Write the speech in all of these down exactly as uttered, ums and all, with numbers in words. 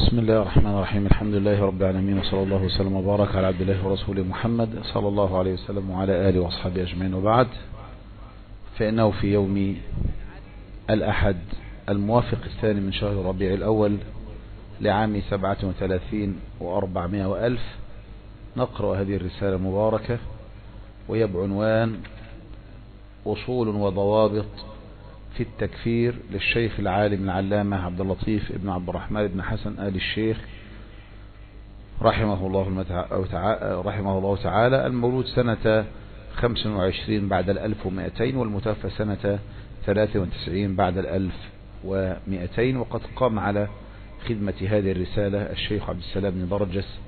بسم الله الرحمن الرحيم. الحمد لله رب العالمين، وصلى الله وسلم وبارك على عبد الله ورسوله محمد صلى الله عليه وسلم وعلى آله وأصحابه أجمعين، وبعد. فإنه في يوم الأحد الموافق الثاني من شهر ربيع الأول لعام سبعة وثلاثين وأربعمائة وألف نقرأ هذه الرسالة المباركة، وهي بعنوان أصول وضوابط في التكفير للشيخ العالم العلامة عبد اللطيف ابن عبد الرحمن بن حسن آل الشيخ رحمه الله رحمه الله تعالى، المولود سنة خمس وعشرين بعد الألف ومائتين، والمتوفى سنة ثلاثة وتسعين بعد الألف ومائتين. وقد قام على خدمة هذه الرسالة الشيخ عبد السلام بن برجس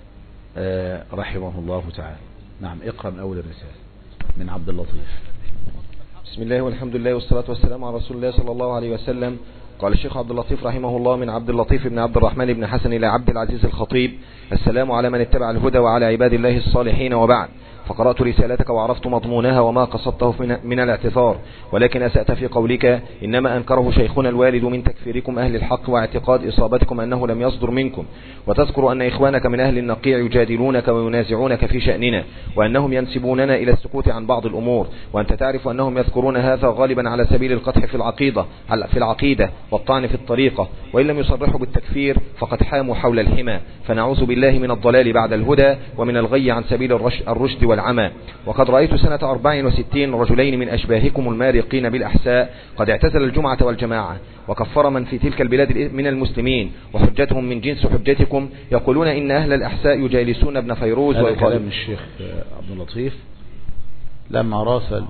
رحمه الله تعالى. نعم، اقرأ من أول الرسالة من عبد اللطيف. بسم الله والحمد لله والصلاة والسلام على رسول الله صلى الله عليه وسلم. قال الشيخ عبد اللطيف رحمه الله: من عبد اللطيف بن عبد الرحمن بن حسن إلى عبد العزيز الخطيب، السلام على من اتبع الهدى وعلى عباد الله الصالحين، وبعد. فقرأت رسالتك وعرفت مضمونها وما قصدته من الاعتذار، ولكن أسأت في قولك: إنما أنكره شيخنا الوالد من تكفيركم أهل الحق واعتقاد إصابتكم أنه لم يصدر منكم، وتذكر أن إخوانك من أهل النقيع يجادلونك وينازعونك في شأننا، وأنهم ينسبوننا إلى السكوت عن بعض الأمور، وأنت تعرف أنهم يذكرون هذا غالبا على سبيل القدح في العقيدة في العقيدة والطعن في الطريقة، وإن لم يصرحوا بالتكفير فقد حاموا حول الحمى، فنعوذ بالله من الضلال بعد الهدى ومن الغي عن سبيل الرشد والعمى. وقد رأيت سنة أربع وستين رجلين من أشباهكم المارقين بالأحساء قد اعتزل الجمعة والجماعة، وكفر من في تلك البلاد من المسلمين، وحجتهم من جنس حجتكم، يقولون إن أهل الأحساء يجالسون ابن فيروز. هذا كلام الشيخ عبد اللطيف لما راسل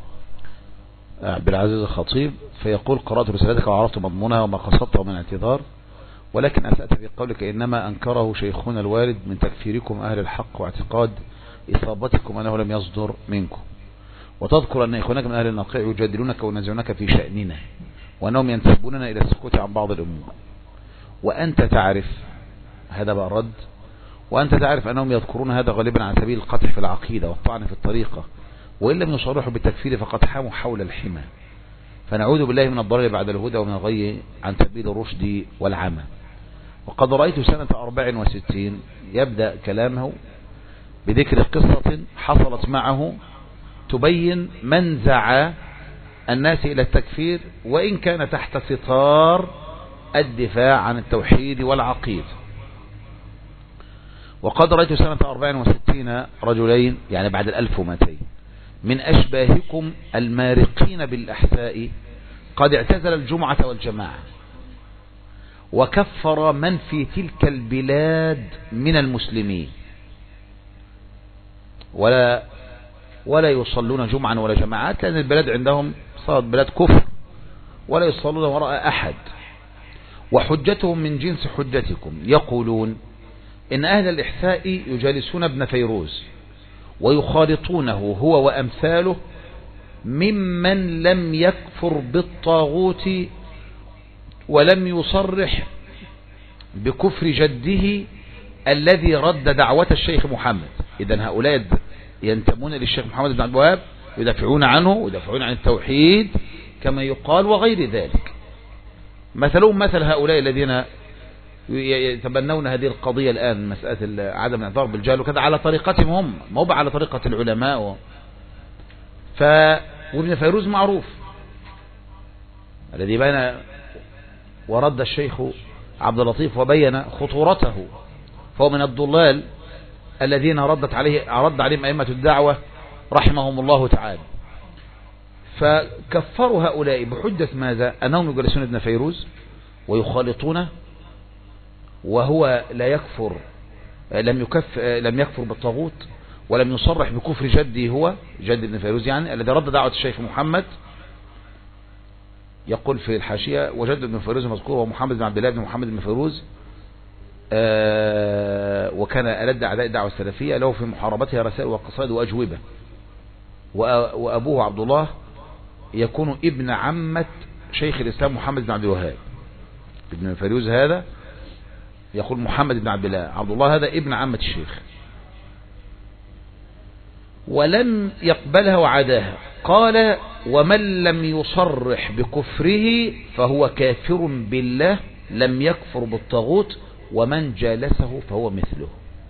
عبد العزيز الخطيب، فيقول: قرأت رسالتك وعرفت مضمونها وما قصدته من اعتذار، ولكن أسأت في قولك: إنما أنكره شيخنا الوالد من تكفيركم أهل الحق واعتقاد إصابتكم أنه لم يصدر منكم، وتذكر أن إخوانك من أهل النقيع يجادلونك وينازعونك في شأننا، وأنهم ينسبوننا إلى السكوت عن بعض الأمور، وأنت تعرف هذا بقى رد، وأنت تعرف أنهم يذكرون هذا غالبا على سبيل القدح في العقيدة والطعن في الطريقة، وإن لم يصرحوا بالتكفير فقد حاموا حول الحمى، فنعوذ بالله من الضلال بعد الهدى ومن الغي عن سبيل الرشد والعمى. وقد رأيت سنة أربع وستين يبدأ كلامه بذكر قصة حصلت معه تبين منزع الناس إلى التكفير، وإن كان تحت ستار الدفاع عن التوحيد والعقيدة. وقد رأيت سنة أربع وستين رجلين، يعني بعد الألف ومائتين، من أشباهكم المارقين بالأحساء قد اعتزل الجمعة والجماعة، وكفر من في تلك البلاد من المسلمين، ولا ولا يصلون جمعا ولا جماعات، لأن البلاد عندهم صارت بلاد كفر، ولا يصلون وراء أحد. وحجتهم من جنس حجتكم، يقولون إن أهل الإحساء يجالسون ابن فيروز ويخالطونه هو وأمثاله ممن لم يكفر بالطاغوت ولم يصرح بكفر جده الذي رد دعوة الشيخ محمد. إذن هؤلاء ينتمون للشيخ محمد بن عبد الوهاب، يدافعون عنه ويدافعون عن التوحيد كما يقال وغير ذلك. مثلهم مثل هؤلاء الذين يتبنون هذه القضية الآن، مسألة عدم الاعتراف بالجهل وكذا، على طريقتهم هم، ما هو على طريقة العلماء. و... ف وابن فيروز معروف الذي بين ورد الشيخ عبد اللطيف وبين خطورته، فهو من الضلال الذين ردت عليه رد عليهم أئمة الدعوة رحمهم الله تعالى. فكفروا هؤلاء بحجة ماذا؟ أنهم يجلسون ابن فيروز ويخالطونه، وهو لا يكفر لم يكف لم يكفر بالطاغوت ولم يصرح بكفر جده، هو جد ابن فيروز يعني الذي رد دعوة الشيخ محمد. يقول في الحاشية: وجد ابن فيروز مذكور هو محمد بن عبد الله بن محمد بن فيروز، آه وكان ألد أعداء الدعوة السلفية، له في محاربتها رسائل وقصائد وأجوبة. وأبوه عبد الله يكون ابن عمة شيخ الإسلام محمد بن عبد الوهاب. ابن فيروز هذا يقول محمد بن عبد الله، عبد الله هذا ابن عمة الشيخ، ولم يقبلها وعداها. قال: ومن لم يصرح بكفره فهو كافر بالله، لم يكفر بالطاغوت ومن جالسه فهو مثله.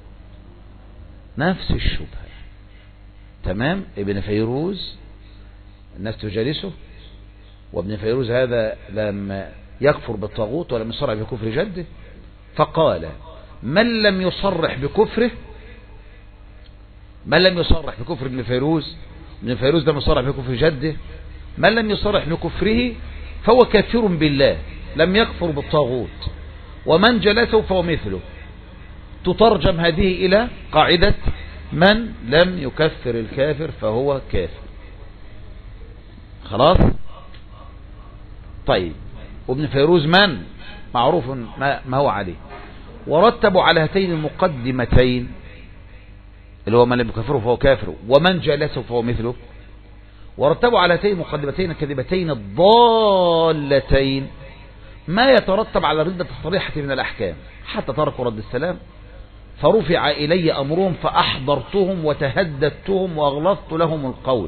نفس الشبهة. تمام. ابن فيروز الناس تجالسه، وابن فيروز هذا لم يكفر بالطاغوت ولم يصرح بكفر جده، فقال من لم يصرح بكفره، من لم يصرح بكفر ابن فيروز، ابن فيروز لم يصرح بكفر جده، من لم يصرح بكفره فهو كافر بالله لم يكفر بالطاغوت، ومن جلسه فهو مثله. تترجم هذه إلى قاعدة من لم يكفر الكافر فهو كافر. خلاص. طيب، وابن فيروز من معروف ما هو عليه. ورتبوا على هاتين المقدمتين اللي هو من لم يكفره فهو كافر ومن جلسه فهو مثله، ورتبوا على هاتين المقدمتين الكذبتين الضالتين ما يترتب على الردة الصريحة من الأحكام، حتى تركوا رد السلام فرفع إلي أمرهم فأحضرتهم وتهددتهم وأغلظت لهم القول.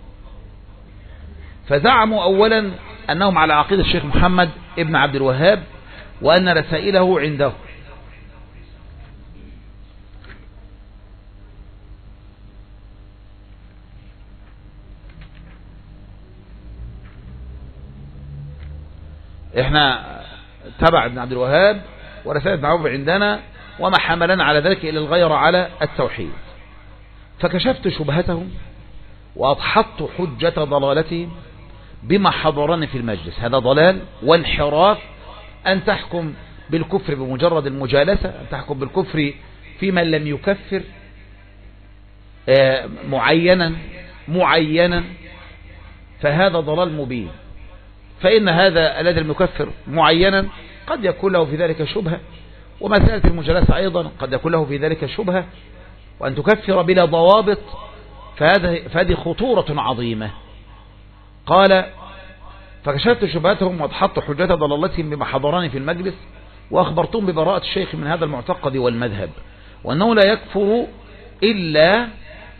فزعموا أولا أنهم على عقيدة الشيخ محمد ابن عبد الوهاب وأن رسائله عنده، احنا تبع ابن عبد الوهاب ورسائل ابن عوف عندنا، وما حملنا على ذلك إلى الغير على التوحيد. فكشفت شبهتهم وأضحطت حجة ضلالتهم بما حضرني في المجلس. هذا ضلال وانحراف أن تحكم بالكفر بمجرد المجالسة، أن تحكم بالكفر في من لم يكفر معينا معينا فهذا ضلال مبين. فإن هذا الذي لم يكفر معينا قد يكون له في ذلك شبهة، ومسألة المجالسة أيضا قد يكون له في ذلك شبهة، وأن تكفر بلا ضوابط فهذه خطورة عظيمة. قال فكشفت شبهاتهم وأضحطت حجة ضلالتهم بما حضرني في المجلس، وأخبرتهم ببراءة الشيخ من هذا المعتقد والمذهب، وأنه لا يكفر إلا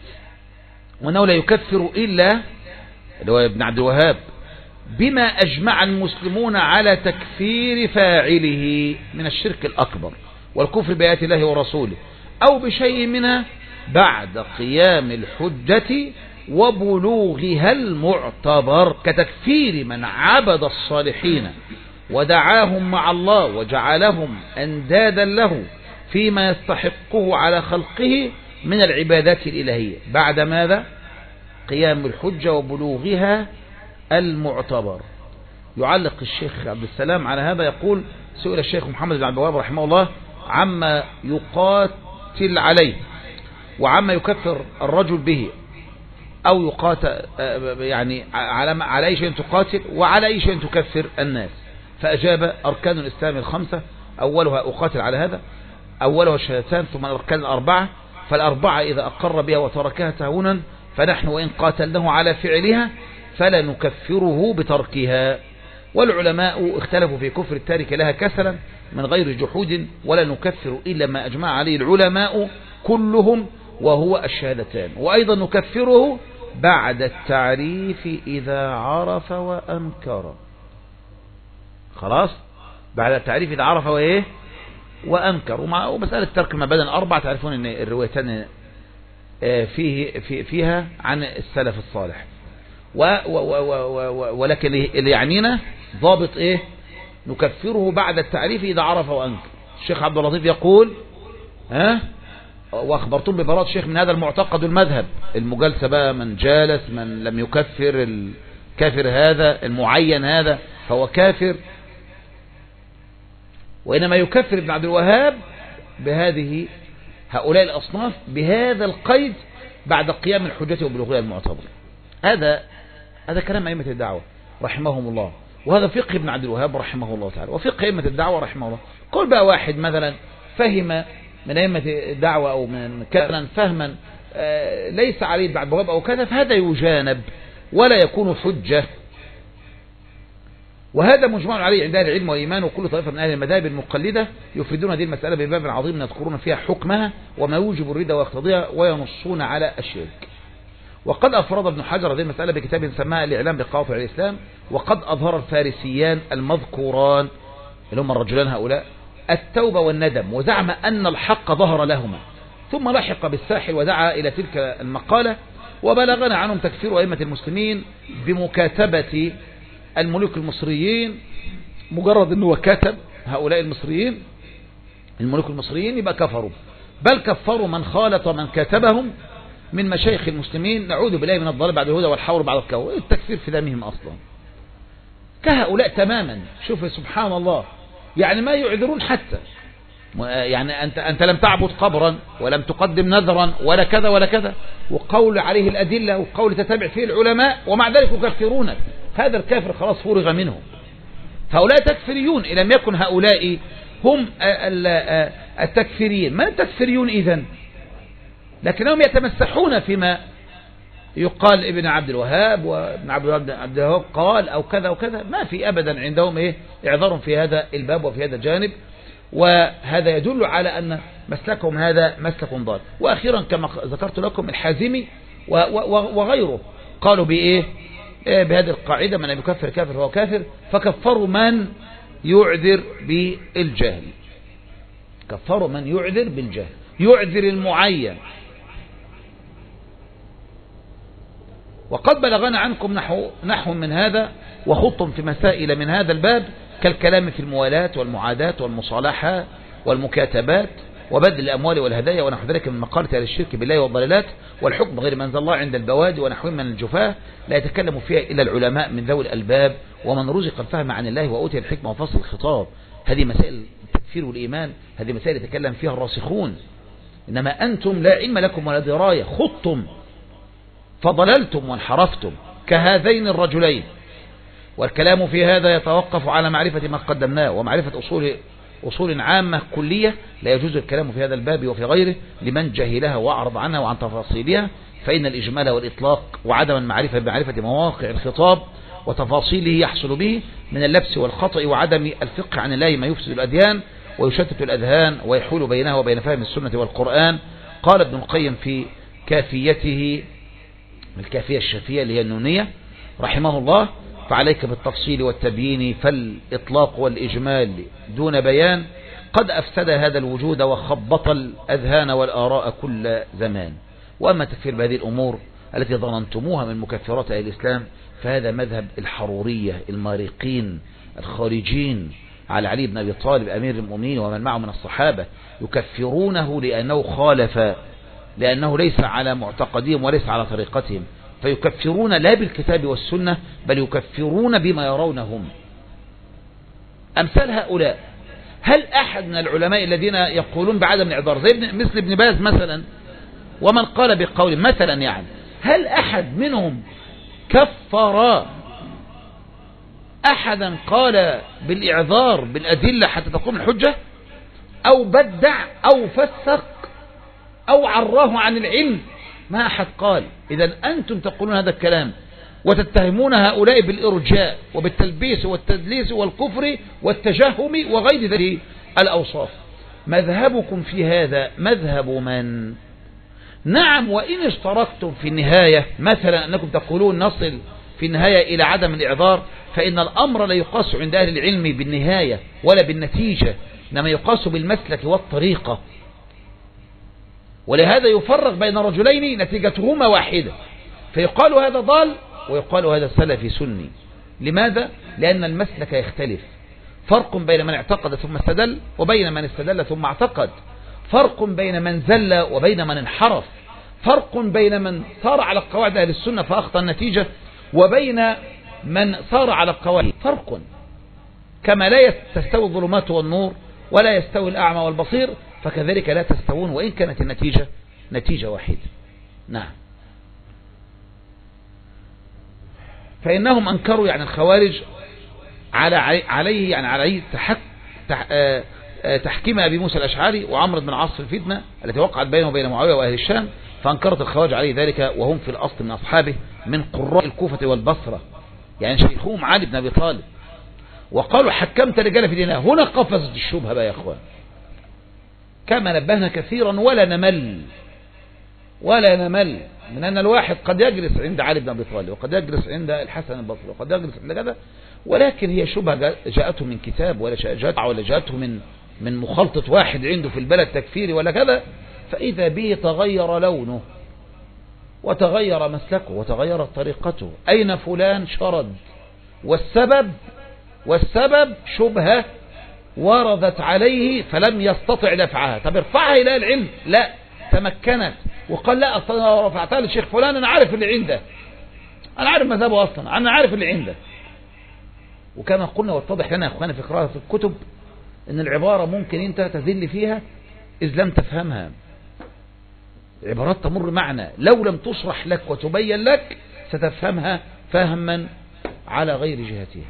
وأنه لا يكفر إلا اللي هو ابن عبد الوهاب بما أجمع المسلمون على تكفير فاعله من الشرك الأكبر والكفر بآيات الله ورسوله أو بشيء منها بعد قيام الحجة وبلوغها المعتبر، كتكفير من عبد الصالحين ودعاهم مع الله وجعلهم أندادا له فيما يستحقه على خلقه من العبادات الإلهية بعد ماذا؟ قيام الحجة وبلوغها المعتبر. يعلق الشيخ عبد السلام على هذا يقول سئل الشيخ محمد بن عبد الوهاب رحمه الله عما يقاتل عليه وعما يكفر الرجل به أو يقاتل يعني على على أي شيء تقاتل وعلى أي شيء تكفر الناس، فأجاب أركان الإسلام الخمسة أولها أقاتل على هذا، أولها الشهادتان، ثم الأركان الأربعة، فالأربعة إذا أقر بها وتركها تهونا فنحن وإن قاتلناه على فعلها فلا نكفره بتركها. والعلماء اختلفوا في كفر التارك لها كسلا من غير جحود، ولا نكفر إلا ما أجمع عليه العلماء كلهم وهو الشهادتان، وأيضا نكفره بعد التعريف إذا عرف وأنكر. خلاص، بعد التعريف إذا عرف وإيه وأنكر. ومسألة ترك المبادئ أربعة تعرفون أن الروايتان فيه في فيها عن السلف الصالح، و و و و ولكن اللي يعنينا ضابط إيه؟ نكفره بعد التعريف إذا عرف وأنكر. الشيخ عبد اللطيف يقول ها وأخبرتم ببراءة الشيخ من هذا المعتقد المذهب. المجالسة بقى من جالس من لم يكفر الكافر هذا المعين هذا فهو كافر، وإنما يكفر ابن عبد الوهاب بهذه هؤلاء الأصناف بهذا القيد بعد قيام الحجة وبلوغها المعتبر. هذا هذا كلام أئمة الدعوة رحمهم الله، وهذا فقه ابن عبد الوهاب رحمه الله تعالى وفقه أئمة الدعوة رحمه الله. كل بقى واحد مثلا فهم من أئمة الدعوة أو من كان فهما ليس عليه ابن عبد الوهاب أو كذا فهذا يجانب ولا يكون حجة، وهذا مجمع عليه عند أهل العلم والإيمان، وكل طائفة من أهل المذاهب المقلدة يفردون هذه المسألة بباب عظيم يذكرون فيها حكمها وما يوجب الردة ويقتضيها وينصون على الشرك. وقد أفرد ابن حجر هذه المسألة بكتاب سماه الإعلام بقواطع الإسلام، وقد أظهر الفارسيان المذكوران اللي هم الرجلان هؤلاء التوبة والندم، وزعم أن الحق ظهر لهما، ثم لحق بالساحل ودعا إلى تلك المقالة. وبلغنا عنهم تكفير أئمة المسلمين بمكاتبة الملوك المصريين، مجرد أنه كتب هؤلاء المصريين الملوك المصريين يبقى كفروا، بل كفروا من خالط ومن كاتبهم من مشايخ المسلمين. نعوذ بالله من الضلال بعد الهدى والحور بعد الكور، التكفير في دمهم أصلا كهؤلاء تماما. شوف سبحان الله، يعني ما يعذرون حتى، يعني أنت, أنت لم تعبد قبرا ولم تقدم نذرا ولا كذا ولا كذا، وقول عليه الأدلة وقول تتبع فيه العلماء، ومع ذلك يكفرونك. هذا الكافر خلاص فرغ منه. فهؤلاء تكفيريون، إن لم يكن هؤلاء هم التكفيريين. من التكفيريون إذن؟ لكنهم يتمسحون فيما يقال ابن عبد الوهاب وابن عبد الوهاب قال أو كذا وكذا. ما في أبدا عندهم إيه إعذار في هذا الباب وفي هذا الجانب، وهذا يدل على أن مسلكهم هذا مسلك ضال. وأخيرا كما ذكرت لكم الحازمي وغيره قالوا بإيه بهذه القاعدة: من يكفر كافر فهو كافر، فكفروا من يعذر بالجهل. كفروا من يعذر بالجهل، يعذر المعين. وقد بلغنا عنكم نحو, نحو من هذا، وخضتم في مسائل من هذا الباب كالكلام في الموالاة والمعاداة والمصالحة والمكاتبات وبذل الأموال والهدايا ونحو ذلك من مقالة أهل الشرك بالله والضلالات، والحكم غير منزل الله عند البوادي ونحوهم من الجفاة لا يتكلم فيها إلا العلماء من ذوي الألباب ومن رزق الفهم عن الله وأوتي الحكمة وفصل الخطاب. هذه مسائل التكفير والإيمان، هذه مسائل يتكلم فيها الراسخون. إنما أنتم لا علم لكم ولا دراية، خضتم فضللتم وانحرفتم كهذين الرجلين. والكلام في هذا يتوقف على معرفة ما قدمناه ومعرفة أصول أصول عامة كلية لا يجوز الكلام في هذا الباب وفي غيره لمن جهلها وأعرض عنها وعن تفاصيلها، فإن الإجمال والإطلاق وعدم المعرفة بمعرفة مواقع الخطاب وتفاصيله يحصل به من اللبس والخطأ وعدم الفقه عن الله ما يفسد الأديان ويشتت الأذهان ويحول بينها وبين فهم السنة والقرآن. قال ابن القيم في كافيته الكافية الشافية اللي هي النونية رحمه الله: فعليك بالتفصيل والتبيين، فالإطلاق والإجمال دون بيان قد أفسد هذا الوجود وخبط الأذهان والآراء كل زمان. وأما تكفير بهذه الأمور التي ظننتموها من مكفرات أهل الإسلام فهذا مذهب الحرورية المارقين الخارجين على علي بن أبي طالب أمير المؤمنين ومن معه من الصحابة، يكفرونه لأنه خالف، لأنه ليس على معتقدهم وليس على طريقتهم، فيكفرون لا بالكتاب والسنة بل يكفرون بما يرونهم. أمثال هؤلاء: هل أحد من العلماء الذين يقولون بعدم الإعذار زي مثل ابن باز مثلا ومن قال بقول مثلا، يعني هل أحد منهم كفر أحدا قال بالإعذار بالأدلة حتى تقوم الحجة، أو بدع أو فسق أو عراه عن العلم؟ ما أحد قال. إذا أنتم تقولون هذا الكلام وتتهمون هؤلاء بالإرجاء وبالتلبيس والتدليس والكفر والتجهم وغير ذلك الأوصاف. مذهبكم في هذا مذهب من؟ نعم، وإن اشتركتم في النهاية مثلا أنكم تقولون نصل في النهاية إلى عدم الإعذار، فإن الأمر لا يقاس عند أهل العلم بالنهاية ولا بالنتيجة، إنما يقاس بالمسلك والطريقة. ولهذا يفرق بين رجلين نتيجتهما واحدة، فيقال هذا ضال ويقال هذا سلفي سني. لماذا؟ لأن المسلك يختلف. فرق بين من اعتقد ثم استدل وبين من استدل ثم اعتقد. فرق بين من زل وبين من انحرف. فرق بين من صار على قواعد أهل السنة فأخطأ النتيجة وبين من صار على قواعد. فرق كما لا تستوي الظلمات والنور ولا يستوي الأعمى والبصير، فكذلك لا تستوون وإن كانت النتيجة نتيجة واحدة. نعم. فإنهم أنكروا يعني الخوارج على عليه يعني عليه تحك تح تحكيم أبي موسى الأشعري وعمرو بن العاص في الفتنة التي وقعت بينه وبين معاوية وأهل الشام، فأنكرت الخوارج عليه ذلك وهم في الأصل من أصحابه من قراء الكوفة والبصرة، يعني شيخهم علي بن أبي طالب، وقالوا حكمت رجال في دينها. هنا قفزت الشبهة بقى يا أخوان، كما نبهنا كثيرا ولا نمل ولا نمل من أن الواحد قد يجلس عند علي بن أبي طالب وقد يجلس عند الحسن البصري وقد يجلس عند كذا، ولكن هي شبهة جاءته من كتاب ولا جاءته ولا جاءته من من مخالطة واحد عنده في البلد تكفيري ولا كذا، فإذا به تغير لونه وتغير مسلكه وتغيرت طريقته. أين فلان شرد، والسبب والسبب شبهة وردت عليه فلم يستطع دفعها. طب ارفعها إلى العلم، لا، تمكنت وقال لا أصلا لو رفعتها للشيخ فلان أنا عارف اللي عنده، أنا عارف مذهبه أصلا، أنا عارف اللي عنده. وكما قلنا واتضح لنا يا أخوانا في قراءة الكتب أن العبارة ممكن أنت تذل فيها إذ لم تفهمها. عبارات تمر معنا لو لم تشرح لك وتبين لك ستفهمها فهما على غير جهتها.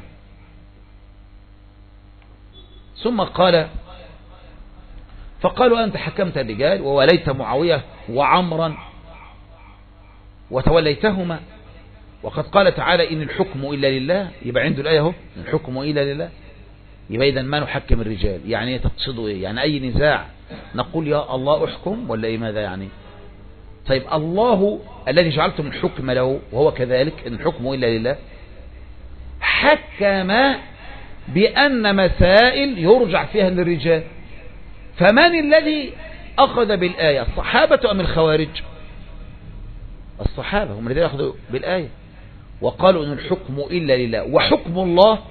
ثم قال فقالوا أنت حكمت الرجال ووليت معاوية وعمرا وتوليتهما، وقد قال تعالى إن الحكم إلا لله. يبقى عنده الآية اهو، الحكم إلا لله. يبقى إذن ما نحكم الرجال، يعني ايه تقصده ايه؟ يعني أي نزاع نقول يا الله احكم ولا ايه؟ ماذا يعني؟ طيب الله الذي جعلتم الحكم له وهو كذلك إن الحكم إلا لله حكم بأن مسائل يرجع فيها للرجال. فمن الذي أخذ بالآية، الصحابة أم الخوارج؟ الصحابة هم الذين أخذوا بالآية وقالوا إن الحكم إلا لله، وحكم الله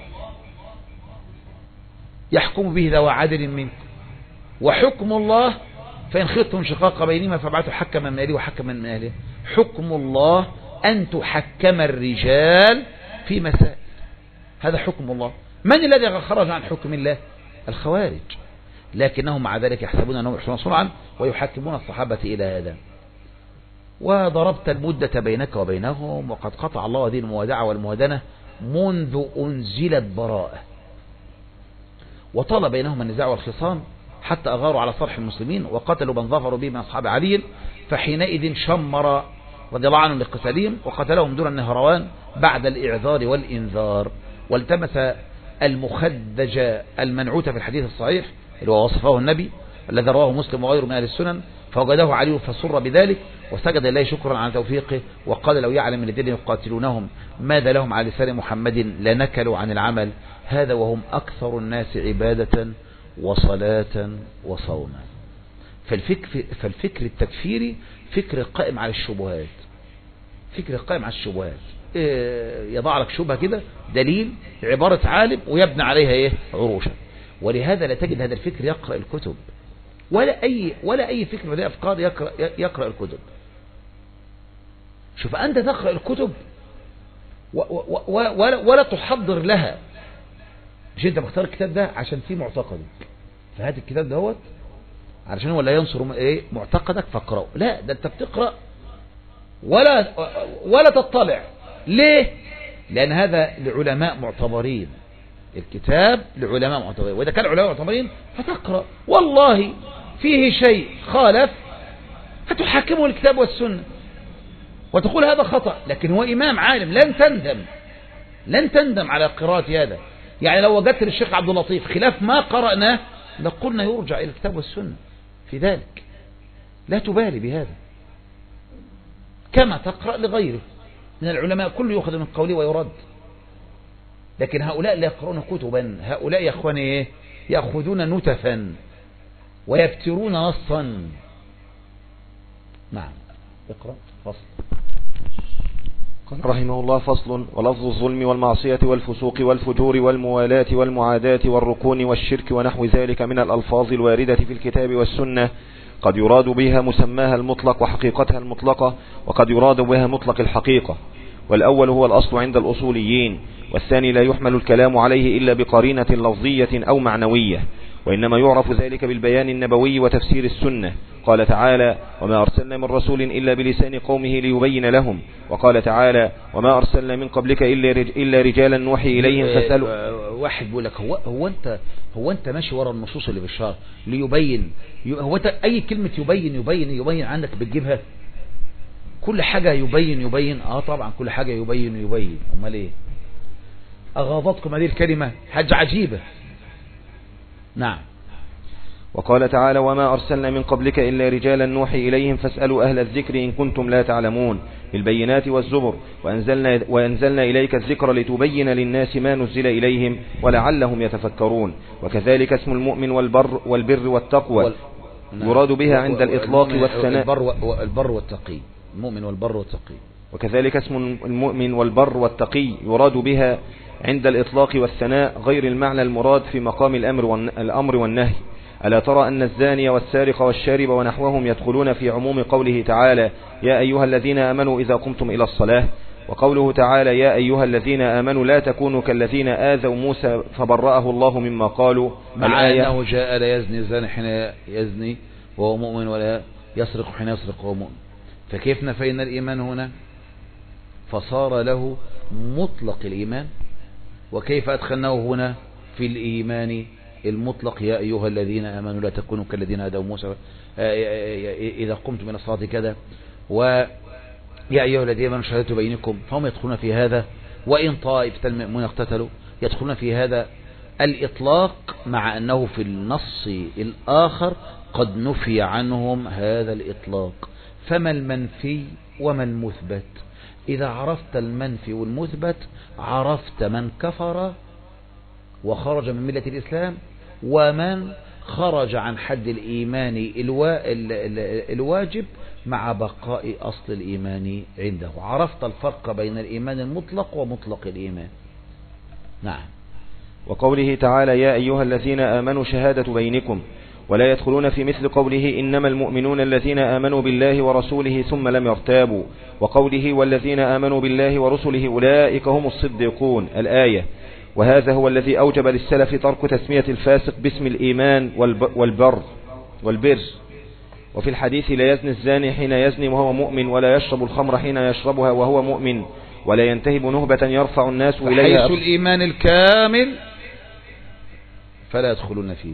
يحكم به ذو عدل منكم، وحكم الله فإن خفتم شقاق بينهما فابعثوا حكما من أهله وحكما من أهله. حكم الله أن تحكم الرجال في مسائل، هذا حكم الله. من الذي خرج عن حكم الله؟ الخوارج، لكنهم مع ذلك يحسبون أنهم يحسنون صنعا ويحكمون الصحابة إلى هذا. وضربت المدة بينك وبينهم وقد قطع الله هذه الموادعة والموادنة منذ أنزلت براءة، وطال بينهم النزاع والخصام حتى أغاروا على صرح المسلمين وقتلوا من ظفروا به من أصحاب علي. فحينئذ شمر رضي الله عنهم لقتالهم وقتلهم دون النهروان بعد الإعذار والإنذار، والتمس المخدج المنعوت في الحديث الصحيح اللي هو وصفه النبي الذي رواه مسلم وغيره من أهل السنن، فوجده علي فسر بذلك وسجد الله شكرا على توفيقه وقال لو يعلم من الذين يقاتلونهم ماذا لهم على لسان محمد لنكلوا عن العمل، هذا وهم أكثر الناس عبادة وصلاة وصوما. فالفكر, فالفكر التكفيري فكر قائم على الشبهات، فكر قائم على الشبهات. إيه يضع لك شبهة كده دليل عبارة عالم ويبنى عليها ايه عروشا. ولهذا لا تجد هذا الفكر يقرأ الكتب ولا أي ولا أي فكر ولا أفكار يقرأ, يقرأ الكتب. شوف أنت تقرأ الكتب و و و ولا, ولا تحضر لها. مش أنت مختار الكتاب ده عشان فيه معتقدك فهات الكتاب دهوت علشان ولا ينصر ايه معتقدك فاقرأه، لا، ده أنت بتقرأ ولا ولا تطلع. ليه؟ لأن هذا لعلماء معتبرين، الكتاب لعلماء معتبرين، وإذا كان علماء معتبرين فتقرأ والله فيه شيء خالف فتحكمه الكتاب والسنة وتقول هذا خطأ، لكن هو إمام عالم لن تندم لن تندم على قراءة هذا. يعني لو وجدت للشيخ عبد اللطيف خلاف ما قرأناه لقلنا يرجع إلى الكتاب والسنة في ذلك، لا تبالي بهذا كما تقرأ لغيره من العلماء كله يأخذ من قوله ويرد. لكن هؤلاء لا يقرؤون كتبا، هؤلاء يا أخواني إيه؟ يأخذون نتفا ويبترون نصا. نعم اقرأ فصل. قال رحمه الله فصل. ولفظ الظلم والمعصية والفسوق والفجور والموالاة والمعاداة والركون والشرك ونحو ذلك من الألفاظ الواردة في الكتاب والسنة قد يراد بها مسماها المطلق وحقيقتها المطلقة، وقد يراد بها مطلق الحقيقة. والأول هو الأصل عند الأصوليين، والثاني لا يحمل الكلام عليه إلا بقرينة لفظية أو معنوية، وإنما يعرف ذلك بالبيان النبوي وتفسير السنة. قال تعالى وما أرسلنا من رسول إلا بلسان قومه ليبين لهم. وقال تعالى وما أرسلنا من قبلك إلا رجالا نوحي إليهم فاسألوا. واحد بيقول لك هو, هو, أنت هو أنت ماشي ورا النصوص اللي بالشرع ليبين، هو أنت أي كلمة يبين يبين يبين عندك بتجيبها؟ كل حاجة يبين يبين اه طبعا كل حاجة يبين يبين. امال ايه؟ اغاظتكم هذه الكلمة حاجة عجيبة. نعم. وقال تعالى وما أرسلنا من قبلك إلا رجالا نوحي إليهم فاسألوا أهل الذكر إن كنتم لا تعلمون بالبينات والزبر وأنزلنا, وأنزلنا إليك الذكر لتبين للناس ما نزل إليهم ولعلهم يتفكرون. وكذلك اسم المؤمن والبر, والبر والتقوى يراد بها عند الإطلاق والثناء. البر والتقي، المؤمن والبر والتقي. وكذلك اسم المؤمن والبر والتقي يراد بها عند الإطلاق والثناء غير المعنى المراد في مقام الأمر والنهي. ألا ترى أن الزاني والسارق والشارب ونحوهم يدخلون في عموم قوله تعالى يا أيها الذين آمنوا إذا قمتم إلى الصلاة، وقوله تعالى يا أيها الذين آمنوا لا تكونوا كالذين آذوا موسى فبرأه الله مما قالوا، مع أنه جاء لا يزني الزاني حين يزني وهو مؤمن ولا يسرق حين يسرق وهو مؤمن. فكيف نفينا الإيمان هنا فصار له مطلق الإيمان، وكيف أدخلناه هنا في الإيمان المطلق يا أيها الذين آمنوا لا تكونوا كالذين آذوا موسى إذا قمتم من الصلاة كذا، ويا أيها الذين آمنوا شهادة بينكم، فهم يدخلون في هذا. وإن طائفة المؤمنين اقتتلوا يدخلون في هذا الإطلاق، مع أنه في النص الآخر قد نفي عنهم هذا الإطلاق. فما المنفي وما المثبت؟ إذا عرفت المنفي والمثبت عرفت من كفر وخرج من ملة الإسلام ومن خرج عن حد الإيمان الواجب مع بقاء أصل الإيمان عنده. عرفت الفرق بين الإيمان المطلق ومطلق الإيمان. نعم. وقوله تعالى يا أيها الذين آمنوا شهادة بينكم، ولا يدخلون في مثل قوله إنما المؤمنون الذين آمنوا بالله ورسوله ثم لم يرتابوا، وقوله والذين آمنوا بالله ورسله أولئك هم الصديقون الآية. وهذا هو الذي أوجب للسلف ترك تسمية الفاسق باسم الإيمان والبر والبر. وفي الحديث لا يزني الزاني حين يزني وهو مؤمن، ولا يشرب الخمر حين يشربها وهو مؤمن، ولا ينتهب نهبة يرفع الناس إليها. حيث الإيمان الكامل فلا يدخلون فيه،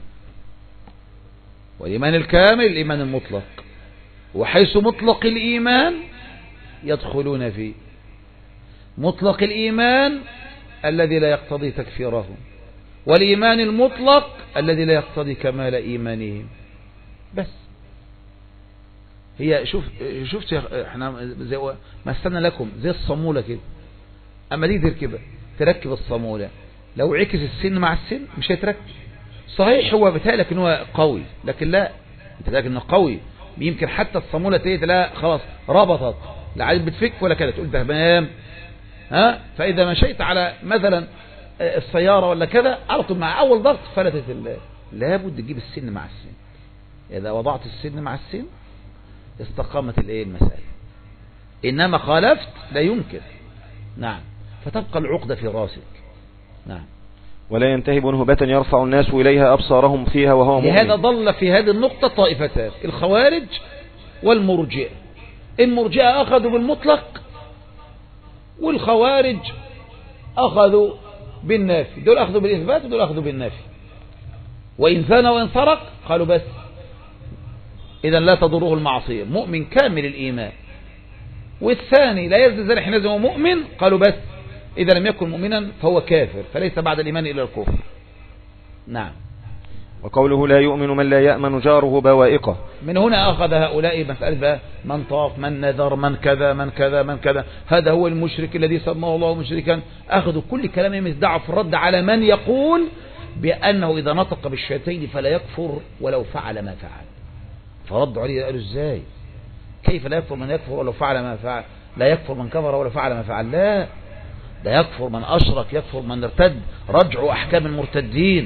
والإيمان الكامل الإيمان المطلق، وحيث مطلق الإيمان يدخلون فيه. مطلق الإيمان الذي لا يقتضي تكفيرهم، والإيمان المطلق الذي لا يقتضي كمال إيمانهم. بس هي شوف شفت احنا زي ما استنى لكم زي الصامولة كده، اما دي تركبها تركب الصامولة، لو عكس السن مع السن مش هيتركب. صحيح هو بتهيألك ان هو قوي، لكن لا، انت بتهيألك انه قوي، يمكن حتى الصامولة تيجي لا خلاص ربطت، لا عاد بتفك ولا كده، تقول تمام. ها فإذا مشيت على مثلا السيارة ولا كذا على طول مع أول ضغط فلتت الله. لابد تجيب السن مع السن، إذا وضعت السن مع السن استقامت الايه المسألة، إنما خالفت لا يمكن. نعم. فتبقى العقدة في راسك. نعم. ولا ينتهب نهبة يرفع الناس إليها أبصارهم فيها وهو مؤمن. لهذا ضل في هذه النقطة طائفتان، الخوارج والمرجئة. المرجئة أخذوا بالمطلق، والخوارج أخذوا بالنافي. دول أخذوا بالإثبات ودول أخذوا بالنافي. وإن زنى وإن سرق قالوا بس إذا لا تضره المعصية، مؤمن كامل الإيمان. والثاني لا يزني زاني حين يزني وهو مؤمن قالوا بس إذا لم يكن مؤمنا فهو كافر، فليس بعد الإيمان إلا الكفر. نعم. وقوله لا يؤمن من لا يأمن جاره بوائقه. من هنا أخذ هؤلاء مسألة من طاف من نذر من كذا من كذا من كذا، هذا هو المشرك الذي سماه الله مشركا. أخذوا كل كلامهم يدعوا في الرد على من يقول بأنه إذا نطق بالشهادتين فلا يكفر ولو فعل ما فعل. فردوا عليه قالوا ازاي؟ كيف لا يكفر من يكفر ولو فعل ما فعل؟ لا يكفر من كفر ولو فعل ما فعل، لا، ده يكفر من أشرك، يكفر من ارتد. رجعوا أحكام المرتدين.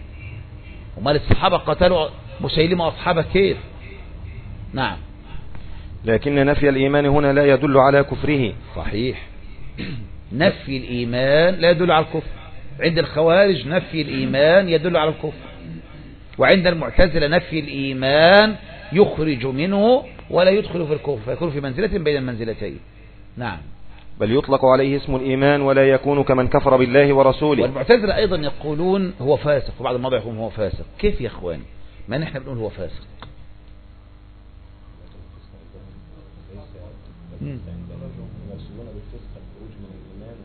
وما الصحابة قتلوا مسيلمة أصحابه كيف؟ نعم. لكن نفي الإيمان هنا لا يدل على كفره. صحيح. نفي الإيمان لا يدل على الكفر. عند الخوارج نفي الإيمان يدل على الكفر، وعند المعتزلة نفي الإيمان يخرج منه ولا يدخل في الكفر، فيكون في منزلة بين المنزلتين. نعم. بل يطلق عليه اسم الإيمان ولا يكون كمن كفر بالله ورسوله. والمعتزلة أيضا يقولون هو فاسق، وبعض الموضع يقولون هو فاسق. كيف يا إخواني؟ ما نحن بنقول هو فاسق. مم.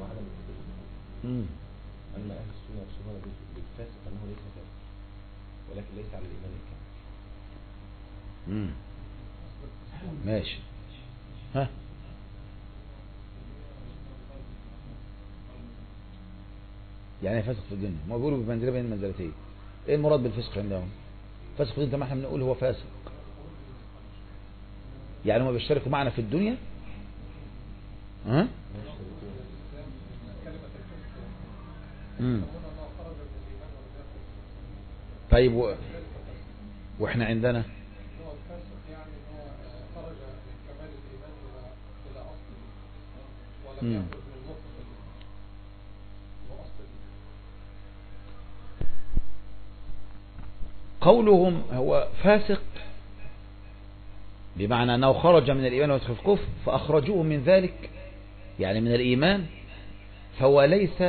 أما أهل السنة يفسرون بالفاسق أنه ليس فاسق، ولكن ليس على الإيمان الكامل. ماشي. ها يعني فاسق في الدنيا، ما بيقولوا بمنزله بين المنزلتين. ايه المراد بالفسق عندهم؟ فاسق في الدنيا ما احنا بنقول هو فاسق، يعني هم بيشتركوا معنا في الدنيا. ها امم طيب و... واحنا عندنا امم قولهم هو فاسق بمعنى أنه خرج من الإيمان ودخل في الكفر فأخرجوه من ذلك، يعني من الإيمان، فهو ليس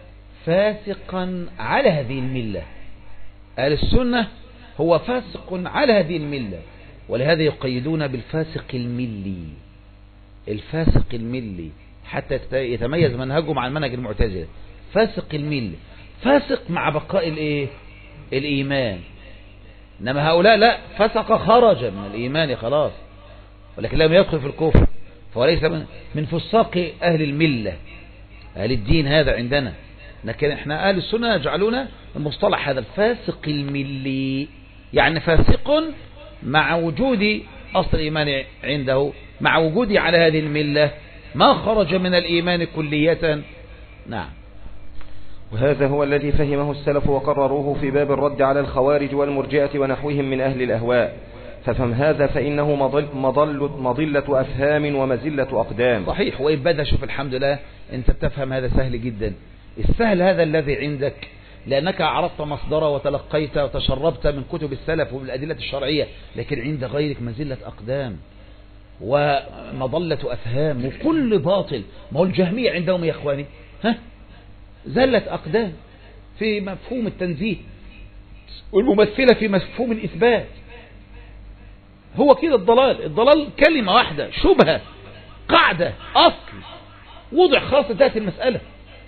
فاسقا على هذه الملة. أهل السنة هو فاسق على هذه الملة، ولهذا يقيدون بالفاسق الملي. الفاسق الملي حتى يتميز منهجهم عن منهج المعتزلة. فاسق الملي فاسق مع بقاء الايه الإيمان، إنما هؤلاء لا، فسق خرج من الإيمان خلاص، ولكن لم يدخل في الكفر، فهو ليس من فساق أهل الملة أهل الدين هذا عندنا. لكن احنا أهل السنة يجعلون المصطلح هذا الفاسق الملي، يعني فاسق مع وجود أصل الإيمان عنده، مع وجوده على هذه الملة، ما خرج من الإيمان كلية. نعم. وهذا هو الذي فهمه السلف وقرروه في باب الرد على الخوارج والمرجئة ونحوهم من أهل الأهواء. ففهم هذا فإنه مضل مضل مضلة أفهام ومزلة أقدام. صحيح. وإن بدأ شوف الحمد لله أنت بتفهم هذا سهل جدا. السهل هذا الذي عندك لأنك عرفت مصدره وتلقيت وتشربت من كتب السلف ومن الأدلة الشرعية، لكن عند غيرك مزلة أقدام ومضلة أفهام وكل باطل. ما هو الجهمية عندهم يا إخواني ها زلة أقدام في مفهوم التنزيه، والممثلة في مفهوم الإثبات. هو كده الضلال. الضلال كلمة واحدة، شبهة، قاعدة، أصل، وضع خاص ذات المسألة.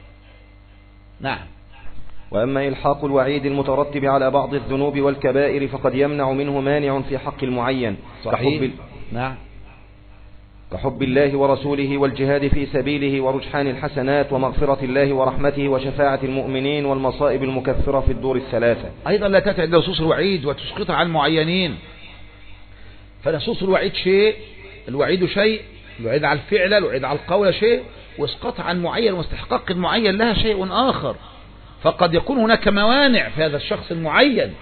نعم. وأما إلحاق الوعيد المترتب على بعض الذنوب والكبائر فقد يمنع منه مانع في حق المعين. صحيح. كحب نعم. كحب الله ورسوله والجهاد في سبيله ورجحان الحسنات ومغفرة الله ورحمته وشفاعة المؤمنين والمصائب المكفرة في الدور الثلاثة. أيضا لا تتعد نصوص الوعيد وتسقطها عن المعينين. فنصوص الوعيد شيء، الوعيد شيء، الوعيد على الفعل، الوعيد على القول شيء، واسقاطها عن معين واستحقاق المعين لها شيء آخر. فقد يكون هناك موانع في هذا الشخص المعين.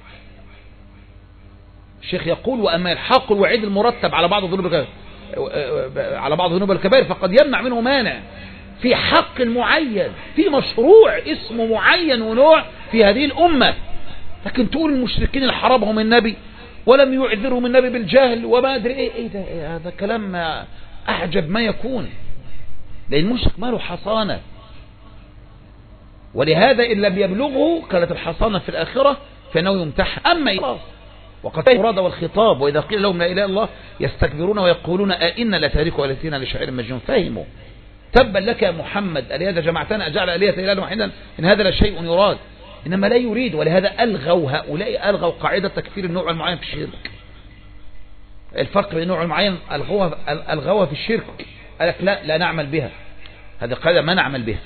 الشيخ يقول وأما إلحاق الوعيد المرتب على بعض الذنوب على بعض الذنوب الكبائر فقد يمنع منه مانع في حق المعين، في مشروع اسمه معين ونوع في هذه الأمة. لكن تقول المشركين اللي حرمهم النبي ولم يعذرهم النبي بالجهل وما أدري إيه, إيه ده إيه هذا كلام أعجب ما يكون، لأن المشرك ما له حصانة، ولهذا إن لم يبلغه كانت الحصانة في الآخرة فإنه يمتح. أما خلاص وقد أراد والخطاب وإذا قيل لهم لا إله إلا الله يستكبرون ويقولون أئنا لتاركوا آلهتنا لشاعر مجنون. فهموا تبا لك يا محمد ألهذا جمعتنا أجعل آلهة إله واحدا إن هذا لشيء يراد، إنما لا يريد. ولهذا ألغوا هؤلاء ألغوا قاعدة تكفير النوع المعين في الشرك. الفرق بين النوع المعين ألغوها ألغوها في الشرك، قال لك لا لا نعمل بها، هذه قاعدة ما نعمل بها.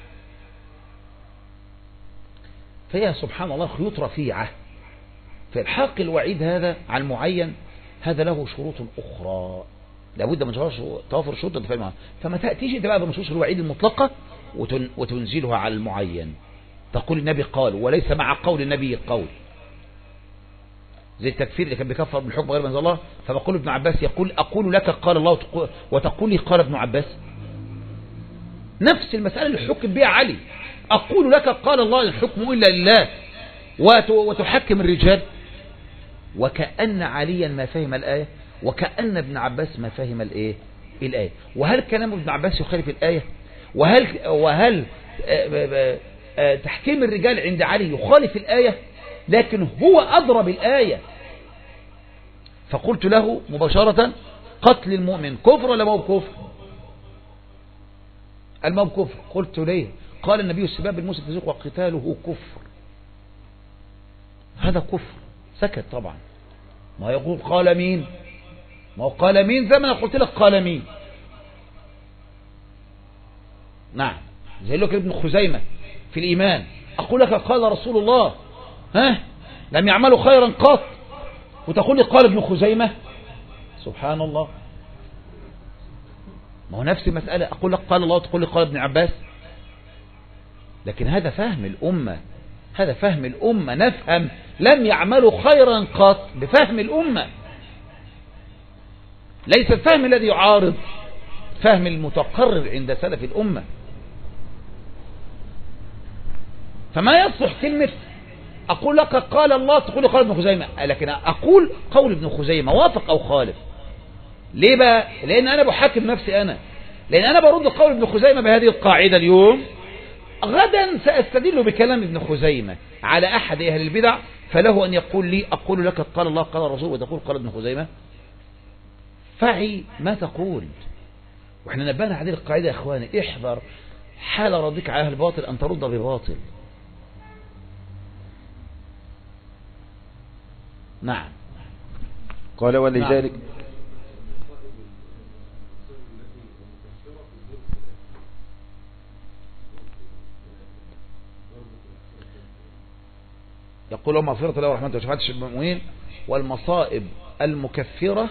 فهي سبحان الله خيوط رفيعة. فالحاق الوعيد هذا على المعين هذا له شروط أخرى لابد من توافر شروط التفاهم معها. فما تأتيش انت بقى بنصوص الوعيد المطلقة وتنزلها على المعين، تقول النبي قال وليس مع قول النبي قول، زي التكفير اللي كان بيكفر بالحكم غير من الله. فبقول ابن عباس يقول أقول لك قال الله وتقول لي قال ابن عباس. نفس المسألة اللي حكم بها علي، أقول لك قال الله الحكم إلا لله وتحكم الرجال. وكأن عليا ما فهم الآية وكأن ابن عباس ما فهم الإيه الآية. وهل كلام ابن عباس يخالف الآية؟ وهل وهل تحكيم الرجال عند علي يخالف الآية؟ لكن هو أضرب بالآية. فقلت له مباشرة قتل المؤمن كفر ولا ما هو كفر؟ ما هو كفر. قلت ليه؟ قال النبي السباب المسلم فسوق وقتاله كفر. هذا كفر. سكت طبعا. ما يقول قال مين؟ ما هو قال مين زي ما انا قلت لك قال مين. نعم، زي لك ابن خزيمة في الإيمان، أقول لك قال رسول الله، ها لم يعملوا خيرا قط، وتقول لي قال ابن خزيمة. سبحان الله. ما هو نفس المسألة، أقول لك قال الله وتقول لي قال ابن عباس. لكن هذا فهم الأمة، هذا فهم الأمة. نفهم لم يعملوا خيرا قط بفهم الأمة، ليس الفهم الذي يعارض فهم المتقرر عند سلف الأمة. فما يصح كلمة أقول لك قال الله تقول لي قال ابن خزيمة، لكن أقول قول ابن خزيمة وافق أو خالف. ليه بقى؟ لأن أنا بحاكم نفسي أنا، لأن أنا برد قول ابن خزيمة بهذه القاعدة اليوم، غدا سأستدل بكلام ابن خزيمة على أحد أهل البدع، فله أن يقول لي أقول لك قال الله قال الرسول وتقول قال ابن خزيمة. فعي ما تقول. وإحنا نبهنا هذه القاعدة يا إخواني، احذر حال ردك على أهل الباطل أن ترد بباطل. نعم. قال ولذلك نعم. يقول لهم مغفرة الله ورحمته وشفاعة المؤمنين والمصائب المكفرة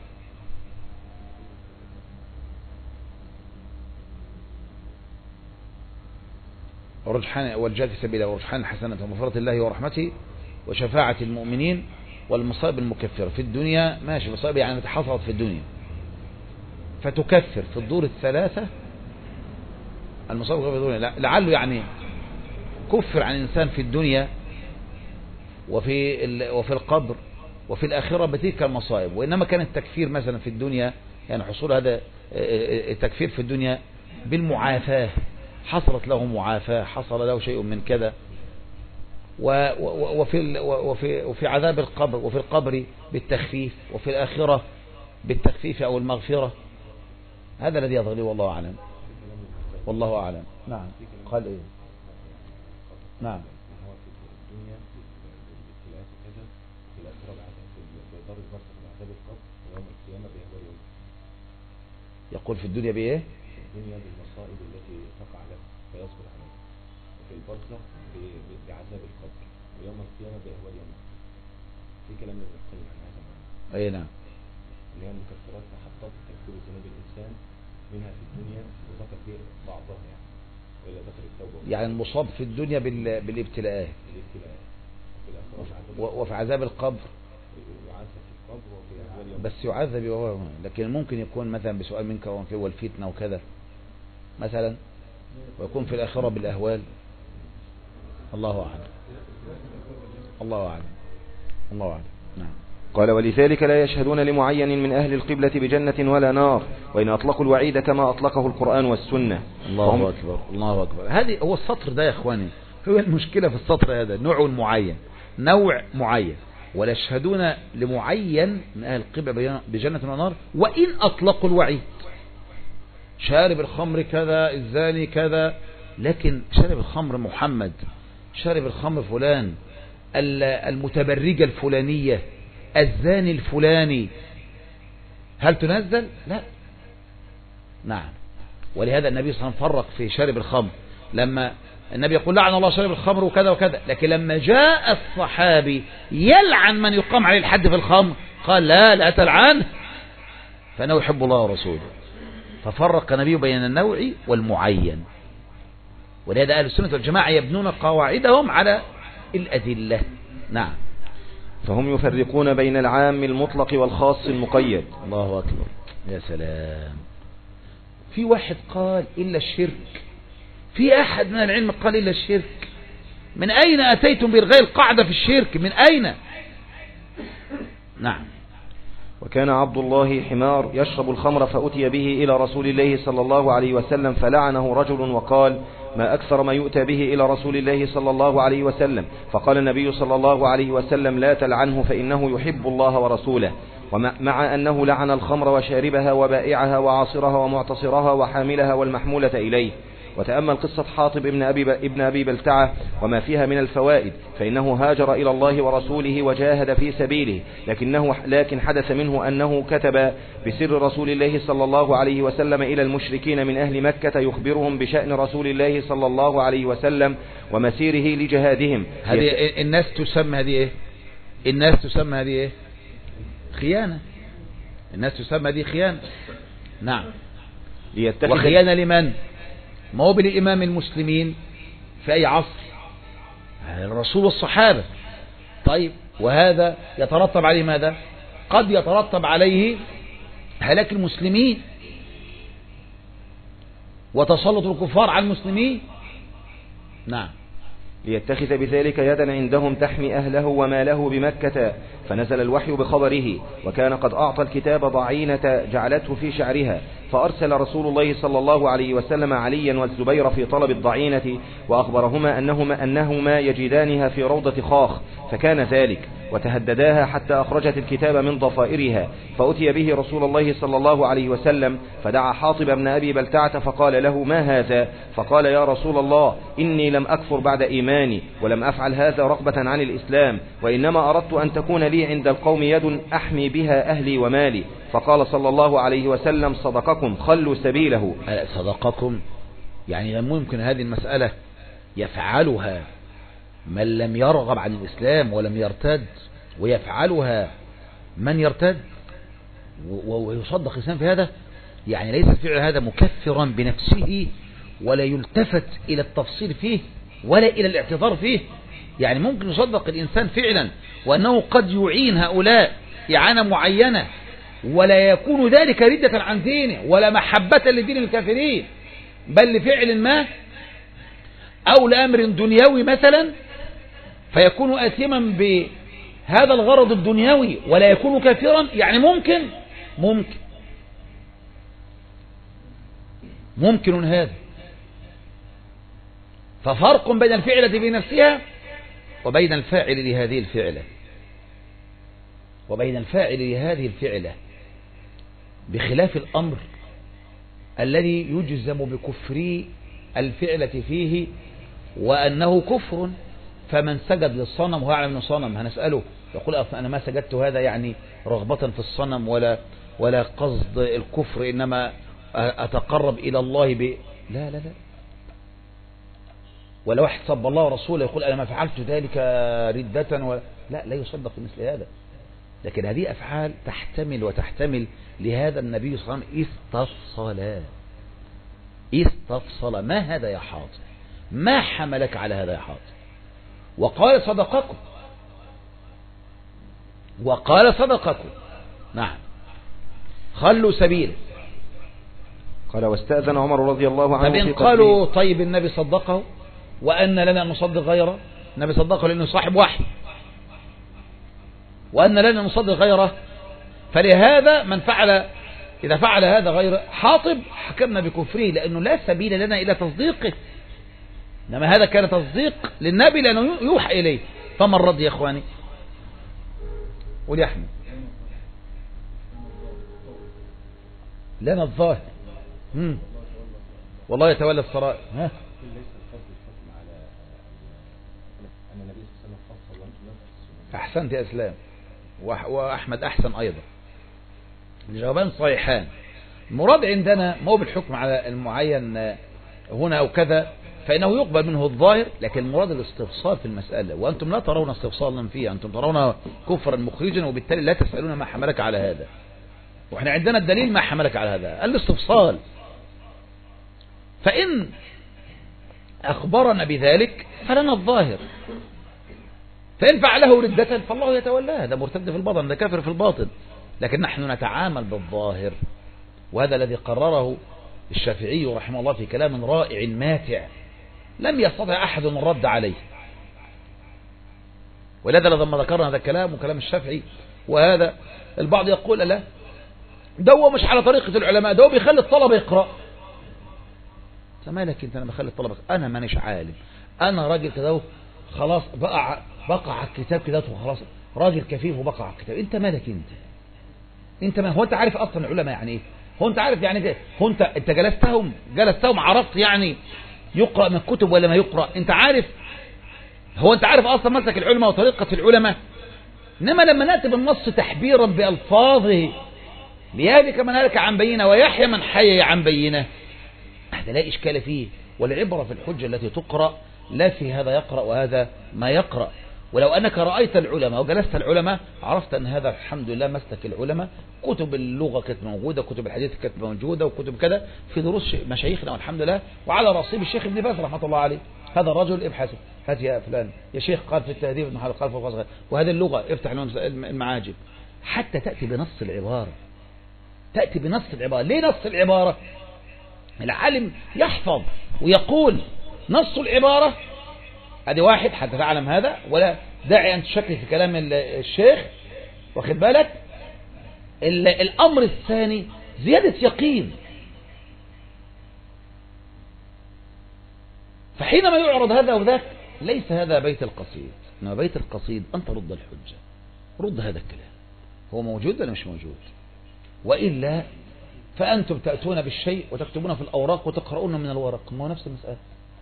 ورجحان والجهاد في سبيله ورجحان حسنة ومغفرة الله ورحمته وشفاعة المؤمنين والمصائب المكفرة في الدنيا. ماشي، مصائب يعني حصلت في الدنيا فتكفر في الدور الثلاثة المصائب في الدنيا، لعله يعني كفر عن الإنسان في الدنيا وفي وفي القبر وفي الآخرة بتلك المصائب. وإنما كان التكفير مثلا في الدنيا يعني حصول هذا التكفير في الدنيا بالمعافاة، حصلت له معافاة، حصل له شيء من كذا. وفي وفي وفي عذاب القبر وفي القبر بالتخفيف، وفي الآخرة بالتخفيف أو المغفرة. هذا الذي يظهر لي والله أعلم، والله أعلم. نعم. قال إيه؟ نعم. يقول في الدنيا بإيه؟ في الدنيا بالمصائب التي تقع له فيصبر عليها، وفي البرزخ بعذاب القبر، ويوم القيامة بأهوال يوم. في كلام ابن القيم عن هذا المعنى. أي نعم. اللي هي المكفرات تحطت تكفير ذنوب الإنسان منها في الدنيا وذكر فيه بعضها يعني، وإلا ذكر التوبة. يعني المصاب في الدنيا بال... بالابتلاءات. بالابتلاءات. وفي عذاب القبر بس يعذب وهو، لكن ممكن يكون مثلا بسؤال منك والفتنة وكذا مثلا، ويكون في الآخرة بالأهوال. الله أعلم، الله أعلم، الله أعلم. نعم. قال ولذلك لا يشهدون لمعين من أهل القبلة بجنة ولا نار، وإن أطلقوا الوعيد كما أطلقه القرآن والسنة. الله أكبر، الله أكبر. هذه هو السطر ده يا إخواني، هو المشكلة في السطر هذا، نوع معين، نوع معين. ولا يشهدون لمعين من أهل القبلة بجنة ونار وإن أطلقوا الوعيد. شارب الخمر كذا، الزاني كذا، لكن شارب الخمر محمد، شارب الخمر فلان، المتبرجة الفلانية، الزاني الفلاني، هل تنزل؟ لا. نعم. ولهذا النبي صلى الله عليه وسلم فرق في شارب الخمر، لما النبي يقول لعن الله شارب الخمر وكذا وكذا، لكن لما جاء الصحابي يلعن من يقام عليه الحد في الخمر قال لا لا تلعن فأنه يحب الله ورسوله. ففرق النبي بين النوع والمعين. ولهذا أهل السنة والجماعة يبنون قواعدهم على الأدلة. نعم. فهم يفرقون بين العام المطلق والخاص المقيد. الله أكبر، يا سلام. في واحد قال إلا الشرك، في أحد من العلم قال إلا الشرك. من أين أتيتم بإلغاء القاعدة في الشرك؟ من أين؟ نعم. وكان عبد الله حمار يشرب الخمر فأتي به إلى رسول الله صلى الله عليه وسلم فلعنه رجل وقال ما أكثر ما يؤتى به إلى رسول الله صلى الله عليه وسلم. فقال النبي صلى الله عليه وسلم لا تلعنه فإنه يحب الله ورسوله. ومع أنه لعن الخمر وشاربها وبائعها وعاصرها ومعتصرها وحاملها والمحمولة إليه. وتأمل قصة حاطب ابن أبي, ابن أبي بلتعة وما فيها من الفوائد، فإنه هاجر إلى الله ورسوله وجاهد في سبيله، لكنه لكن حدث منه أنه كتب بسر رسول الله صلى الله عليه وسلم إلى المشركين من أهل مكة يخبرهم بشأن رسول الله صلى الله عليه وسلم ومسيره لجهادهم. هذه الناس تسمى هذه إيه؟ الناس تسمى هذه إيه؟ خيانة. الناس تسمى هذه خيانة. نعم. وخيانة لمن؟ ما هو بالإمام المسلمين في أي عصر؟ الرسول والصحابة. طيب وهذا يترتب عليه ماذا؟ قد يترتب عليه هلاك المسلمين وتسلط الكفار على المسلمين. نعم. ليتخذ بذلك يدا عندهم تحمي أهله وماله بمكة، فنزل الوحي بخبره، وكان قد أعطى الكتاب ضعينة جعلته في شعرها، فأرسل رسول الله صلى الله عليه وسلم عليا والزبير في طلب الضعينة، وأخبرهما أنهما, أنهما يجدانها في روضة خاخ، فكان ذلك، وتهدداها حتى أخرجت الكتاب من ضفائرها، فأتي به رسول الله صلى الله عليه وسلم، فدعا حاطب بن أبي بلتعة فقال له: ما هذا؟ فقال: يا رسول الله، إني لم أكفر بعد إيماني، ولم أفعل هذا رغبة عن الإسلام، وإنما أردت أن تكون لي عند القوم يد أحمي بها أهلي ومالي. فقال صلى الله عليه وسلم: صدقكم، خلوا سبيله. صدقكم يعني ممكن هذه المسألة يفعلها من لم يرغب عن الإسلام ولم يرتد، ويفعلها من يرتد ويصدق الإسلام في هذا؟ يعني ليس فعل هذا مكفرا بنفسه، ولا يلتفت إلى التفصيل فيه ولا إلى الاعتذار فيه. يعني ممكن يصدق الإنسان فعلا وأنه قد يعين هؤلاء إعانة معينة، ولا يكون ذلك ردة عن دينه ولا محبة لدين الكافرين، بل لفعل ما أو لأمر دنيوي مثلا، فيكون آثما بهذا الغرض الدنيوي ولا يكون كافرا. يعني ممكن ممكن ممكن هذا. ففرق بين الفعلة بنفسها وبين الفاعل لهذه الفعلة وبين الفاعل لهذه الفعلة بخلاف الأمر الذي يجزم بكفر الفعلة فيه وأنه كفر. فمن سجد للصنم وهو يعلم أنه صنم هنسأله يقول: أنا ما سجدت هذا يعني رغبة في الصنم ولا ولا قصد الكفر، إنما أتقرب إلى الله ب لا لا لا. ولا واحد صب الله ورسوله يقول: أنا ما فعلت ذلك ردة و... لا لا يصدق مثل هذا. لكن هذه أفعال تحتمل وتحتمل لهذا النبي صلى الله عليه وسلم استفصلا استفصل. ما هذا يا حاطب؟ ما حملك على هذا يا حاطب؟ وقال: صدقكم، وقال: صدقكم. نعم. خلوا سبيله. قال: واستأذن عمر رضي الله عنه. فبين قالوا: طيب النبي صدقه وأن لنا أن نصدق غيره. النبي صدقه لأنه صاحب وحي، وأن لنا أن نصدق غيره، فلهذا من فعل إذا فعل هذا غير حاطب حكمنا بكفره، لأنه لا سبيل لنا إلى تصديقه. إنما هذا كان تصديق للنبي لأنه يوحى إليه. فمن رضي يا إخواني؟ قول يا أحمد. لنا الظاهر. مم. والله يتولى السرائر. ها؟ أحسنت يا إسلام، وأحمد أحسن أيضا. الجوابان صحيحان. المراد عندنا مو بالحكم على المعين هنا أو كذا، فإنه يقبل منه الظاهر، لكن المراد الاستفصال في المسألة، وأنتم لا ترون استفصالا فيها، أنتم ترون كفرا مخرجا، وبالتالي لا تسألون ما حملك على هذا، وإحنا عندنا الدليل ما حملك على هذا الاستفصال. فإن أخبرنا بذلك فلنا الظاهر، فإن فعله ردة فالله يتولاه، هذا مرتد في الباطن، هذا كافر في الباطن. لكن نحن نتعامل بالظاهر، وهذا الذي قرره الشافعي رحمه الله في كلام رائع ماتع لم يستطع أحد الرد عليه. ولذا لما ذكرنا هذا الكلام وكلام الشافعي، وهذا البعض يقول: لا ده هو مش على طريقة العلماء، ده هو بيخلي الطلبة يقرأ. مالك انت؟ انا بخلي الطلبة، انا مانيش عالم، انا راجل كده خلاص بقع بقع على الكتاب كده وخلاص، راجل كفيف وبقع على الكتاب. انت مالك انت؟ انت ما هو انت عارف اصلا العلماء يعني ايه؟ هو انت عارف يعني ايه؟ هو انت انت جلستهم جلستهم عرفت يعني يقرأ من كتب ولا ما يقرأ؟ انت عارف، هو انت عارف اصلا مسلك العلماء وطريقة العلماء؟ انما لما نأتي بالنص تحبيرا بألفاظه ليهلك من هلك عن بينه ويحيى من حي عن بينه، هذا لا إشكال فيه. والعبرة في الحجة التي تقرأ، لا في هذا يقرأ وهذا ما يقرأ. ولو أنك رأيت العلماء وجلست العلماء عرفت أن هذا الحمد لله مسلك العلماء. كتب اللغة كانت موجودة، كتب الحديث كانت موجودة، وكتب كذا في دروس مشايخنا والحمد لله. وعلى رأسهم الشيخ ابن باز رحمة الله عليه، هذا الرجل ابحث، هات يا فلان يا شيخ قال في التهذيب ابن حجر قال في الفصل، وهذه اللغة افتح المعاجم حتى تأتي بنص العبارة. تأتي بنص العبارة. ليه نص العبارة؟ العالم يحفظ ويقول نص العبارة، هذه واحد حتى تعلم هذا، ولا داعي أن تشكل في كلام الشيخ، واخد بالك. الأمر الثاني زيادة يقين. فحينما يعرض هذا وذاك ليس هذا بيت القصيد، إنما بيت القصيد أن ترد الحجة. رد هذا الكلام، هو موجود ولا مش موجود؟ وإلا فأنتم تأتون بالشيء وتكتبون في الأوراق وتقرؤون من الورق، ما هو نفس المسألة.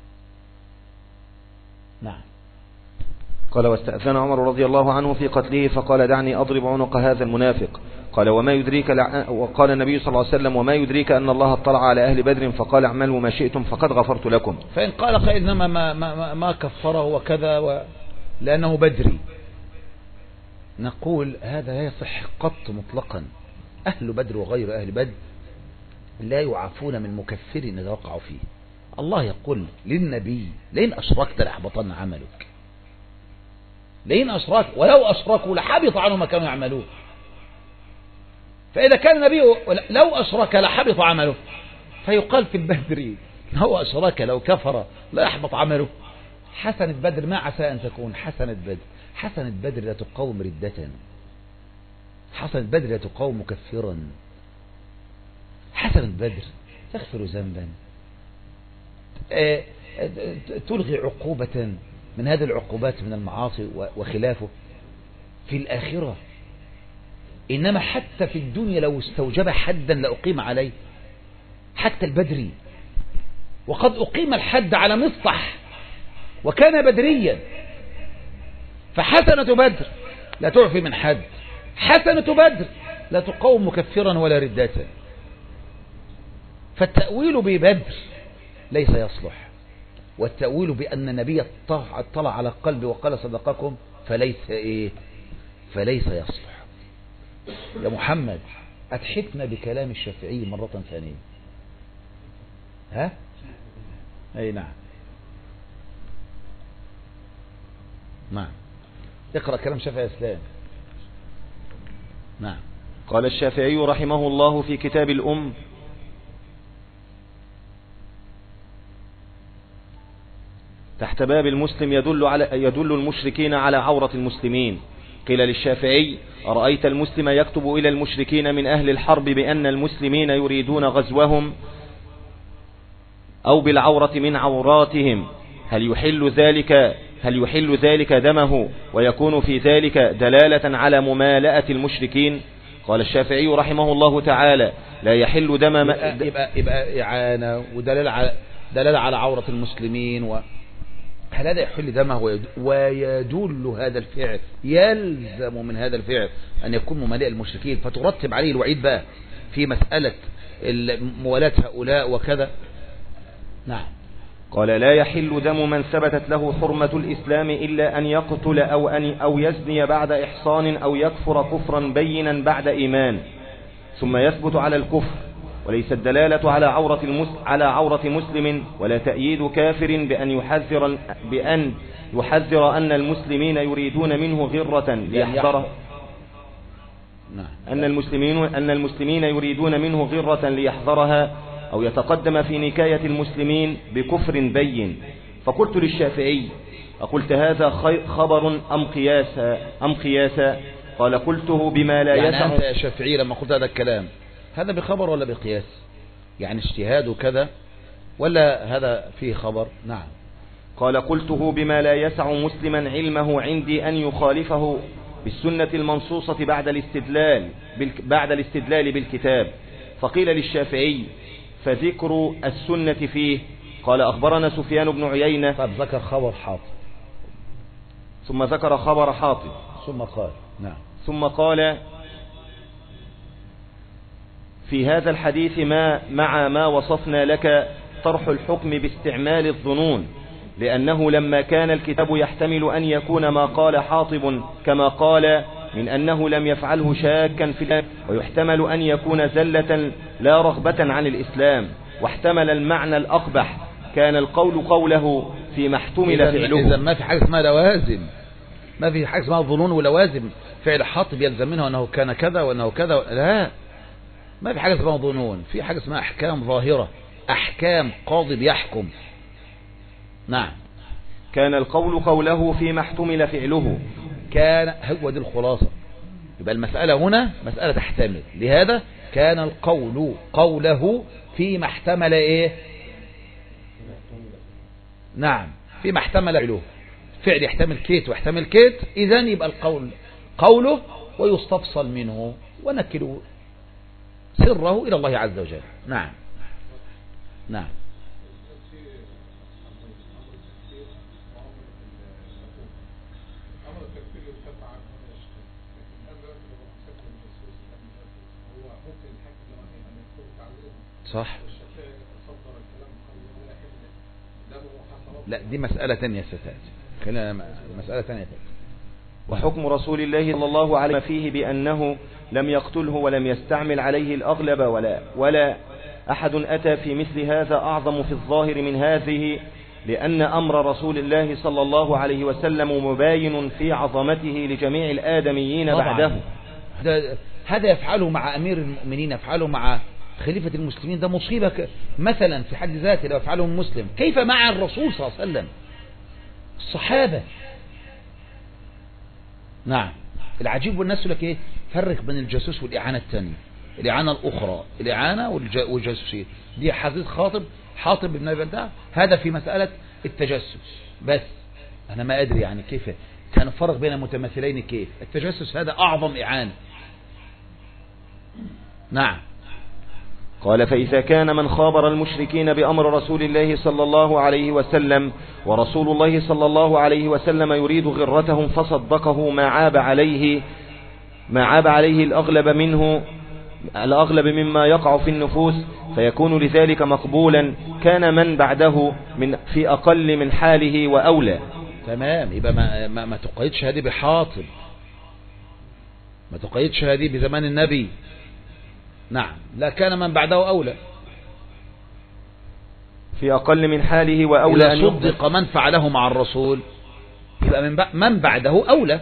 نعم. قال واستأذن عمر رضي الله عنه في قتله فقال دعني أضرب عنق هذا المنافق. قال وما يدريك لع... وقال النبي صلى الله عليه وسلم وما يدريك أن الله اطلع على أهل بدر فقال اعملوا ما شئتم فقد غفرت لكم. فإن قال قائل إنما ما, ما, ما كفره وكذا و... لأنه بدري، نقول هذا لا يصح قط مطلقا. أهل بدر وغير أهل بدر لا يعافون من مكفر إذا وقعوا فيه. الله يقول للنبي لئن أشركت لأحبطن عملك، لئن أشركت، ولو أشركوا لحبط عنهم ما كانوا يعملون. فإذا كان النبي لو أشرك لحبط عمله، فيقال في البدر لو أشرك لو كفر لا يحبط عمله. حسنة بدر ما عسى أن تكون حسنة بدر. حسنة بدر لا تقاوم ردة، حسنة بدر لا تقاوم مكفرا. حسنة بدر تغفر ذنبا، تلغي عقوبة من هذه العقوبات من المعاصي وخلافه في الآخرة. إنما حتى في الدنيا لو استوجب حدا لأقيم عليه، حتى البدري، وقد أقيم الحد على مصطح وكان بدريا. فحسنة بدر لا تعفي من حد، حسنة بدر لا تقاوم مكفرا ولا ردة. فالتأويل ببدر ليس يصلح، والتأويل بأن النبي اطلع على القلب وقال صدقكم فليس إيه فليس يصلح. يا محمد أتحفنا بكلام الشافعي مرة ثانية. ها أي نعم نعم اقرأ كلام شافعي إسلام. نعم. قال الشافعي رحمه الله في كتاب الأم تحت باب المسلم يدل على يدل المشركين على عورة المسلمين. قيل للشافعي أرأيت المسلم يكتب إلى المشركين من أهل الحرب بأن المسلمين يريدون غزوهم أو بالعورة من عوراتهم، هل يحل ذلك هل يحل ذلك دمه ويكون في ذلك دلالة على ممالأة المشركين؟ قال الشافعي رحمه الله تعالى لا يحل دم يبقى, يبقى, يبقى إعانة ودلالة على دلالة على عورة المسلمين، و هل هذا يحل دمه ويدل هذا الفعل يلزم من هذا الفعل أن يكون ممالئ المشركين، فترتب عليه الوعيد بقى في مسألة موالاة هؤلاء وكذا. نعم. قال لا يحل دم من ثبتت له حرمة الإسلام إلا أن يقتل أو, أن أو يزني بعد إحصان أو يكفر كفرا بينا بعد إيمان ثم يثبت على الكفر، وليس الدلالة على عورة المسلم على عورة مسلم ولا تأييد كافر بأن يحذر بأن يحذر أن المسلمين يريدون منه غرة ليحذره أن المسلمين أن المسلمين يريدون منه غرة ليحذرها أو يتقدم في نكاية المسلمين بكفر بين. فقلت للشافعي أقلت هذا خبر أم قياسا أم قياسا؟ قال قلته بما لا يعني يسع. أنت يا شافعي لما قلت هذا الكلام هذا بخبر ولا بقياس؟ يعني اجتهاد وكذا ولا هذا فيه خبر؟ نعم. قال قلته بما لا يسع مسلما علمه عندي أن يخالفه بالسنة المنصوصة بعد الاستدلال بعد الاستدلال بالكتاب. فقيل للشافعي فذكر السنة فيه قال أخبرنا سفيان بن عيينة. طب ذكر خبر حاطب ثم ذكر خبر حاطب ثم قال نعم ثم قال في هذا الحديث ما مع ما وصفنا لك طرح الحكم باستعمال الظنون، لأنه لما كان الكتاب يحتمل أن يكون ما قال حاطب كما قال من أنه لم يفعله شاكا في الله، ويحتمل أن يكون زلة لا رغبة عن الإسلام، واحتمل المعنى الأقبح كان القول قوله فيما احتمل فعله. إذا ما في حاجة اسمها لوازم، ما في حاجة اسمها ظنون ولوازم فعل حاطب يلزم منه أنه كان كذا وأنه كذا، لا، ما في حاجة اسمها ظنون، في حاجة اسمها أحكام ظاهرة، أحكام قاضي بيحكم. نعم. كان القول قوله فيما احتمل فعله، كان هو دي الخلاصة. يبقى المسألة هنا مسألة تحتمل، لهذا كان القول قوله فيما احتمل ايه؟ نعم، فيما احتمل فعله، فعل يحتمل كيت ويحتمل كيت، إذن يبقى القول قوله ويستفصل منه ونكل سره إلى الله عز وجل. نعم نعم. صح. لا دي مسألة تانية ستأتي، خلينا مسألة تانية تأتي. وحكم رسول الله صلى الله عليه وسلم فيه بأنه لم يقتله ولم يستعمل عليه الأغلب ولا ولا أحد أتى في مثل هذا أعظم في الظاهر من هذه، لأن أمر رسول الله صلى الله عليه وسلم مباين في عظمته لجميع الآدميين طبعا. بعده. هذا يفعله مع أمير المؤمنين، يفعله مع خليفة المسلمين، ده مصيبة مثلا في حد ذاته لو يفعله مسلم، كيف مع الرسول صلى الله عليه وسلم الصحابة. نعم. العجيب والناس لك ايه، فرق بين الجاسوس والإعانة الثانية، الإعانة الأخرى، الإعانة والجاسوسية دي حديث خاطب حاطب بن أبي بلتعة، هذا في مسألة التجسس. بس أنا ما أدري يعني كيف كان الفرق بين المتماثلين، كيف التجسس هذا أعظم إعانة. نعم. قال فإذا كان من خابر المشركين بأمر رسول الله صلى الله عليه وسلم ورسول الله صلى الله عليه وسلم يريد غرتهم فصدقه ما عاب عليه ما عاب عليه الأغلب منه الأغلب مما يقع في النفوس، فيكون لذلك مقبولا، كان من بعده من في أقل من حاله وأولى. تمام. يبقى ما, ما, ما تقيدش هذه بحاطب، ما تقيدش هذه بزمان النبي. نعم. لا، كان من بعده أولى، في أقل من حاله وأولى أن صدق من فعله مع الرسول، يبقى من, من بعده أولى.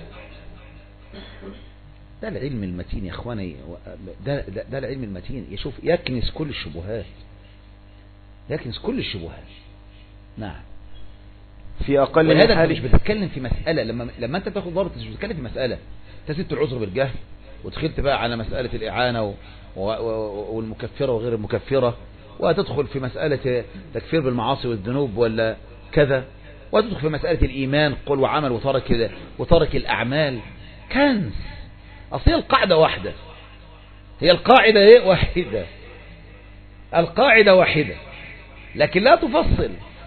ده العلم المتين يا اخواني، ده, ده, ده العلم المتين، يشوف يكنس كل الشبهات، يكنس كل الشبهات. نعم. في أقل من حاله. مش بتتكلم في مسألة، لما لما أنت تاخد ضابط مش بتتكلم في مسألة تسد العذر بالجهل، ودخلت بقى على مسألة الإعانة و والمكفرة وغير المكفرة، وتدخل في مسألة تكفير بالمعاصي والذنوب ولا كذا، وتدخل في مسألة الإيمان قول وعمل وترك وترك الأعمال. كنز. أصل هي القاعدة واحدة، هي القاعدة ايه واحدة، القاعدة واحدة، لكن لا تفصل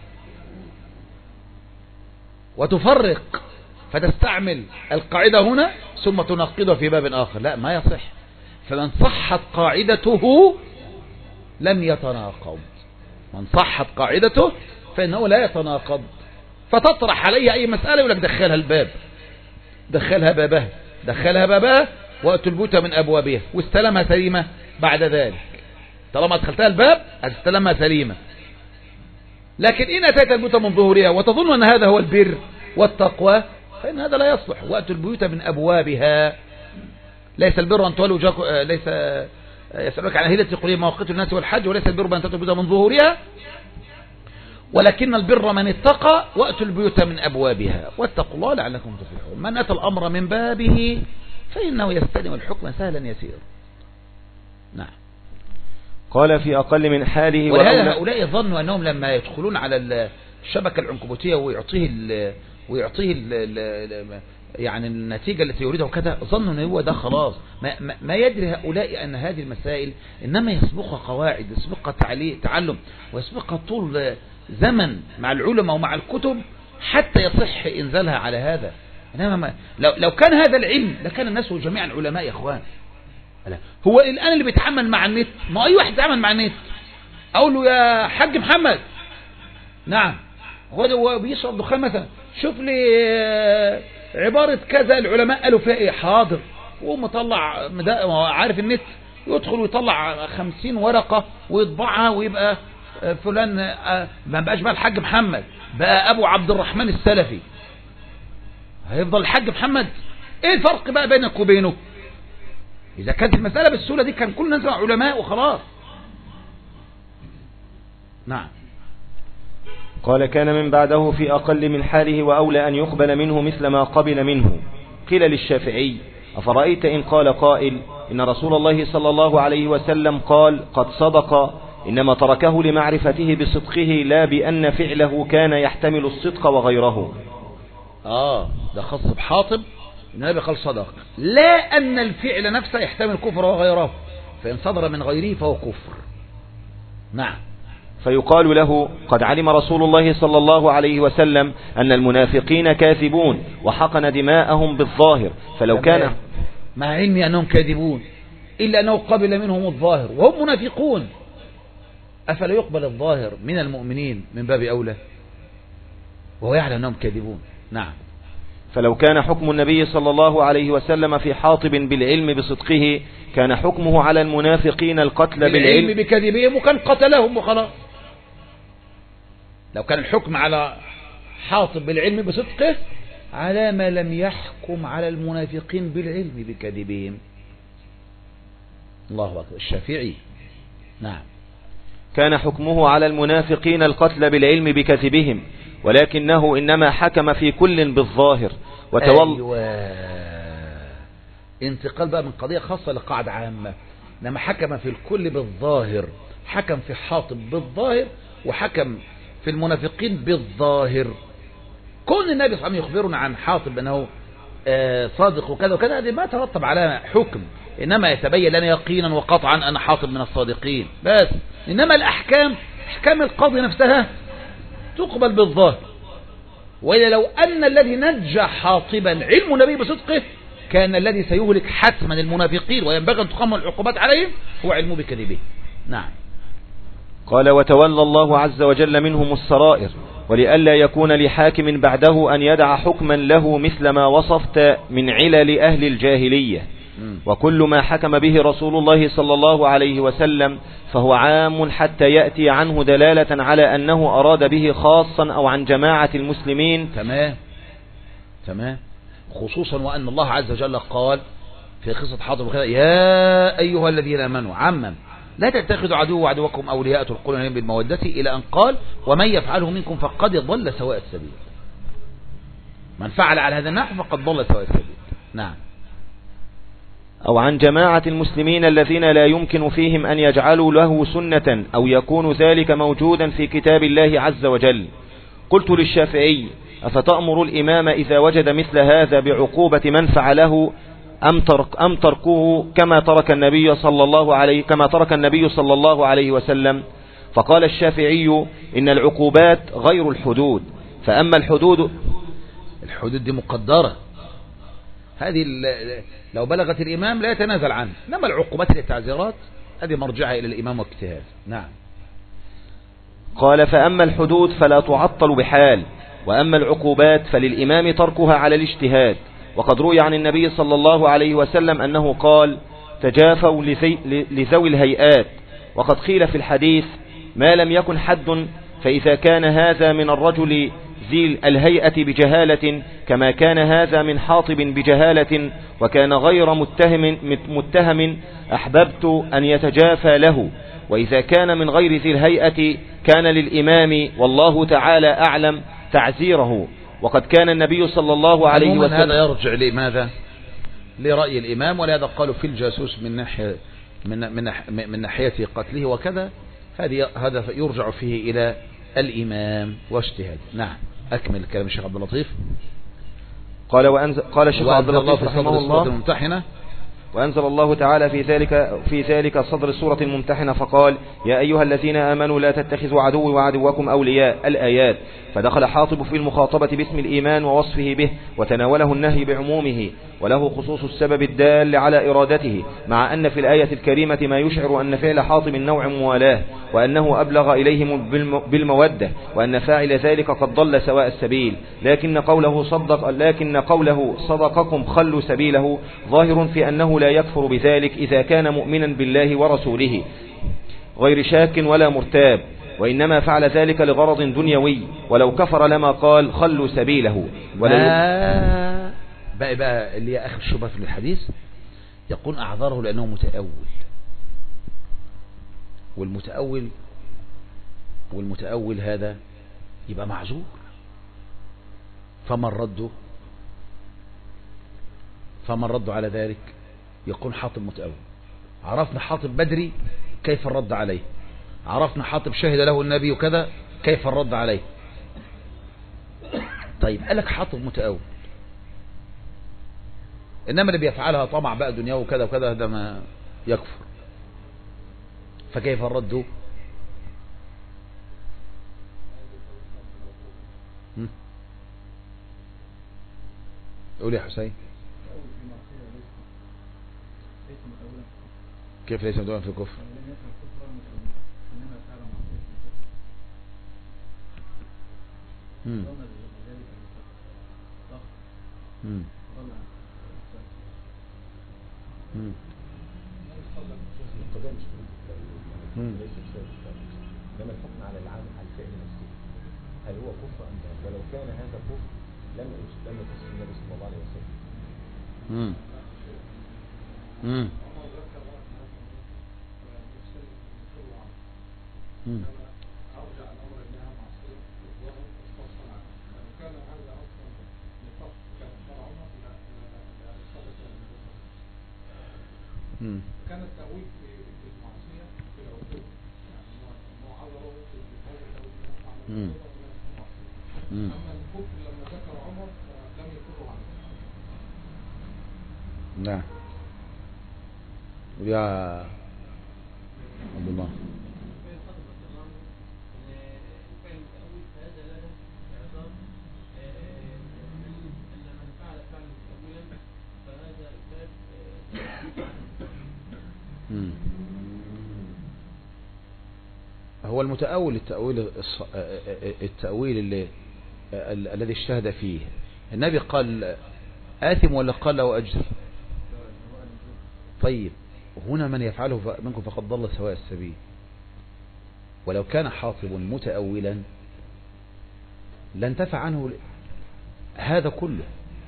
وتفرق فتستعمل القاعدة هنا ثم تنقضها في باب آخر، لا، ما يصح. فمن صحت قاعدته لم يتناقض، من صحت قاعدته فإنه لا يتناقض، فتطرح عليه أي مسألة يقول لك دخلها الباب، دخلها بابها، دخلها بابها وأتوا البيوت من أبوابها، واستلمها سليمة بعد ذلك. طالما دخلتها الباب هتستلمها سليمة. لكن إن أتيت البيوت من ظهورها وتظن أن هذا هو البر والتقوى فإن هذا لا يصلح. وأتوا البيوت من أبوابها، ليس البر أن تولوا وجهكم، ليس يسألونك عن أهلة قل مواقيت الناس والحج، وليس البر أن تأتوا البيوت من ظهورها، ولكن البر من اتقى وأتوا البيوت من أبوابها واتقوا الله لعلكم تفلحون. من أتى الأمر من بابه فإنه يستلم الحكم سهلا يسيرا. نعم. قال في أقل من حاله. ولهذا هؤلاء ظنوا أنهم لما يدخلون على الشبكة العنكبوتية ويعطيه ال ويعطيه ال ال يعني النتيجة التي يريدها وكذا، ظنوا أن هو ده خلاص. ما, ما, ما يدري هؤلاء أن هذه المسائل إنما يسبقها قواعد، يسبقها تعلم، ويسبقها طول زمن مع العلماء ومع الكتب حتى يصح إنزالها على هذا. إنما لو, لو كان هذا العلم لكان الناس جميعا علماء يا إخوان. هو الآن اللي بيتعامل مع النت، ما أي واحد يتعامل مع النت أقول له يا حاج محمد، نعم، هو بيشرب دخان مثلا، شوف لي عبارة كذا العلماء قالوا فيها إيه، حاضر، ومطلع عارف النت، يدخل ويطلع خمسين ورقة ويطبعها ويبقى فلان، ما بقاش بقى الحاج محمد، بقى أبو عبد الرحمن السلفي. هيفضل الحاج محمد؟ إيه الفرق بقى بينك وبينه؟ إذا كانت المسألة بالسهولة دي كان كل الناس علماء وخلاص. نعم. قال كان من بعده في أقل من حاله وأولى أن يقبل منه مثل ما قبل منه. قيل للشافعي أفرأيت إن قال قائل إن رسول الله صلى الله عليه وسلم قال قد صدق، إنما تركه لمعرفته بصدقه لا بأن فعله كان يحتمل الصدق وغيره. آه ده خاص بحاطب، النبي قال صدق، لا أن الفعل نفسه يحتمل الكفر وغيره، فإن صدر من غيره فهو كفر. نعم. فيقال له قد علم رسول الله صلى الله عليه وسلم أن المنافقين كاذبون وحقن دماءهم بالظاهر، فلو كان مع علمي أنهم كاذبون إلا أنه قبل منهم الظاهر وهم منافقون، أفلا يقبل الظاهر من المؤمنين من باب أولى وهو يعلم أنهم كاذبون. نعم. فلو كان حكم النبي صلى الله عليه وسلم في حاطب بالعلم بصدقه كان حكمه على المنافقين القتل بالعلم بكذبهم وكان قتلهم وخلاص. لو كان الحكم على حاطب بالعلم بصدقه على ما لم يحكم على المنافقين بالعلم بكذبهم. الله أكبر. الشافعي. نعم. كان حكمه على المنافقين القتل بالعلم بكذبهم، ولكنه إنما حكم في كل بالظاهر وتول أيوة. انتقال بقى من قضية خاصة لقاعدة عامة. إنما حكم في الكل بالظاهر، حكم في حاطب بالظاهر وحكم في المنافقين بالظاهر. كون النبي صلى الله عليه وسلم يخبرنا عن حاطب أنه صادق وكذا وكذا، هذه ما ترتب على حكم، إنما يتبين لنا يقينا وقطعا أن حاطب من الصادقين بس. إنما الأحكام، أحكام القاضي نفسها تقبل بالظاهر. وإلا لو أن الذي نجى حاطبا علم النبي بصدقه كان الذي سيهلك حتما المنافقين وينبغي أن تقام العقوبات عليهم هو علمه بكذبه. نعم. قال وتولى الله عز وجل منهم السرائر، ولئلا يكون لحاكم بعده أن يدع حكما له مثل ما وصفت من علل أهل الجاهلية. وكل ما حكم به رسول الله صلى الله عليه وسلم فهو عام حتى يأتي عنه دلالة على أنه أراد به خاصا أو عن جماعة المسلمين. تمام تمام. خصوصا وأن الله عز وجل قال في قصة حاطب وكذا يا أيها الذين آمنوا عما لا تتخذوا عدو وعدوكم أولياء تلقون إليهم بالمودة، إلى أن قال ومن يفعله منكم فقد ضل سواء السبيل. من فعل على هذا النحو فقد ضل سواء السبيل. نعم. أو عن جماعة المسلمين الذين لا يمكن فيهم أن يجعلوا له سنة أو يكون ذلك موجودا في كتاب الله عز وجل. قلت للشافعي أفتأمر الإمام إذا وجد مثل هذا بعقوبة من فعله أم ترك أم تركوه كما ترك النبي صلى الله عليه كما ترك النبي صلى الله عليه وسلم؟ فقال الشافعي إن العقوبات غير الحدود، فأما الحدود الحدود دي مقدرة، هذه لو بلغت الإمام لا يتنازل عنه، إنما العقوبات للتعزيرات هذه مرجعها إلى الإمام واجتهاد. نعم. قال فأما الحدود فلا تعطل بحال، وأما العقوبات فللإمام تركها على الاجتهاد. وقد روي عن النبي صلى الله عليه وسلم أنه قال تجافوا لذوي الهيئات. وقد قيل في الحديث ما لم يكن حد، فإذا كان هذا من الرجل ذي الهيئة بجهالة كما كان هذا من حاطب بجهالة وكان غير متهم, متهم أحببت أن يتجافى له. وإذا كان من غير ذي الهيئة كان للإمام والله تعالى أعلم تعزيره. وقد كان النبي صلى الله عليه وسلم هذا يرجع لماذا؟ لرأي الإمام، ولهذا قالوا في الجاسوس من ناحية من من من ناحية قتله وكذا، هذه هذا يرجع فيه إلى الإمام واجتهاد. نعم. أكمل الكلام الشيخ عبد اللطيف. قال وأنزل قال الشيخ عبد اللطيف رحمه الله الممتحنة وأنزل الله تعالى في ذلك في ذلك صدر السورة الممتحنة فقال: يا أيها الذين آمنوا لا تتخذوا عدوي وعدوكم أولياء. الآيات. فدخل حاطب في المخاطبة باسم الإيمان ووصفه به، وتناوله النهي بعمومه، وله خصوص السبب الدال على إرادته، مع أن في الآية الكريمة ما يشعر أن فعل حاطب نوع موالاه، وأنه أبلغ إليهم بالمودة، وأن فاعل ذلك قد ضل سواء السبيل. لكن قوله صدق لكن قوله صدقكم خلوا سبيله ظاهر في أنه لا يكفر بذلك إذا كان مؤمنا بالله ورسوله غير شاك ولا مرتاب، وإنما فعل ذلك لغرض دنيوي، ولو كفر لما قال خلوا سبيله. ولا بقى بقى اللي هي آخر شبهة في الحديث، يقول أعذره لأنه متأول، والمتأول والمتأول هذا يبقى معذور، فمن رده فمن رده على ذلك يكون حاطب متأول. عرفنا حاطب بدري كيف الرد عليه، عرفنا حاطب شهد له النبي وكذا كيف الرد عليه. طيب قالك حاطب متأول، إنما اللي بيفعلها طمع بقى دنياه وكذا وكذا هذا ما يكفر، فكيف الرد؟ قول يا حسين. كيف ليس مدعوا في الكفر؟ امم امم امم لما الحكم على العام على الفعل نفسه هل هو كفر ام لا؟ ولو كان هذا كفر لم لم يفسر النبي صلى الله عليه وسلم. امم امم امم امم كان التأويل في المعصية في العقوق، يعني هو عذره في هذا التأويل. أما الكفر لما ذكر عمر لم يكفره عنه. نعم. يا عبد الله. هو المتأول التأويل التأويل اللي الذي اجتهد فيه النبي قال آثم ولا قال له أجر؟ طيب هنا من يفعله منكم فقد ضل سواء السبيل. ولو كان حاطب متأولا لانتفع عنه هذا كله.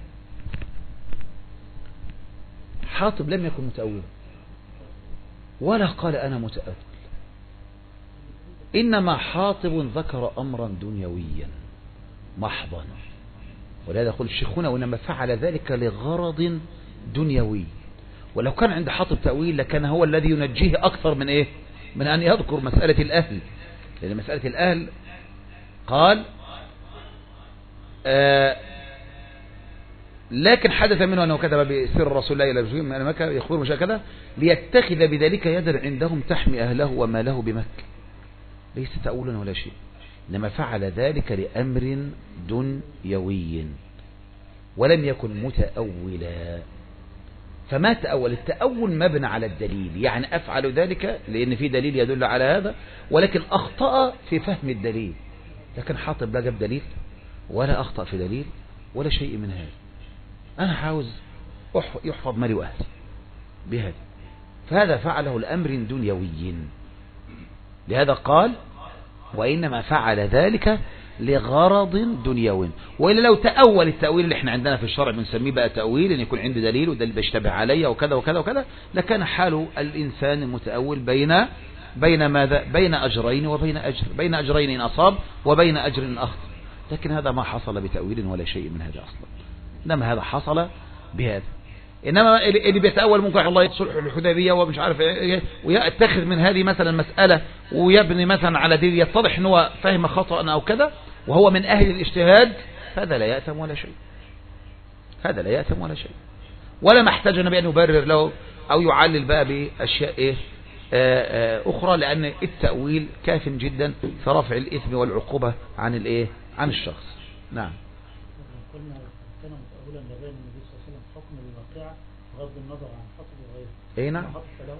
حاطب لم يكن متأولا ولا قال أنا متأول، إنما حاطب ذكر أمرا دنيويا محضا، ولهذا يقول الشيخ هنا وإنما فعل ذلك لغرض دنيوي. ولو كان عند حاطب تأويل لكان هو الذي ينجيه أكثر من إيه؟ من أن يذكر مسألة الأهل، لأن مسألة الأهل قال آه لكن حدث منه أنه كتب بسر رسول الله إلى من مكة يخبر مشاء كذا ليتخذ بذلك يدا عندهم تحمي أهله وماله بمكة، ليس تأولا ولا شيء، إنما فعل ذلك لأمر دنيوي ولم يكن متأولا. فما تأول، التأول مبنى على الدليل، يعني أفعل ذلك لأن في دليل يدل على هذا، ولكن أخطأ في فهم الدليل. لكن حاطب لا جاب دليل ولا أخطأ في دليل ولا شيء من هذا. أنا عاوز يحفظ مالي وأهلي بهذا، فهذا فعله الأمر دنيوي. لهذا قال وإنما فعل ذلك لغرض دنيوي. وإلا لو تأول التأويل اللي احنا عندنا في الشرع بنسميه بقى تأويل ان يكون عنده دليل ودليل بيشتبه عليه وكذا وكذا وكذا، لكان حال الإنسان المتأول بين بين ماذا؟ بين أجرين وبين أجر، بين أجرين إن أصاب وبين أجر إن أخطأ. لكن هذا ما حصل بتأويل ولا شيء من هذا أصلا، إنما هذا حصل بهذا. إنما اللي بيتأول ممكن الله يتصلح الحديبية ومش عارف إيه ويتخذ من هذه مثلا مسألة ويبني مثلا على دليل يتضح أنه فهم خطأ أو كذا وهو من أهل الاجتهاد، هذا لا يأثم ولا شيء، هذا لا يأثم ولا شيء، ولا محتاجنا بأن نبرر له أو يعلل بقى بأشياء إيه آآ آآ أخرى، لأن التأويل كاف جدا في رفع الإثم والعقوبة عن الإيه عن الشخص. نعم. قلنا كان متأولا لبيان النبي صلى الله عليه وسلم حكم الواقع بغض النظر عن حصل وغيره. اي نعم.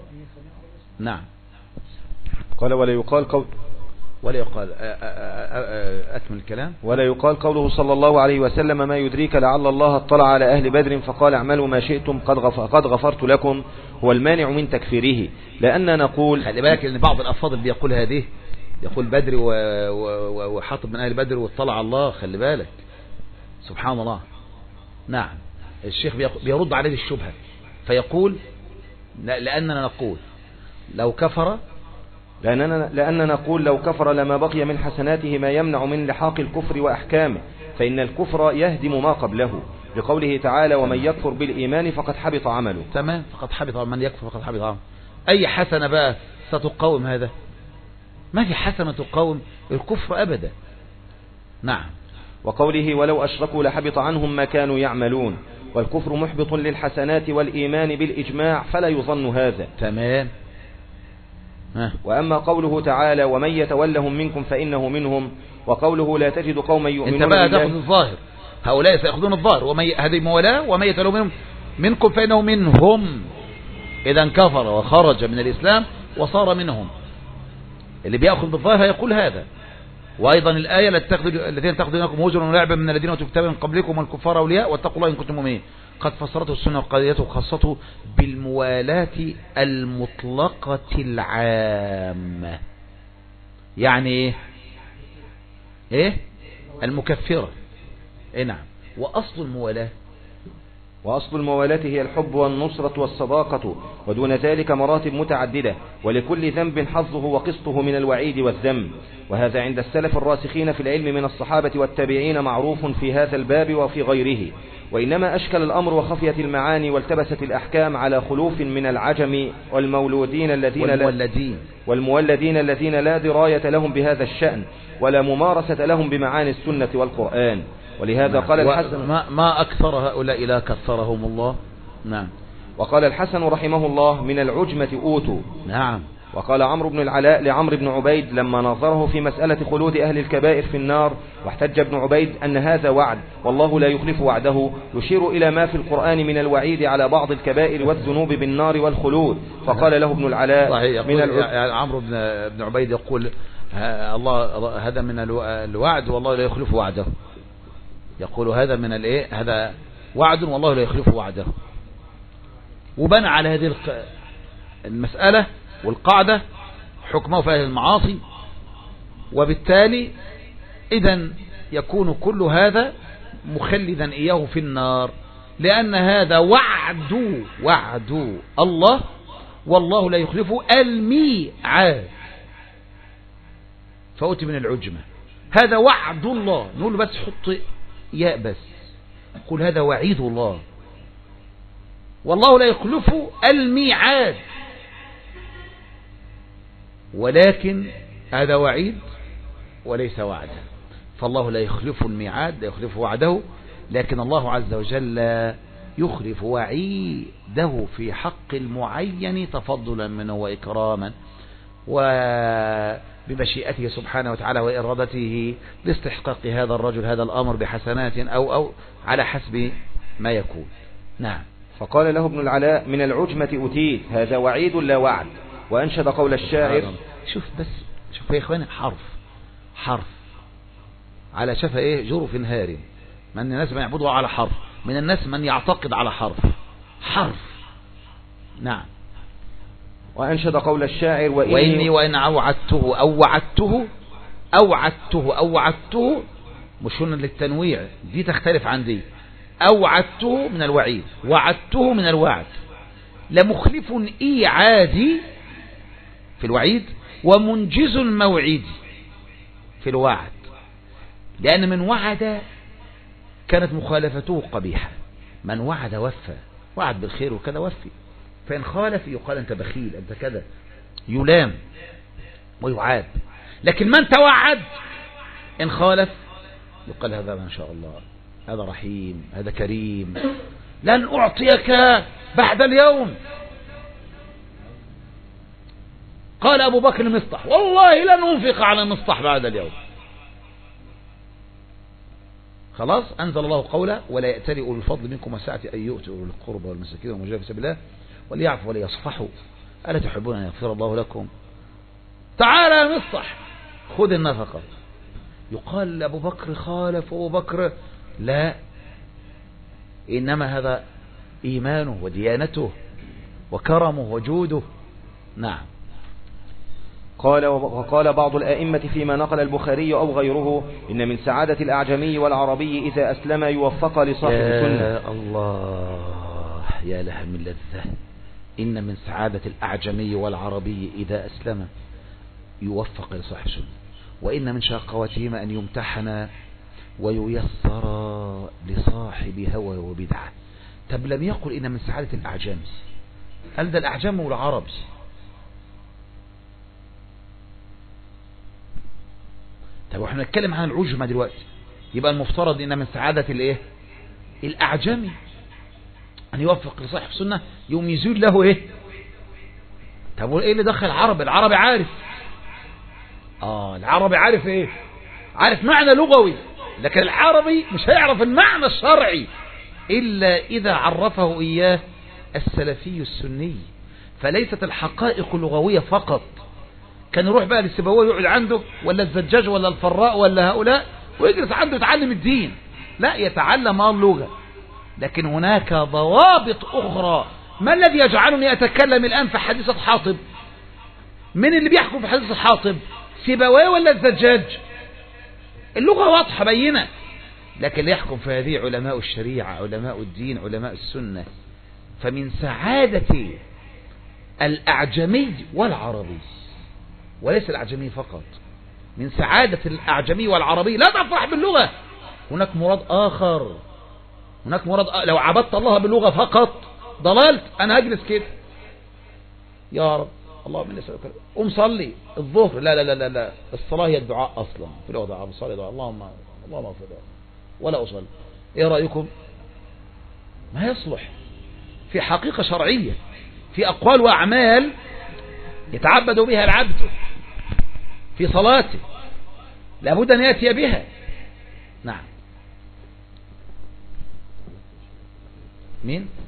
نعم. قال ولا يقال قول ولا يقال أكمل الكلام. ولا يقال قوله صلى الله عليه وسلم: ما يدريك لعل الله اطلع على أهل بدر فقال اعملوا ما شئتم قد غفر قد غفرت لكم، هو المانع من تكفيره. لأن نقول خلي بالك ان بعض الأفاضل بيقول هذه، يقول بدر وحاطب من أهل بدر واطلع على الله، خلي بالك سبحان الله. نعم. الشيخ بيرد عليه الشبهة فيقول لأننا نقول لو كفر لأننا, لأننا نقول لو كفر لما بقي من حسناته ما يمنع من لحاق الكفر وأحكامه، فإن الكفر يهدم ما قبله، لقوله تعالى: ومن يكفر بالإيمان فقد حبط عمله. تمام. فقد حبط، من يكفر فقد حبط عمله. أي حسنة بقى ستقاوم هذا؟ ما في حسنة تقاوم الكفر أبدا. نعم. وقوله: ولو أشركوا لحبط عنهم ما كانوا يعملون، والكفر محبط للحسنات والإيمان بالإجماع فلا يظن هذا. تمام. ها. وأما قوله تعالى: ومن يتولهم منكم فإنه منهم، وقوله: لا تجد قوما يؤمنون انت بقى بالله. تأخذ الظاهر، هؤلاء سيأخذون الظاهر، ومن هذه موالاه ومن يتولهم منهم منكم فإنه منهم، إذا كفر وخرج من الإسلام وصار منهم. اللي بيأخذ بالظاهر يقول هذا. وأيضا الآية: الذين تأخذونكم هجرا ولعبا من الذين أوتوا الكتاب من قبلكم والكفار أولياء واتقوا الله إن كنتم مؤمنين، قد فسرته السنة وقضيته خاصته بالموالاة المطلقة العامة. يعني ايه ايه المكفرة. ايه نعم. وأصل الموالاة وأصل الموالاة هي الحب والنصرة والصداقة، ودون ذلك مراتب متعددة، ولكل ذنب حظه وقسطه من الوعيد والذم. وهذا عند السلف الراسخين في العلم من الصحابة والتابعين معروف في هذا الباب وفي غيره. وإنما أشكل الأمر وخفيت المعاني والتبست الأحكام على خلوف من العجم والمولودين الذين والمولدين, لا والمولدين الذين لا دراية لهم بهذا الشأن ولا ممارسة لهم بمعاني السنة والقرآن. ولهذا قال الحسن: ما, ما أكثر هؤلاء لا كثرهم الله. نعم. وقال الحسن رحمه الله: من العجمة أوتوا. نعم. وقال عمرو بن العلاء لعمرو بن عبيد لما ناظره في مسألة خلود أهل الكبائر في النار، واحتج ابن عبيد أن هذا وعد والله لا يخلف وعده، يشير إلى ما في القرآن من الوعيد على بعض الكبائر والذنوب بالنار والخلود. فقال له ابن العلاء: من يعني عمرو بن عبيد يقول الله هذا من الوعد والله لا يخلف وعده، يقول هذا من الايه هذا وعد والله لا يخلف وعده. وبنى على هذه المسألة والقاعدة حكمه في أهل المعاصي، وبالتالي إذن يكون كل هذا مخلدا إياه في النار، لأن هذا وعد وعد الله والله لا يخلف الميعاد. فأتي من العجمة هذا وعد الله، نقول بس حط ياء بس، قل هذا وعيد الله والله لا يخلف الميعاد، ولكن هذا وعيد وليس وعدا. فالله لا يخلف الميعاد، لا يخلف وعده، لكن الله عز وجل يخلف وعيده في حق المعين تفضلا منه وإكراما وبمشيئته سبحانه وتعالى وإرادته لاستحقاق هذا الرجل هذا الأمر بحسنات أو أو على حسب ما يكون. نعم. فقال له ابن العلاء: من العجمة أتيت، هذا وعيد لا وعد. وأنشد قول الشاعر: شوف بس شوف يا إخواني، حرف حرف على شفا إيه جرف هار. من الناس من يعبدوا على حرف، من الناس من يعتقد على حرف حرف. نعم. وأنشد قول الشاعر: وإني, وإني وإن أوعدته أو وعدته أوعدته أو وعدته، مش هنا للتنويع، دي تختلف عن دي. أوعدته من الوعيد، وعدته من الوعد، لمخلف إيعادي في الوعيد ومنجز موعدي في الوعد، لأن من وعد كانت مخالفته قبيحة. من وعد وفى، وعد بالخير وكذا وفي، فإن خالف يقال أنت بخيل أنت كذا، يلام ويعاد. لكن من توعد إن خالف يقال هذا ما شاء الله، هذا رحيم، هذا كريم، لن أعطيك بعد اليوم، قال أبو بكر لمصطح والله لن أنفق على مصطح بعد اليوم. خلاص أنزل الله قوله ولا يأتلي أولو الفضل منكم وسعة أن يؤتوا أولو القربى والمساكين والمجاهدين في سبيل الله وليعفوا وليصفحوا ألا تحبون أن يغفر الله لكم؟ تعالى يا مصطح خذ النفقة. يقال أبو بكر خالف أبو بكر، لا، إنما هذا إيمانه وديانته وكرمه وجوده. نعم. قال وقال بعض الآئمة فيما نقل البخاري أو غيره إن من سعادة الأعجمي والعربي إذا أسلم يوفق لصاحب السنة. يا الله يا لها من لذة. إن من سعادة الأعجمي والعربي إذا أسلم يوفق لصاحب السنة، وإن من شقوتهما أن يمتحن وييسر لصاحب هوى وبدعة. طب لم يقل إن من سعادة الأعجمي، قال ده الأعجم والعربي. طب واحنا نتكلم عن العجمة دلوقتي، يبقى المفترض إن من سعادة الايه الأعجمي أن يوفق لصاحب السنة يوم يزول له ايه. طب وايه اللي دخل العربي؟ العربي عارف، اه العربي عارف ايه، عارف معنى لغوي، لكن العربي مش هيعرف المعنى الشرعي إلا إذا عرفه إياه السلفي السني. فليست الحقائق اللغوية فقط. كان يروح بقى للسيبويه يقعد عنده ولا الزجاج ولا الفراء ولا هؤلاء ويجلس عنده يتعلم الدين، لا، يتعلم اللغة. لكن هناك ضوابط أخرى. ما الذي يجعلني أتكلم الآن في حديثة حاطب؟ من اللي بيحكم في حديثة حاطب؟ سيبويه ولا الزجاج؟ اللغة واضحة بينة. لكن اللي يحكم في هذه علماء الشريعة، علماء الدين، علماء السنة. فمن سعادة الأعجمي والعربي، وليس الأعجمي فقط، من سعادة الأعجمي والعربي لا تفرح باللغة، هناك مراد آخر. هناك مراد آخر. لو عبدت الله باللغة فقط ضللت. أنا هجلس كده يا رب اللهم إني أسألك، قوم صلي الظهر، لا لا لا لا لا، الصلاة هي الدعاء أصلا، في لغة دعاء، بصلي دعاء اللهم اللهم اغفر لي ولا أصلي. إيه رأيكم؟ ما يصلح. في حقيقة شرعية، في أقوال وأعمال يتعبد بها العبد في صلاته، لابد أن يأتي بها. نعم. مين؟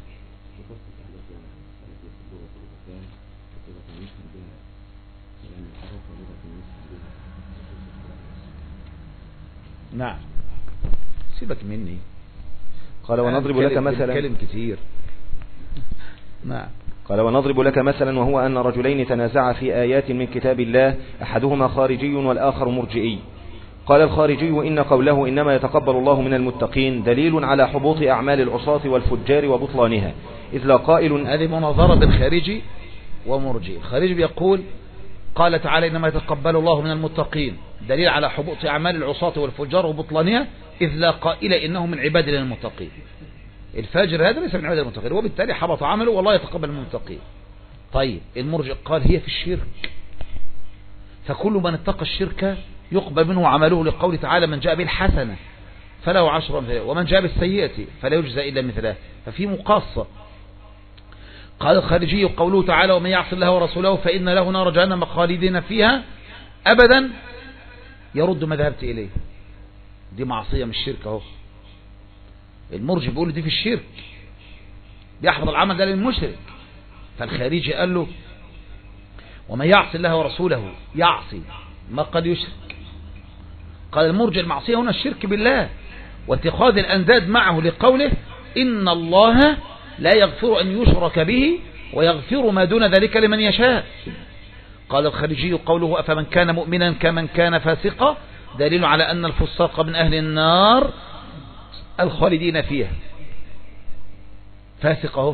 نعم. سيبك مني. قال ونضرب لك مثلا كلم كتير. نعم. قال ونضرب لك مثلا وهو أن رجلين تنازعا في آيات من كتاب الله أحدهما خارجي والآخر مرجئي. قال الخارجي إن قوله إنما يتقبل الله من المتقين دليل على حبوط أعمال العصاة والفجار وبطلانها، إذ لا قائل. هذه مناظرة بالخارجي ومرجئ. الخارجي بيقول قال تعالى إنما يتقبل الله من المتقين دليل على حبوط أعمال العصاة والفجار وبطلانها، إذ لا قائل إنه من عبادنا المتقين. الفاجر هذا ليس من عباد المتقين، وبالتالي حبط عمله والله يتقبل من المتقين. طيب المرجئ قال هي في الشرك، فكل من اتقى الشرك يقبل منه عمله، لقول تعالى من جاء بالحسنة فله عشر أمثالها ومن جاء بالسيئة فلا يجزى إلا مثلها، ففي مقاصة. قال الخارجي قوله تعالى ومن يعص الله ورسوله فإن له نار جهنم خالدين فيها أبدا، يرد ما ذهبت إليه. دي معصية من الشرك اهو. المرجئ بيقول دي في الشرك، بيحفظ العمل ده للمشرك. فالخارجي قال له ومن يعصي الله ورسوله، يعصي ما قد يشرك. قال المرجئ المعصية هنا الشرك بالله واتخاذ الأنداد معه، لقوله إن الله لا يغفر أن يشرك به ويغفر ما دون ذلك لمن يشاء. قال الخارجي قوله أفمن كان مؤمنا كمن كان فاسقا دليل على أن الفساق من أهل النار الخالدين فيها. فاسق اهو.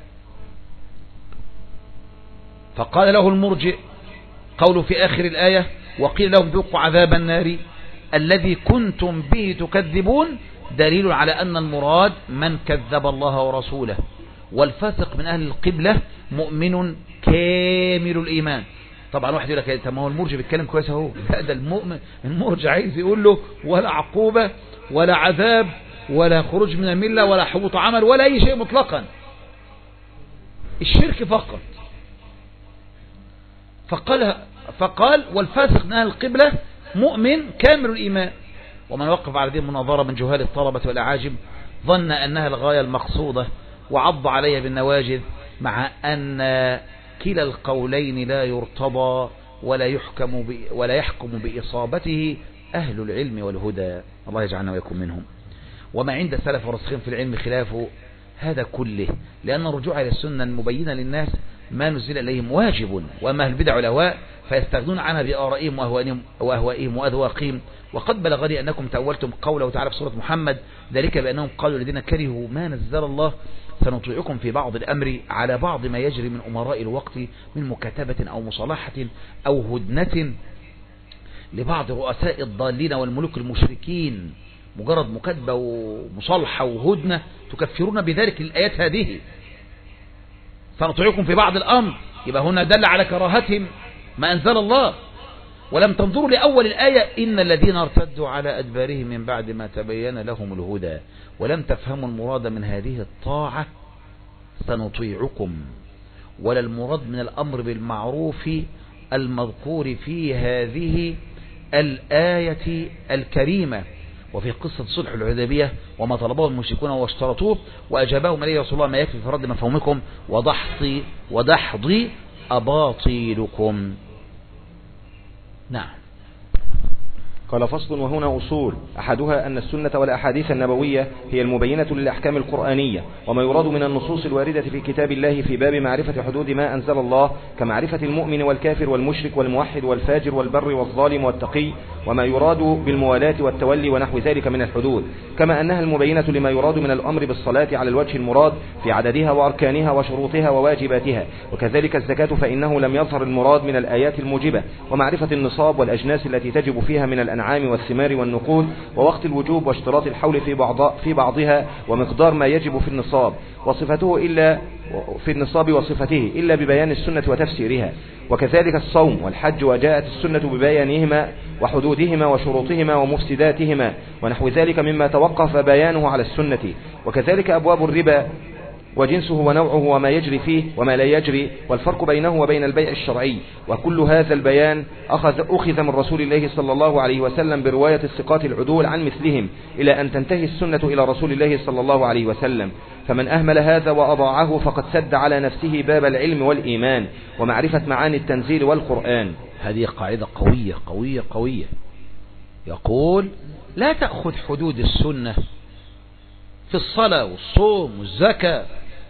فقال له المرجئ قوله في آخر الآية وقيل لهم ذوقوا عذاب النار الذي كنتم به تكذبون، دليل على أن المراد من كذب الله ورسوله. والفاسق من أهل القبلة مؤمن كامل الإيمان. طبعا واحد يقول لك طب ما هو المرجئ بيتكلم كويس اهو، لا ده المؤمن المرجئ عايز يقول له ولا عقوبة ولا عذاب ولا خروج من الملة ولا حبوط عمل ولا أي شيء مطلقا، الشرك فقط. فقال, فقال والفاسق من أهل القبلة مؤمن كامل الإيمان. ومن وقف على هذه المناظرة من جهال الطلبة والأعاجم ظن أنها الغاية المقصودة وعض علي بالنواجذ، مع أن كلا القولين لا يرتضى ولا يحكم ولا يحكم بإصابته أهل العلم والهدى، الله يجعلنا ويكون منهم. وما عند السلف والراسخين في العلم خلاف هذا كله، لأن الرجوع إلى السنة المبينة للناس ما نزل إليهم واجب، وما البدع والأهواء فيستغنون عنها بآرائهم وأهوائهم وأذواقهم. وقد بلغني أنكم تأولتم قوله تعالى في سورة محمد ذلك بأنهم قالوا الذين كرهوا ما نزل الله سنطيعكم في بعض الأمر على بعض ما يجري من أمراء الوقت من مكاتبة أو مصالحة أو هدنة لبعض رؤساء الضالين والملوك المشركين. مجرد مكاتبة ومصالحة وهدنة تكفرون بذلك الآيات هذه. سنطيعكم في بعض الأمر، يبقى هنا دل على كراهتهم ما أنزل الله. ولم تنظروا لأول الآية إن الذين ارتدوا على أدبارهم من بعد ما تبين لهم الهدى ولم تفهموا المراد من هذه الطاعة سنطيعكم، ولا المراد من الأمر بالمعروف المذكور في هذه الآية الكريمة. وفي قصة صلح الحديبية وما طلبه المشركون واشترطوه وأجابهم عليه رسول الله ما يكفي في رد مفهومكم ودحض ودحض أباطيلكم. نعم. قال فصل وهنا أصول، أحدها أن السنة والأحاديث النبوية هي المبينة للأحكام القرآنية، وما يراد من النصوص الواردة في كتاب الله في باب معرفة حدود ما أنزل الله كمعرفة المؤمن والكافر والمشرك والموحد والفاجر والبر والظالم والتقي، وما يراد بالموالاة والتولي ونحو ذلك من الحدود، كما أنها المبينة لما يراد من الأمر بالصلاة على الوجه المراد في عددها وأركانها وشروطها وواجباتها. وكذلك الزكاة فإنه لم يظهر المراد من الآيات الموجبة، ومعرفة النصاب والأجناس التي تجب فيها من الأنعام والثمار والنقود، ووقت الوجوب واشتراط الحول في بعض في بعضها، ومقدار ما يجب في النصاب وصفته إلا في النصاب وصفته إلا ببيان السنة وتفسيرها. وكذلك الصوم والحج، وجاءت السنة ببيانهما وحدودهما وشروطهما ومفسداتهما ونحو ذلك مما توقف بيانه على السنة. وكذلك أبواب الربا وجنسه ونوعه وما يجري فيه وما لا يجري، والفرق بينه وبين البيع الشرعي. وكل هذا البيان أخذ, أخذ من رسول الله صلى الله عليه وسلم برواية الثقات العدول عن مثلهم، إلى أن تنتهي السنة إلى رسول الله صلى الله عليه وسلم. فمن أهمل هذا وأضاعه فقد سد على نفسه باب العلم والإيمان ومعرفة معاني التنزيل والقرآن. هذه قاعدة قوية قوية قوية. يقول لا تأخذ حدود السنة في الصلاة والصوم والزكاة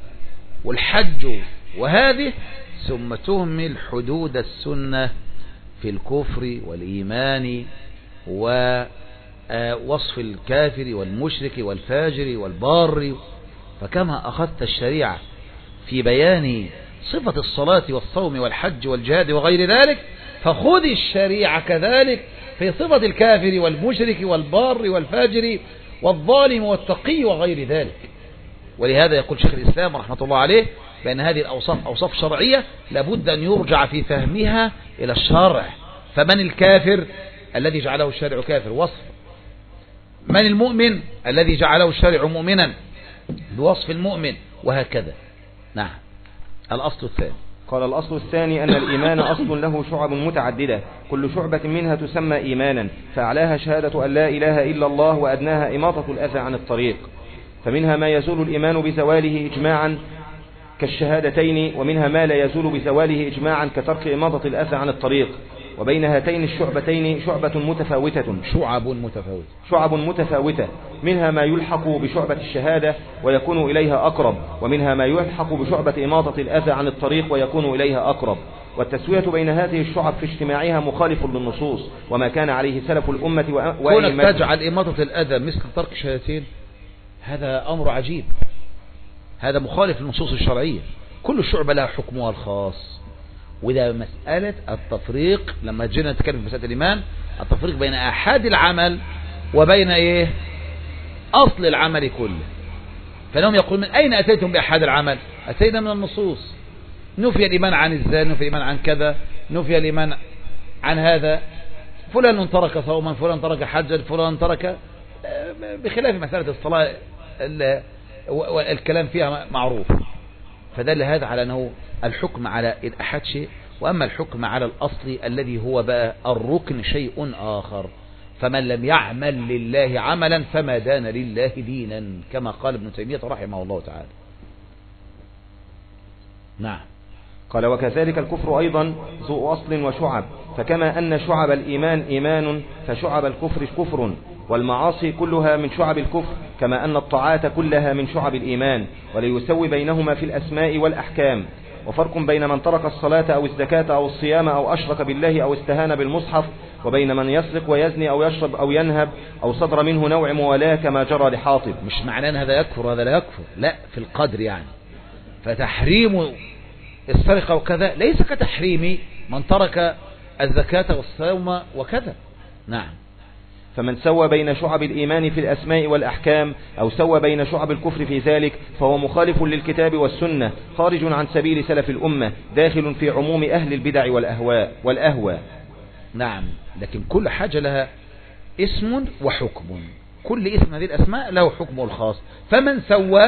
والحج وهذه ثم تهمل حدود السنة في الكفر والإيمان ووصف الكافر والمشرك والفاجر والبار. فكما أخذت الشريعة في بيان صفة الصلاة والصوم والحج والجهاد وغير ذلك، فخذ الشريعة كذلك في صفة الكافر والمشرك والبار والفاجر والظالم والتقي وغير ذلك. ولهذا يقول شيخ الإسلام رحمة الله عليه بأن هذه الأوصاف أوصاف شرعية لابد أن يرجع في فهمها إلى الشرع. فمن الكافر الذي جعله الشارع كافر وصف، من المؤمن الذي جعله الشارع مؤمنا بوصف المؤمن، وهكذا. نعم. الأصل الثاني. قال الأصل الثاني أن الإيمان أصل له شعب متعددة، كل شعبة منها تسمى إيمانا، فأعلاها شهادة أن لا إله إلا الله، وأدناها إماطة الأذى عن الطريق. فمنها ما يزول الإيمان بزواله إجماعا كالشهادتين، ومنها ما لا يزول بزواله إجماعا كترك إماطة الأذى عن الطريق. وبين هاتين الشعبتين شعبة متفاوتة شعب متفاوتة شعب متفاوتة منها ما يلحق بشعبة الشهادة ويكون إليها أقرب، ومنها ما يلحق بشعبة إماطة الأذى عن الطريق ويكون إليها أقرب. والتسوية بين هذه الشعب في اجتماعها مخالف للنصوص وما كان عليه سلف الأمة وكونك تجعل إماطة الأذى مثل ترك الشهادتين هذا أمر عجيب، هذا مخالف للنصوص الشرعية. كل شعبة لها حكمها الخاص. وده مسألة التفريق لما جينا نتكلم في مسألة الإيمان، التفريق بين أحد العمل وبين إيه أصل العمل كله. فلهم يقول من أين أتيتم بأحد العمل؟ أتينا من النصوص. نفي الإيمان عن الزنا، نفي الإيمان عن كذا، نفي الإيمان عن هذا. فلان ترك صوما، فلان ترك حجا، فلان ترك، بخلاف مسألة الصلاة والكلام فيها معروف. فدل هذا على أنه الحكم على الأحد شيء وأما الحكم على الأصل الذي هو بقى الركن شيء آخر. فمن لم يعمل لله عملا فما دان لله دينا، كما قال ابن تيمية رحمه الله تعالى. نعم. قال وكذلك الكفر أيضا ذو أصل وشعب، فكما أن شعب الإيمان إيمان فشعب الكفر كفر، والمعاصي كلها من شعب الكفر، كما أن الطاعات كلها من شعب الإيمان، وليسوي بينهما في الأسماء والأحكام. وفرق بين من ترك الصلاة أو الزكاة أو الصيام أو أشرك بالله أو استهان بالمصحف، وبين من يسرق ويزني أو يشرب أو ينهب أو صدر منه نوع موالاة كما جرى لحاطب. مش معناه أن هذا يكفر هذا لا يكفر، لا، في القدر يعني. فتحريم السرقة وكذا ليس كتحريم من ترك الزكاة والصوم وكذا. نعم. فمن سوى بين شعب الإيمان في الأسماء والأحكام أو سوى بين شعب الكفر في ذلك فهو مخالف للكتاب والسنة، خارج عن سبيل سلف الأمة، داخل في عموم أهل البدع والأهواء والأهواء. نعم. لكن كل حاجة لها اسم وحكم، كل اسم هذه الأسماء له حكمه الخاص. فمن سوى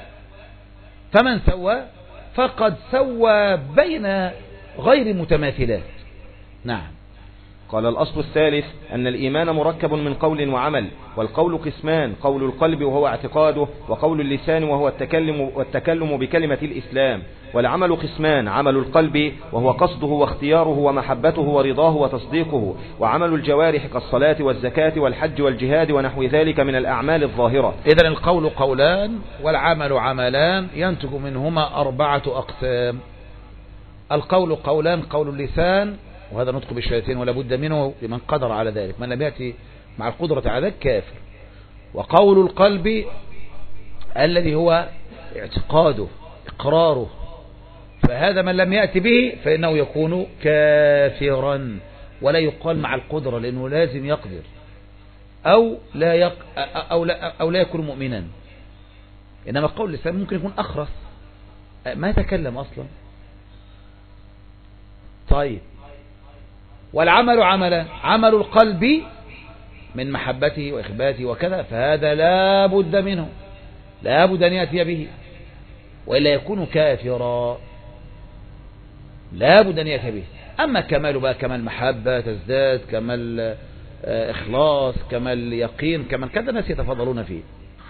فمن سوى فقد سوى بين غير متماثلات. نعم. قال الأصل الثالث أن الإيمان مركب من قول وعمل، والقول قسمان: قول القلب وهو اعتقاده، وقول اللسان وهو التكلم, والتكلم بكلمة الإسلام. والعمل قسمان: عمل القلب وهو قصده واختياره ومحبته ورضاه وتصديقه، وعمل الجوارح كالصلاة والزكاة والحج والجهاد ونحو ذلك من الأعمال الظاهرة. إذن القول قولان والعمل عملان، ينتج منهما أربعة أقسام. القول قولان: قول اللسان، وهذا نطق بالشهادتين ولا بد منه لمن قدر على ذلك، من لم يأتي مع القدرة على ذلك كافر. وقول القلب الذي هو اعتقاده إقراره، فهذا من لم يأتي به فإنه يكون كافرا، ولا يقال مع القدرة لأنه لازم يقدر، أو لا, يق... أو لا, أو لا يكون مؤمنا. إنما قول اللسان ممكن يكون أخرس ما يتكلم أصلا. طيب. والعمل عملا: عمل القلب من محبته وإخباته وكذا، فهذا لا بد منه، لا بد أن يأتي به وإلا يكون كافرا، لا بد أن يأتي به. أما كمال بقى كمال محبة تزداد، كمال إخلاص، كمال يقين، كمال كذا، الناس يتفضلون فيه.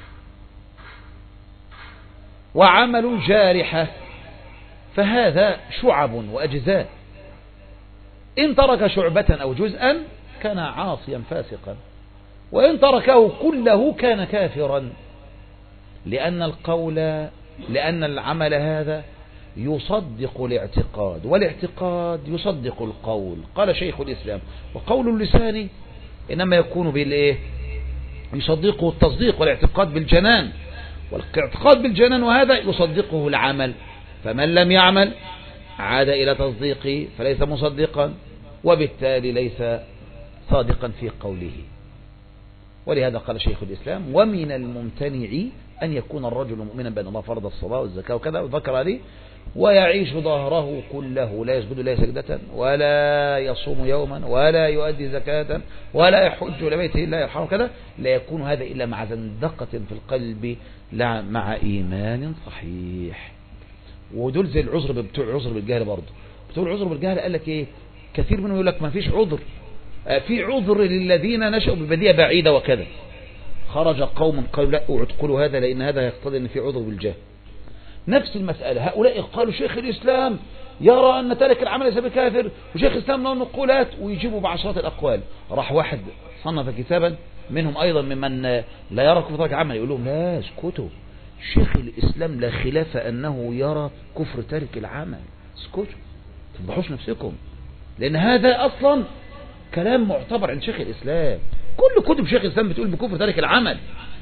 وعمل الجارحة فهذا شعب وأجزاء، إن ترك شعبة أو جزءا كان عاصيا فاسقا، وإن تركه كله كان كافرا، لأن القول لأن العمل هذا يصدق الاعتقاد، والاعتقاد يصدق القول. قال شيخ الإسلام: وقول اللسان إنما يكون بالإيه؟ يصدقه التصديق والاعتقاد بالجنان، والاعتقاد بالجنان وهذا يصدقه العمل، فمن لم يعمل عاد إلى تصديقه فليس مصدقا، وبالتالي ليس صادقا في قوله. ولهذا قال شيخ الإسلام: ومن الممتنع أن يكون الرجل مؤمنا بأن الله فرض الصلاة والزكاة وكذا وذكر هذه، ويعيش ظهره كله لا يسجد لا سجدة ولا يصوم يوما ولا يؤدي زكاة ولا يحج لبيته إلا يرحمه كذا، لا يكون هذا إلا مع زندقة في القلب لا مع إيمان صحيح. ودول زي العذر بتوع العذر بالجهل برضه. بتوع العذر بالجهل قال لك ايه؟ كثير منهم يقول لك ما فيش عذر، في عذر للذين نشأوا ببدية بعيدة وكذا. خرج قوم قالوا لا اعتقلوا هذا لأن هذا يقتضي ان في عذر بالجهل. نفس المسألة، هؤلاء قالوا شيخ الإسلام يرى أن تارك العمل ليس بكافر، وشيخ الإسلام له نقولات، ويجيبوا بعشرات الأقوال. راح واحد صنف كتابا منهم أيضا ممن لا يرى كفر تارك العمل، يقول لهم لا اسكتوا، شيخ الإسلام لا خلاف أنه يرى كفر تارك العمل، اسكتوا تفضحوش نفسكم، لأن هذا أصلا كلام معتبر عند شيخ الإسلام. كل كتب شيخ الإسلام بتقول بكفر تارك العمل.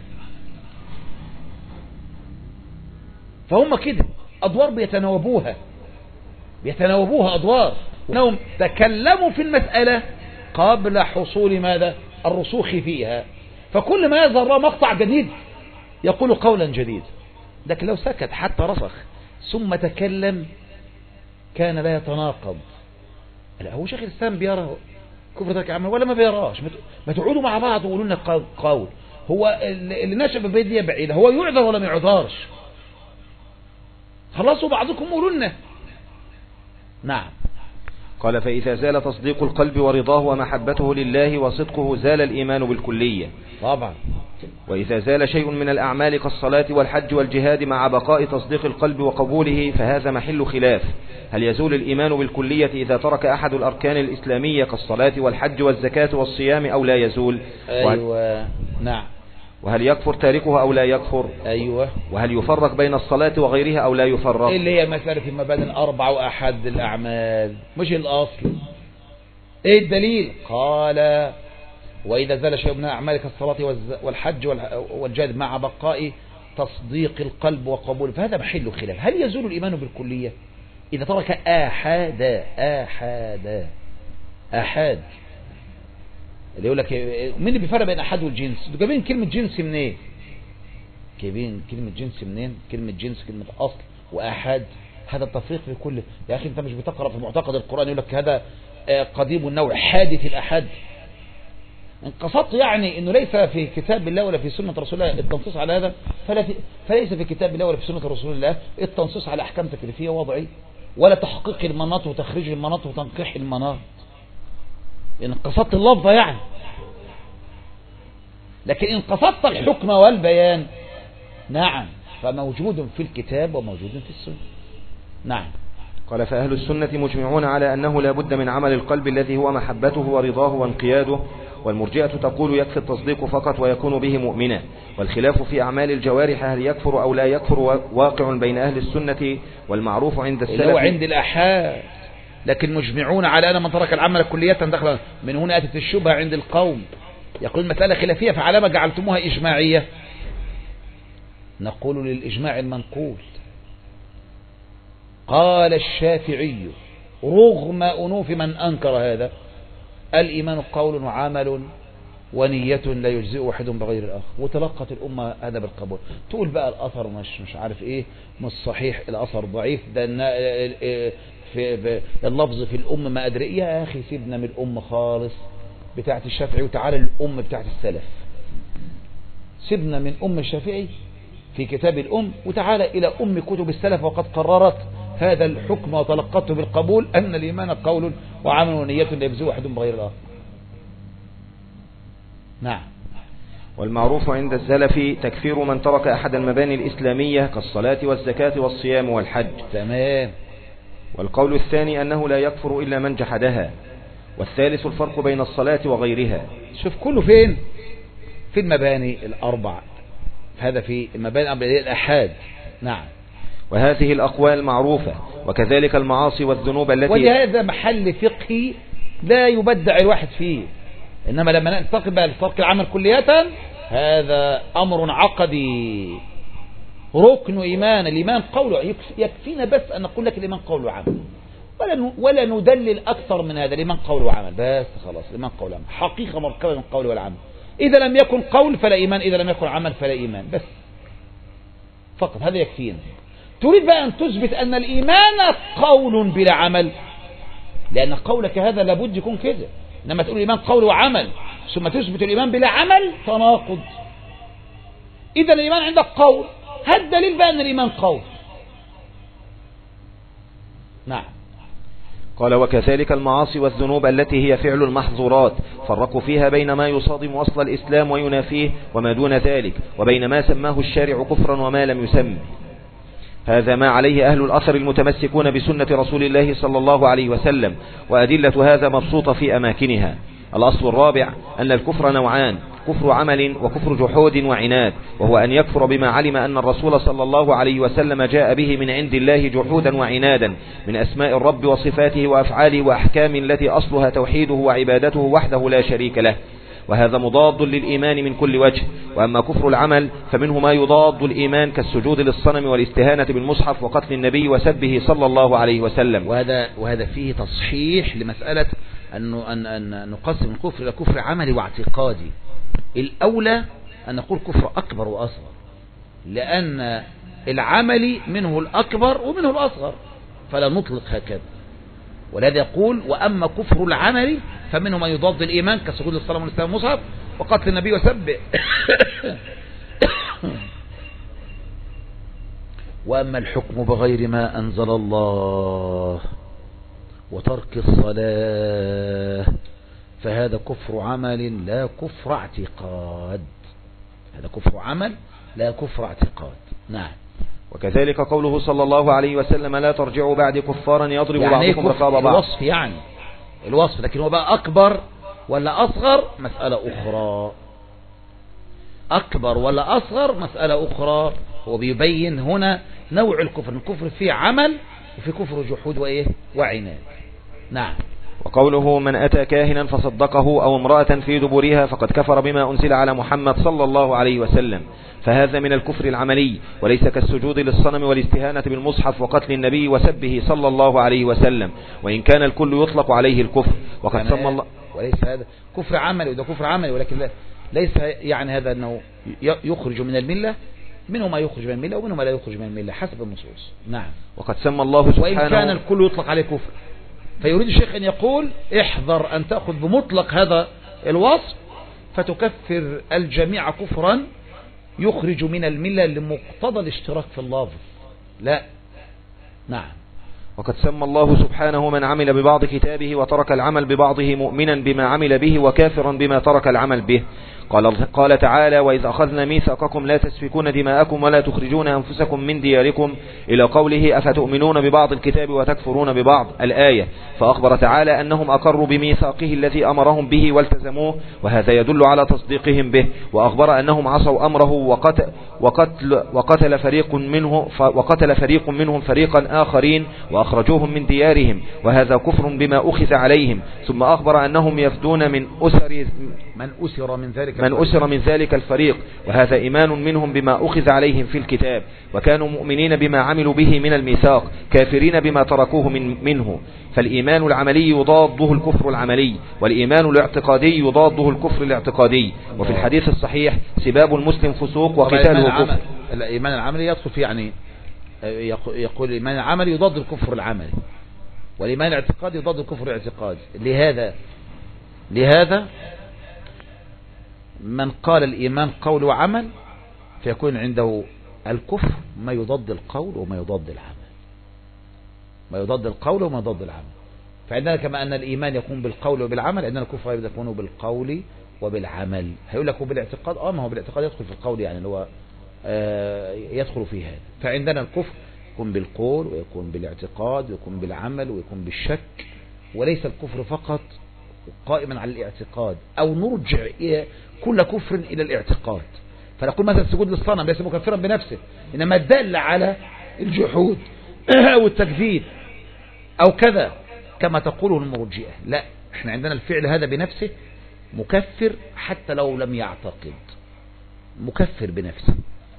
فهم كده أدوار بيتناوبوها بيتناوبوها أدوار، وأنهم تكلموا في المسألة قبل حصول ماذا؟ الرسوخ فيها. فكل ما يظهر مقطع جديد يقول قولا جديد، لكن لو سكت حتى رسخ ثم تكلم كان لا يتناقض. لا، هو شيخ الإسلام بيرى كفر تارك العمل ولا ما بيراش؟ ما تقعدوا مع بعض وقولوا لنا قول. هو اللي نشأ ببدية بعيدة هو يعذر ولا ما يعذرش؟ خلصوا بعضكم قولوا لنا. نعم. قال فإذا زال تصديق القلب ورضاه ومحبته لله وصدقه زال الإيمان بالكلية. طبعا. وإذا زال شيء من الأعمال كالصلاة والحج والجهاد مع بقاء تصديق القلب وقبوله فهذا محل خلاف، هل يزول الإيمان بالكلية إذا ترك أحد الأركان الإسلامية كالصلاة والحج والزكاة والصيام أو لا يزول؟ أيوة. نعم. وهل يكفر تاركه أو لا يكفر؟ أيوة. وهل يفرق بين الصلاة وغيرها أو لا يفرق؟ اللي هي مسألة المبادئ الأربع وأحد الأعمال مش الأصل. إيه الدليل؟ قال وإذا زال شيء من أعمال كالصلاة والحج والجهاد مع بقاء تصديق القلب وقبوله فهذا محل خلاف، هل يزول الإيمان بالكلية إذا ترك آحاد آحاد آحاد اللي يقول لك مين اللي بيفرق بين أحد والجنس؟ دول جايبين كلمة جنس منين؟ إيه؟ جايبين كلمة جنس منين؟ كلمة جنس كلمة أصل وآحاد، هذا التفريق في كل. يا أخي أنت مش بتقرأ في معتقد القرآن يقول لك هذا قديم النوع حادث الأحد؟ انقصدت يعني انه ليس في كتاب الله ولا في سنة رسول الله التنصيص على هذا، فلا في فليس في كتاب الله ولا في سنة رسول الله التنصيص على احكام تكليفية وضعية ولا تحقيق المناط وتخريج المناط وتنقيح المناط. انقصدت اللفظة يعني، لكن انقصدت الحكم والبيان نعم فموجود في الكتاب وموجود في السنة. نعم. قال فأهل السنة مجمعون على أنه لا بد من عمل القلب الذي هو محبته ورضاه وانقياده، والمرجئة تقول يكفي التصديق فقط ويكون به مؤمنا. والخلاف في أعمال الجوارح هل يكفر أو لا يكفر واقع بين أهل السنة، والمعروف عند السلف اللي هو عند الأحاد، لكن مجمعون على أن من ترك العمل كلية دخل. من هنا أتت الشبهة عند القوم يقول مسألة خلافية فعلى ما جعلتموها إجماعية؟ نقول للإجماع المنقول قال الشافعي رغم أنوف من أنكر هذا الإيمان قول وعمل ونية لا يجزئ واحد بغير الآخر، وتلقت الأمة هذا بالقبول. تقول بقى الأثر مش مش عارف إيه مش صحيح، الأثر ضعيف، ده في اللفظ في الأم ما أدري. يا أخي سيبنا من الأم خالص بتاعت الشافعي وتعالى الأم بتاعت السلف. سيبنا من أم الشافعي في كتاب الأم وتعالى إلى أم كتب السلف وقد قررت هذا الحكم وتلقته بالقبول أن الإيمان قول وعمل ونية لا يجزئ واحد بغير الآخر. نعم. والمعروف عند السلف تكفير من ترك أحد المباني الإسلامية كالصلاة والزكاة والصيام والحج. تمام. والقول الثاني أنه لا يكفر إلا من جحدها. والثالث الفرق بين الصلاة وغيرها. شوف كله فين؟ في المباني الأربع، هذا في المباني الأحاد. نعم. وهذه الأقوال معروفة، وكذلك المعاصي والذنوب التي ولهذا محل فقهي لا يبدع الواحد فيه. إنما لما ننتقل بقى لفرق العمل كلية هذا أمر عقدي ركن إيمان. الإيمان قول، يكفينا بس أن نقول لك الإيمان قول وعمل، ولا ولا ندلل أكثر من هذا. الإيمان قول وعمل بس خلاص. الإيمان قول وعمل حقيقة مركبة من القول والعمل. إذا لم يكن قول فلا إيمان، إذا لم يكن عمل فلا إيمان، بس فقط هذا يكفينا. تريد بقى أن تثبت أن الإيمان قول بلا عمل، لأن قولك هذا لابد يكون كده. إنما تقول الإيمان قول وعمل ثم تثبت الإيمان بلا عمل تناقض. إذا الإيمان عندك قول، هذا الدليل بقى أن الإيمان قول. نعم. قال وكذلك المعاصي والذنوب التي هي فعل المحظورات فرقوا فيها بين ما يصادم أصل الإسلام وينافيه وما دون ذلك، وبين ما سماه الشارع كفرا وما لم يسمه. هذا ما عليه أهل الأثر المتمسكون بسنة رسول الله صلى الله عليه وسلم، وأدلة هذا مبسوطة في أماكنها. الأصل الرابع أن الكفر نوعان: كفر عمل وكفر جحود وعناد، وهو أن يكفر بما علم أن الرسول صلى الله عليه وسلم جاء به من عند الله جحودا وعنادا من أسماء الرب وصفاته وأفعاله وأحكام التي أصلها توحيده وعبادته وحده لا شريك له، وهذا مضاد للإيمان من كل وجه. وأما كفر العمل فمنه ما يضاد الإيمان كالسجود للصنم والاستهانة بالمصحف وقتل النبي وسبه صلى الله عليه وسلم. وهذا وهذا فيه تصحيح لمسألة أنه أن أن نقسم الكفر إلى كفر عملي واعتقادي. الأولى أن نقول كفر أكبر وأصغر، لأن العملي منه الأكبر ومنه الأصغر، فلا نطلق هكذا. ولهذا يقول وأما كفر العمل فمنه ما يضاد الإيمان كالسجود للصلاة والاستهانة بالمصحف وقتل النبي وسبه. وأما الحكم بغير ما أنزل الله وترك الصلاة، فهذا كفر عمل لا كفر اعتقاد. هذا كفر عمل لا كفر اعتقاد. نعم. وكذلك قوله صلى الله عليه وسلم لا ترجعوا بعد كفارا يضرب يعني بعضكم رقاب بعض. الوصف يعني الوصف، لكن هو بقى أكبر ولا أصغر مسألة أخرى. أكبر ولا أصغر مسألة أخرى. هو بيبين هنا نوع الكفر. الكفر فيه عمل وفي كفر جحود وإيه وعناد. نعم. وقوله من أتى كاهنا فصدقه أو امرأة في دبرها فقد كفر بما أنزل على محمد صلى الله عليه وسلم، فهذا من الكفر العملي، وليس كالسجود للصنم والاستهانة بالمصحف وقتل النبي وسبه صلى الله عليه وسلم، وإن كان الكل يطلق عليه الكفر. وقد سمى الله وليس هذا كفر عملي وده كفر عملي، ولكن لا ليس يعني هذا أنه يخرج من الملة. منه ما يخرج من الملة ومنه ما لا يخرج من الملة حسب النصوص. نعم. وقد سمى الله سبحانه وإن كان الكل يطلق عليه كفر، فيريد الشيخ أن يقول احذر أن تأخذ بمطلق هذا الوصف فتكفر الجميع كفرا يخرج من الملة لمقتضى الاشتراك في اللفظ. لا. نعم. وقد سمى الله سبحانه من عمل ببعض كتابه وترك العمل ببعضه مؤمنا بما عمل به وكافرا بما ترك العمل به. قال, قال تعالى وإذ أخذنا ميثاقكم لا تسفكون دماءكم ولا تخرجون أنفسكم من دياركم إلى قوله أفتؤمنون ببعض الكتاب وتكفرون ببعض الآية. فأخبر تعالى أنهم أقروا بميثاقه الذي أمرهم به والتزموه، وهذا يدل على تصديقهم به. وأخبر أنهم عصوا أمره وقتل, وقتل, وقتل فريق منه وقتل فريق منهم فريقا آخرين وأخرجوهم من ديارهم، وهذا كفر بما أخذ عليهم. ثم أخبر أنهم يفدون من أسر من أسر من ذلك من أسر من ذلك الفريق، وهذا إيمان منهم بما أخذ عليهم في الكتاب، وكانوا مؤمنين بما عملوا به من الميثاق كافرين بما تركوه من منه. فالإيمان العملي يضاده الكفر العملي، والإيمان الاعتقادي يضاده الكفر الاعتقادي. وفي الحديث الصحيح سباب المسلم فسوق وقتاله كفر. الإيمان العملي يدخل في يعني يقول الإيمان العملي يضاد الكفر العملي، والإيمان الاعتقادي يضاد الكفر الاعتقادي. لهذا لهذا من قال الإيمان قول وعمل فيكون عنده الكفر ما يضاد القول وما يضاد العمل، ما يضاد القول وما يضاد العمل. فعندنا كما أن الإيمان يكون بالقول وبالعمل، عندنا الكفر يكون بالقول وبالعمل. هيقول لك بالاعتقاد، اه ما هو بالاعتقاد يدخل في القول، يعني اللي هو آه يدخل في هذا. فعندنا الكفر يكون بالقول ويكون بالاعتقاد ويكون بالعمل ويكون بالشك، وليس الكفر فقط قائما على الاعتقاد، أو نرجع كل كفر إلى الاعتقاد. فنقول مثلا السجود للصنم ليس مكفرا بنفسه، إنما دل على الجحود أو التكذيب أو كذا كما تقوله المرجئة. لا، احنا عندنا الفعل هذا بنفسه مكفر حتى لو لم يعتقد، مكفر بنفسه.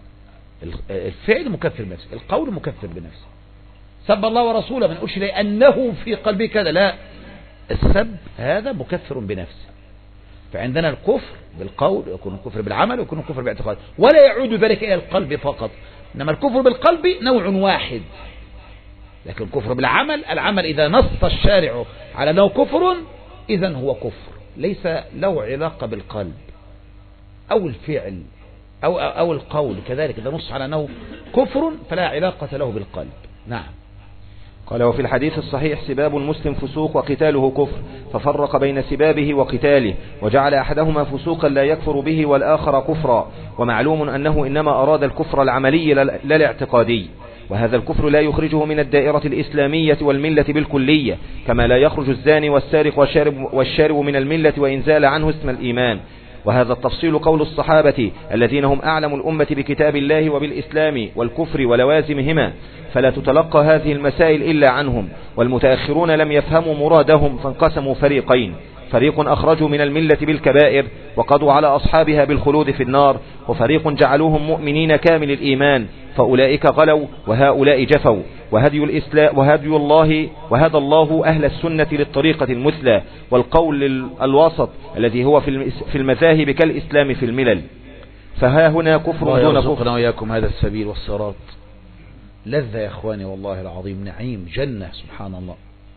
الفعل مكفر بنفسه، القول مكفر بنفسه. سب الله ورسوله، ما نقولش لأنه في قلبه كذا، لا، السب هذا مكفر بنفسه. فعندنا الكفر بالقول يكون الكفر بالعمل ويكون الكفر بالاعتقاد، ولا يعود ذلك إلى القلب فقط، إنما الكفر بالقلب نوع واحد. لكن الكفر بالعمل، العمل إذا نص الشارع على أنه كفر إذن هو كفر، ليس له علاقة بالقلب أو الفعل أو, أو القول. كذلك إذا نص على أنه كفر فلا علاقة له بالقلب. نعم. قال وفي الحديث الصحيح سباب المسلم فسوق وقتاله كفر، ففرق بين سبابه وقتاله، وجعل أحدهما فسوقا لا يكفر به والآخر كفرا. ومعلوم أنه إنما أراد الكفر العملي لا الاعتقادي، وهذا الكفر لا يخرجه من الدائرة الإسلامية والملة بالكلية، كما لا يخرج الزاني والسارق والشارب, والشارب من الملة وإن زال عنه اسم الإيمان. وهذا التفصيل قول الصحابة الذين هم أعلم الأمة بكتاب الله وبالإسلام والكفر ولوازمهما، فلا تتلقى هذه المسائل إلا عنهم. والمتأخرون لم يفهموا مرادهم فانقسموا فريقين، فريق أخرجوا من الملة بالكبائر وقضوا على أصحابها بالخلود في النار، وفريق جعلوهم مؤمنين كامل الإيمان، فأولئك غلوا وهؤلاء جفوا. وهدي الإسلام وهدي الله وهدى الله أهل السنة للطريقة المثلى والقول الوسط الذي هو في المذاهب كالإسلام في الملل. فها هنا كفر دون كفر. وإياكم هذا السبيل والصراط لذة يا إخواني، والله العظيم نعيم جنة سبحان الله.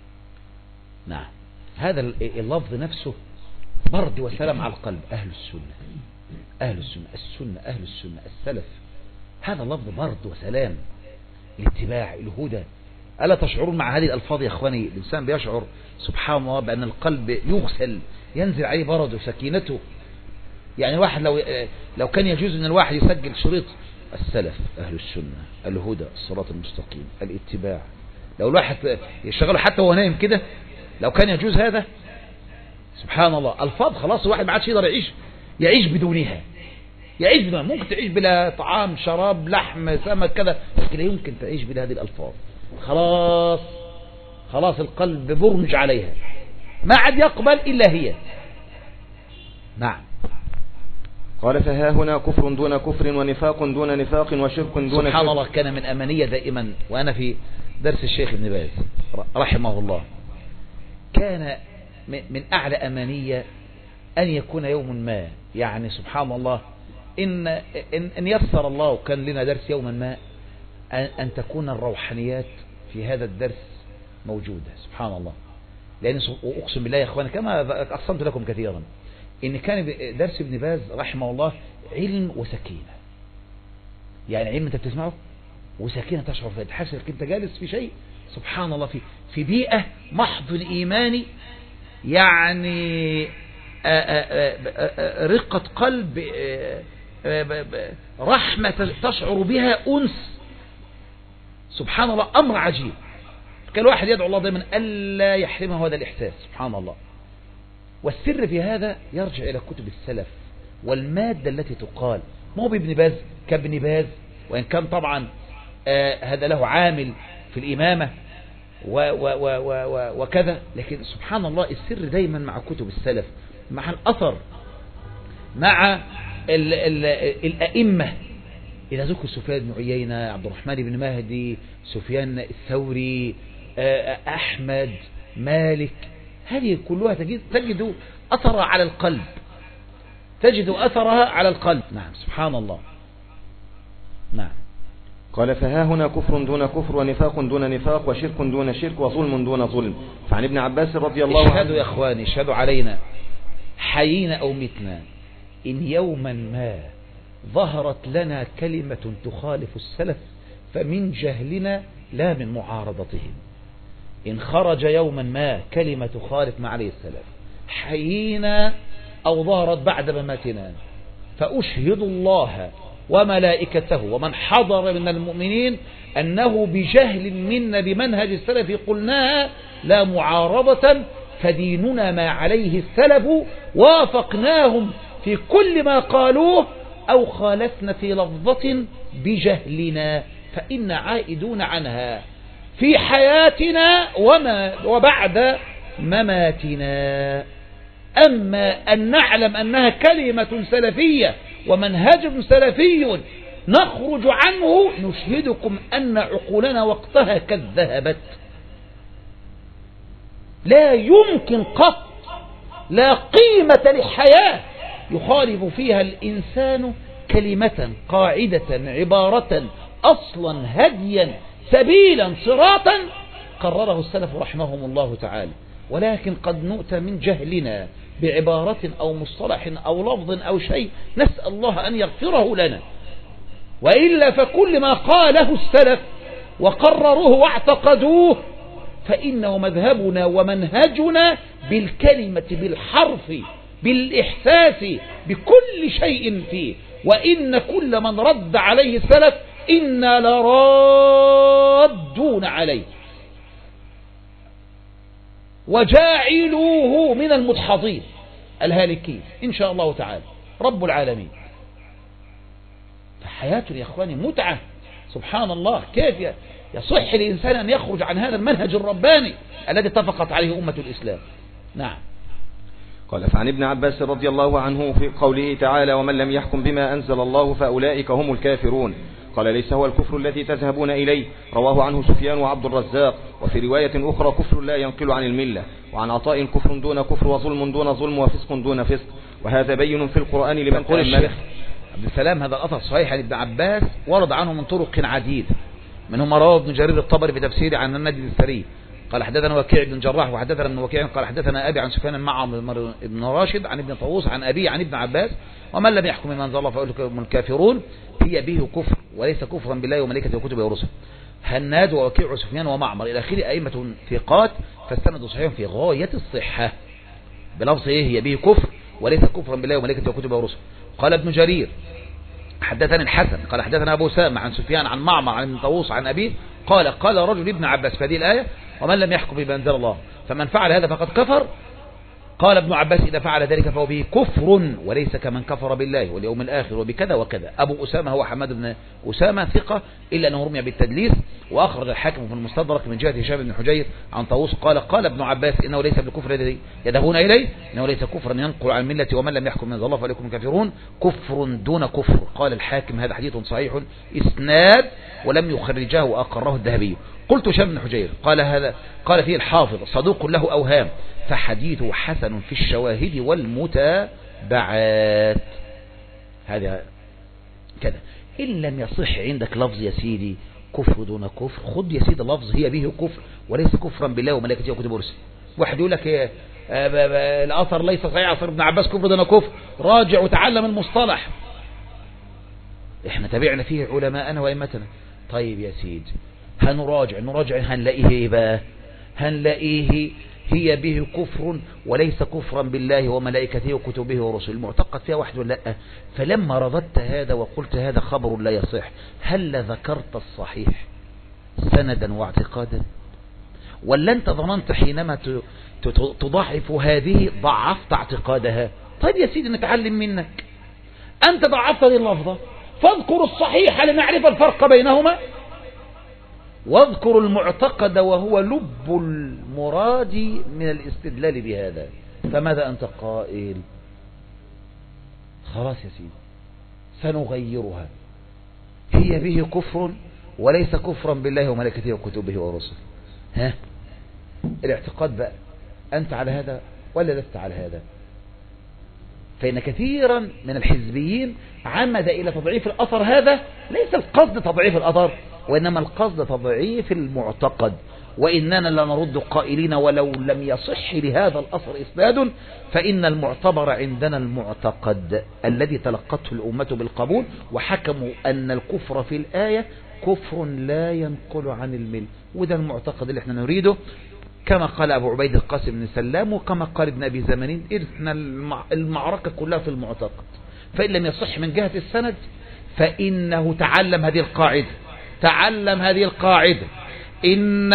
نعم، هذا اللفظ نفسه برد وسلام على القلب. أهل السنة أهل السنة السنة أهل السنة السلف، هذا لفظ برد وسلام، الاتباع، الهدى، ألا تشعرون مع هذه الألفاظ يا أخواني الإنسان بيشعر سبحان الله بأن القلب يغسل ينزل عليه برده وسكينته. يعني الواحد لو لو كان يجوز أن الواحد يسجل شريط السلف أهل السنة الهدى الصراط المستقيم الاتباع، لو الواحد يشتغله حتى وهو نايم كده، لو كان يجوز هذا سبحان الله الفاظ خلاص الواحد ما عادش يقدر يعيش يعيش بدونها، يعيش بدونها. ممكن تعيش بلا طعام شراب لحم سمك كذا، لكن لا يمكن تعيش بلا هذه الألفاظ. خلاص خلاص القلب برمج عليها ما عاد يقبل إلا هي. نعم. قال فها هنا كفر دون كفر ونفاق دون نفاق وشرك دون شرك. سبحان الله كان من أمانية دائما، وأنا في درس الشيخ ابن باز رحمه الله كان من أعلى أمانية أن يكون يوم ما، يعني سبحان الله إن, إن, إن يسر الله وكان لنا درس يوما ما أن, أن تكون الروحانيات في هذا الدرس موجودة سبحان الله. لأن أقسم بالله يا أخواني كما أقسمت لكم كثيرا إن كان درس ابن باز رحمه الله علم وسكينة، يعني علم أنت بتسمعه وسكينة تشعر فيها، تحس انك أنت جالس في شيء سبحان الله في في بيئة محض الإيمان، يعني رقة قلب رحمة تشعر بها أنس سبحان الله. أمر عجيب، كان الواحد يدعو الله دائما ألا يحرمه هذا الإحساس سبحان الله. والسر في هذا يرجع إلى كتب السلف والمادة التي تقال، ما هو بابن باز كابن باز، وإن كان طبعا آه هذا له عامل في الإمامة و و و و و وكذا، لكن سبحان الله السر دايما مع كتب السلف، مع الأثر، مع ال ال الأئمة. إذا ذكر سفيان بن عيينة، عبد الرحمن بن مهدي، سفيان الثوري، آه أحمد، مالك، هذه كلها تجد, تجد أثرها على القلب، تجد أثرها على القلب. نعم سبحان الله. نعم. قال فها هنا كفر دون كفر ونفاق دون نفاق وشرك دون شرك وظلم دون ظلم. فعن ابن عباس رضي الله عنه. اشهدوا يا اخواني، اشهدوا علينا حيينا أو متنا إن يوما ما ظهرت لنا كلمة تخالف السلف فمن جهلنا لا من معارضتهم. إن خرج يوما ما كلمة تخالف ما عليه السلف حيينا أو ظهرت بعد مماتنا فأشهد الله وملائكته ومن حضر من المؤمنين أنه بجهل منا بمنهج السلف قلناها لا معارضة، فديننا ما عليه السلف وافقناهم في كل ما قالوه أو خالفنا في لفظة بجهلنا فإن عائدون عنها في حياتنا وما وبعد مماتنا. أما أن نعلم أنها كلمة سلفية ومنهج سلفي نخرج عنه نشهدكم أن عقولنا وقتها قد ذهبت. لا يمكن قط، لا قيمة للحياة يخالف فيها الإنسان كلمة قاعدة عبارة أصلا هديا سبيلا صراطا قرره السلف رحمهم الله تعالى، ولكن قد نؤتى من جهلنا بعبارة أو مصطلح أو لفظ أو شيء نسأل الله أن يغفره لنا، وإلا فكل ما قاله السلف وقرروه واعتقدوه فإنه مذهبنا ومنهجنا بالكلمة بالحرف بالإحساس بكل شيء فيه، وإن كل من رد عليه السلف إنا لرادون عليه وجاعلوه من المدحضين الهالكين إن شاء الله تعالى رب العالمين. فحياتنا يا أخواني متعة سبحان الله. كيف يصح الإنسان أن يخرج عن هذا المنهج الرباني الذي اتفقت عليه أمة الإسلام. نعم. قال فعن ابن عباس رضي الله عنه في قوله تعالى ومن لم يحكم بما أنزل الله فأولئك هم الكافرون. قال ليس هو الكفر الذي تذهبون إليه، رواه عنه سفيان وعبد الرزاق. وفي رواية أخرى كفر لا ينقل عن الملة. وعن عطاء كفر دون كفر وظلم دون ظلم وفسق دون فسق، وهذا بين في القرآن لمن يقول تأمله. الشيخ عبد السلام هذا الأثر صحيح عن ابن عباس ورد عنه من طرق عديدة، منهم رواه ابن جرير الطبري في تفسيره عن النجد الثري قال حدثنا وكيع بن جراح وحدثنا ابن وكيع قال حدثنا أبي عن سفيان مع ابن راشد عن ابن طاووس عن أبي عن ابن عباس ومن لم يحكم بما أنزل الله فأولئك هم الكافرون. هي به كفر وليس كفرا بالله وملائكته وكتبه ورسله. هناد ووكيع وسفيان ومعمر إلى آخره أئمة ثقات، فالسند صحيح في غاية الصحة بلفظ إيه؟ هي به كفر وليس كفرا بالله وملائكته وكتبه ورسله. قال ابن جرير حدثني الحسن قال حدثنا أبو أسامة عن سفيان عن معمر عن ابن طاووس عن أبيه قال قال رجل ابن عباس في هذه الآية ومن لم يحكم بما أنزل الله فمن فعل هذا فقد كفر. قال ابن عباس إذا فعل ذلك فهو به كفر وليس كمن كفر بالله واليوم الآخر وبكذا وكذا. أبو أسامة هو حماد بن أسامة ثقة إلا أنه رمي بالتدليس، وأخرج الحاكم في المستدرك من جهة هشام بن حجير عن طاووس قال قال ابن عباس إنه ليس بالكفر الذي يذهبون إليه، إنه ليس كفرا ينقل عن الملة ومن لم يحكم من الله فليكن كافرون، كفر دون كفر. قال الحاكم هذا حديث صحيح إسناد ولم يخرجه وأقره الذهبي. قلت هشام بن حجير قال هذا قال فيه الحافظ صدوق له أوهام فحديثه حسن في الشواهد والمتابعات. هذا كذا. إن لم يصح عندك لفظ يا سيدي كفر دون كفر، خذ يا سيدي لفظ هي به كفر وليس كفرا بالله وملائكته وكتبه ورسله. واحد يقول لك إيه الأثر ليس صحيح أثر ابن عباس كفر دون كفر، راجع وتعلم المصطلح، احنا تابعنا فيه علماءنا وأئمتنا. طيب يا سيدي هنراجع نراجع هنلاقيه ايه بقى؟ هنلاقيه هي به كفر وليس كفرا بالله وملائكته وكتبه ورسله، المعتقد فيها واحد ولا لا؟ فلما رددت هذا وقلت هذا خبر لا يصح، هل ذكرت الصحيح سندا واعتقادا؟ ولا انت ظننت حينما تضعف هذه ضعفت اعتقادها؟ طيب يا سيدي نتعلم منك، انت ضعفت هذه اللفظة فاذكر الصحيح لنعرف الفرق بينهما، واذكر المعتقد وهو لب المراد من الاستدلال بهذا. فماذا أنت قائل؟ خلاص يا سيدي سنغيرها، هي به كفر وليس كفرا بالله وملائكته وكتبه ورسله. ها الاعتقاد بقى أنت على هذا ولا لست على هذا؟ فإن كثيرا من الحزبيين عمد إلى تضعيف الأثر، هذا ليس القصد تضعيف الأثر وإنما القصد تضعيف المعتقد. وإننا لنرد قائلين ولو لم يصح لهذا الأثر إسناد فإن المعتبر عندنا المعتقد الذي تلقته الأمة بالقبول، وحكموا أن الكفر في الآية كفر لا ينقل عن المل، وده المعتقد اللي احنا نريده كما قال أبو عبيد القاسم بن سلام وكما قال ابن أبي زمانين. إرثنا المعركة كلها في المعتقد، فإن لم يصح من جهة السند فإنه تعلم هذه القاعدة تعلم هذه القاعدة إن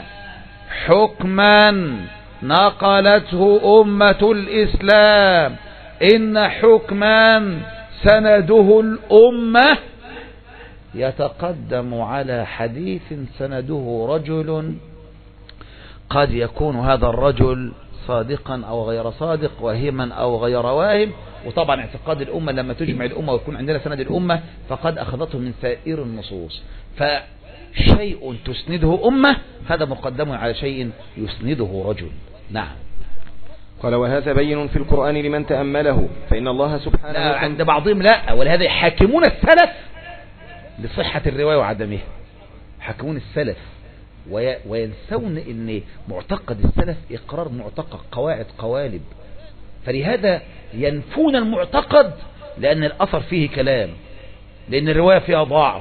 حكما نقلته أمة الإسلام إن حكما سنده الأمة يتقدم على حديث سنده رجل، قد يكون هذا الرجل صادقا أو غير صادق، واهما أو غير واهم. وطبعا اعتقاد الأمة لما تجمع الأمة ويكون عندنا سند الأمة فقد أخذته من سائر النصوص، فشيء تسنده أمة هذا مقدم على شيء يسنده رجل. نعم. قال وهذا بين في القرآن لمن تأمله، فإن الله سبحانه لا عند بعضهم لا، ولهذا يحاكمون السلف لصحة الرواية وعدمها، يحاكمون السلف وينسون ان معتقد السلف اقرار معتقد قواعد قوالب، فلهذا ينفون المعتقد لان الاثر فيه كلام، لان الرواية فيها ضعف.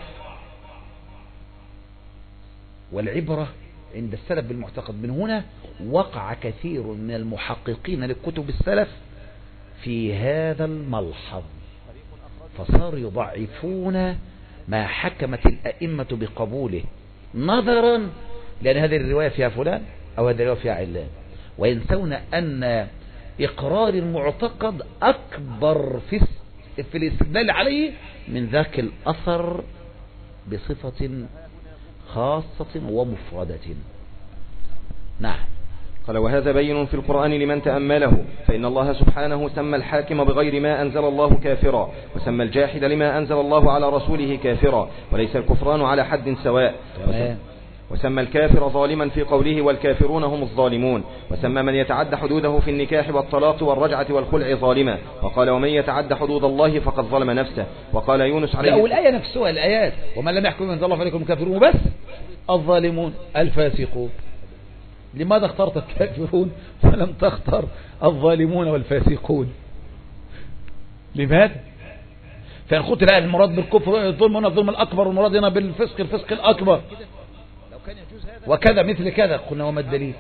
والعبرة عند السلف بالمعتقد. من هنا وقع كثير من المحققين لكتب السلف في هذا الملحظ، فصاروا يضعفون ما حكمت الأئمة بقبوله نظرا لأن هذه الرواية فيها فلان أو هذه الرواية فيها علان، وينسون أن إقرار المعتقد أكبر في في الاستدلال عليه من ذاك الأثر بصفة خاصة ومفردة. نعم. قال وهذا بين في القرآن لمن تأمله، فإن الله سبحانه سمى الحاكم بغير ما أنزل الله كافرا، وسمى الجاحد لما أنزل الله على رسوله كافرا، وليس الكفران على حد سواء. وسمى الكافر ظالما في قوله والكافرون هم الظالمون، وسمى من يتعد حدوده في النكاح والطلاق والرجعة والخلع ظالما، وقال ومن يتعد حدود الله فقد ظلم نفسه. وقال يونس عليه لا، والآية نفسها الآيات ومن لم يحكم من الله فليكن الكافرون بس الظالمون الفاسقون. لماذا اخترت الكافرون ولم تختر الظالمون والفاسقون؟ لماذا؟ فإن قلت لا المراد بالكفر الظلم هنا الظلم الأكبر، والمراد هنا بالفسق الفسق الأكبر، كان يجوز هذا وكذا مثل كذا، قلنا وما الدليل؟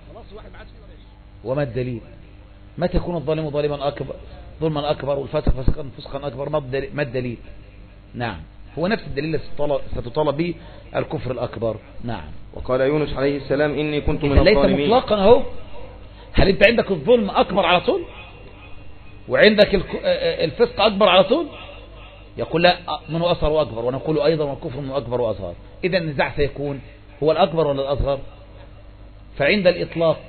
وما الدليل؟ متى يكون الظالم ظالما أكبر ظلما أكبر والفاسق فاسقا فسقا أكبر؟ ما الدليل؟ نعم، هو نفس الدليل الذي ستطالب به الكفر الأكبر. نعم. وقال يونس عليه السلام إني كنت من ليس الظالمين. مطلقا اهو. هل انت عندك الظلم أكبر على طول وعندك الفسق أكبر على طول؟ يقول لا، منه أصغر وأكبر، ونقول أيضا والكفر منه أكبر وأصغر. إذا النزاع سيكون هو الأكبر ولا الأصغر؟ فعند الإطلاق.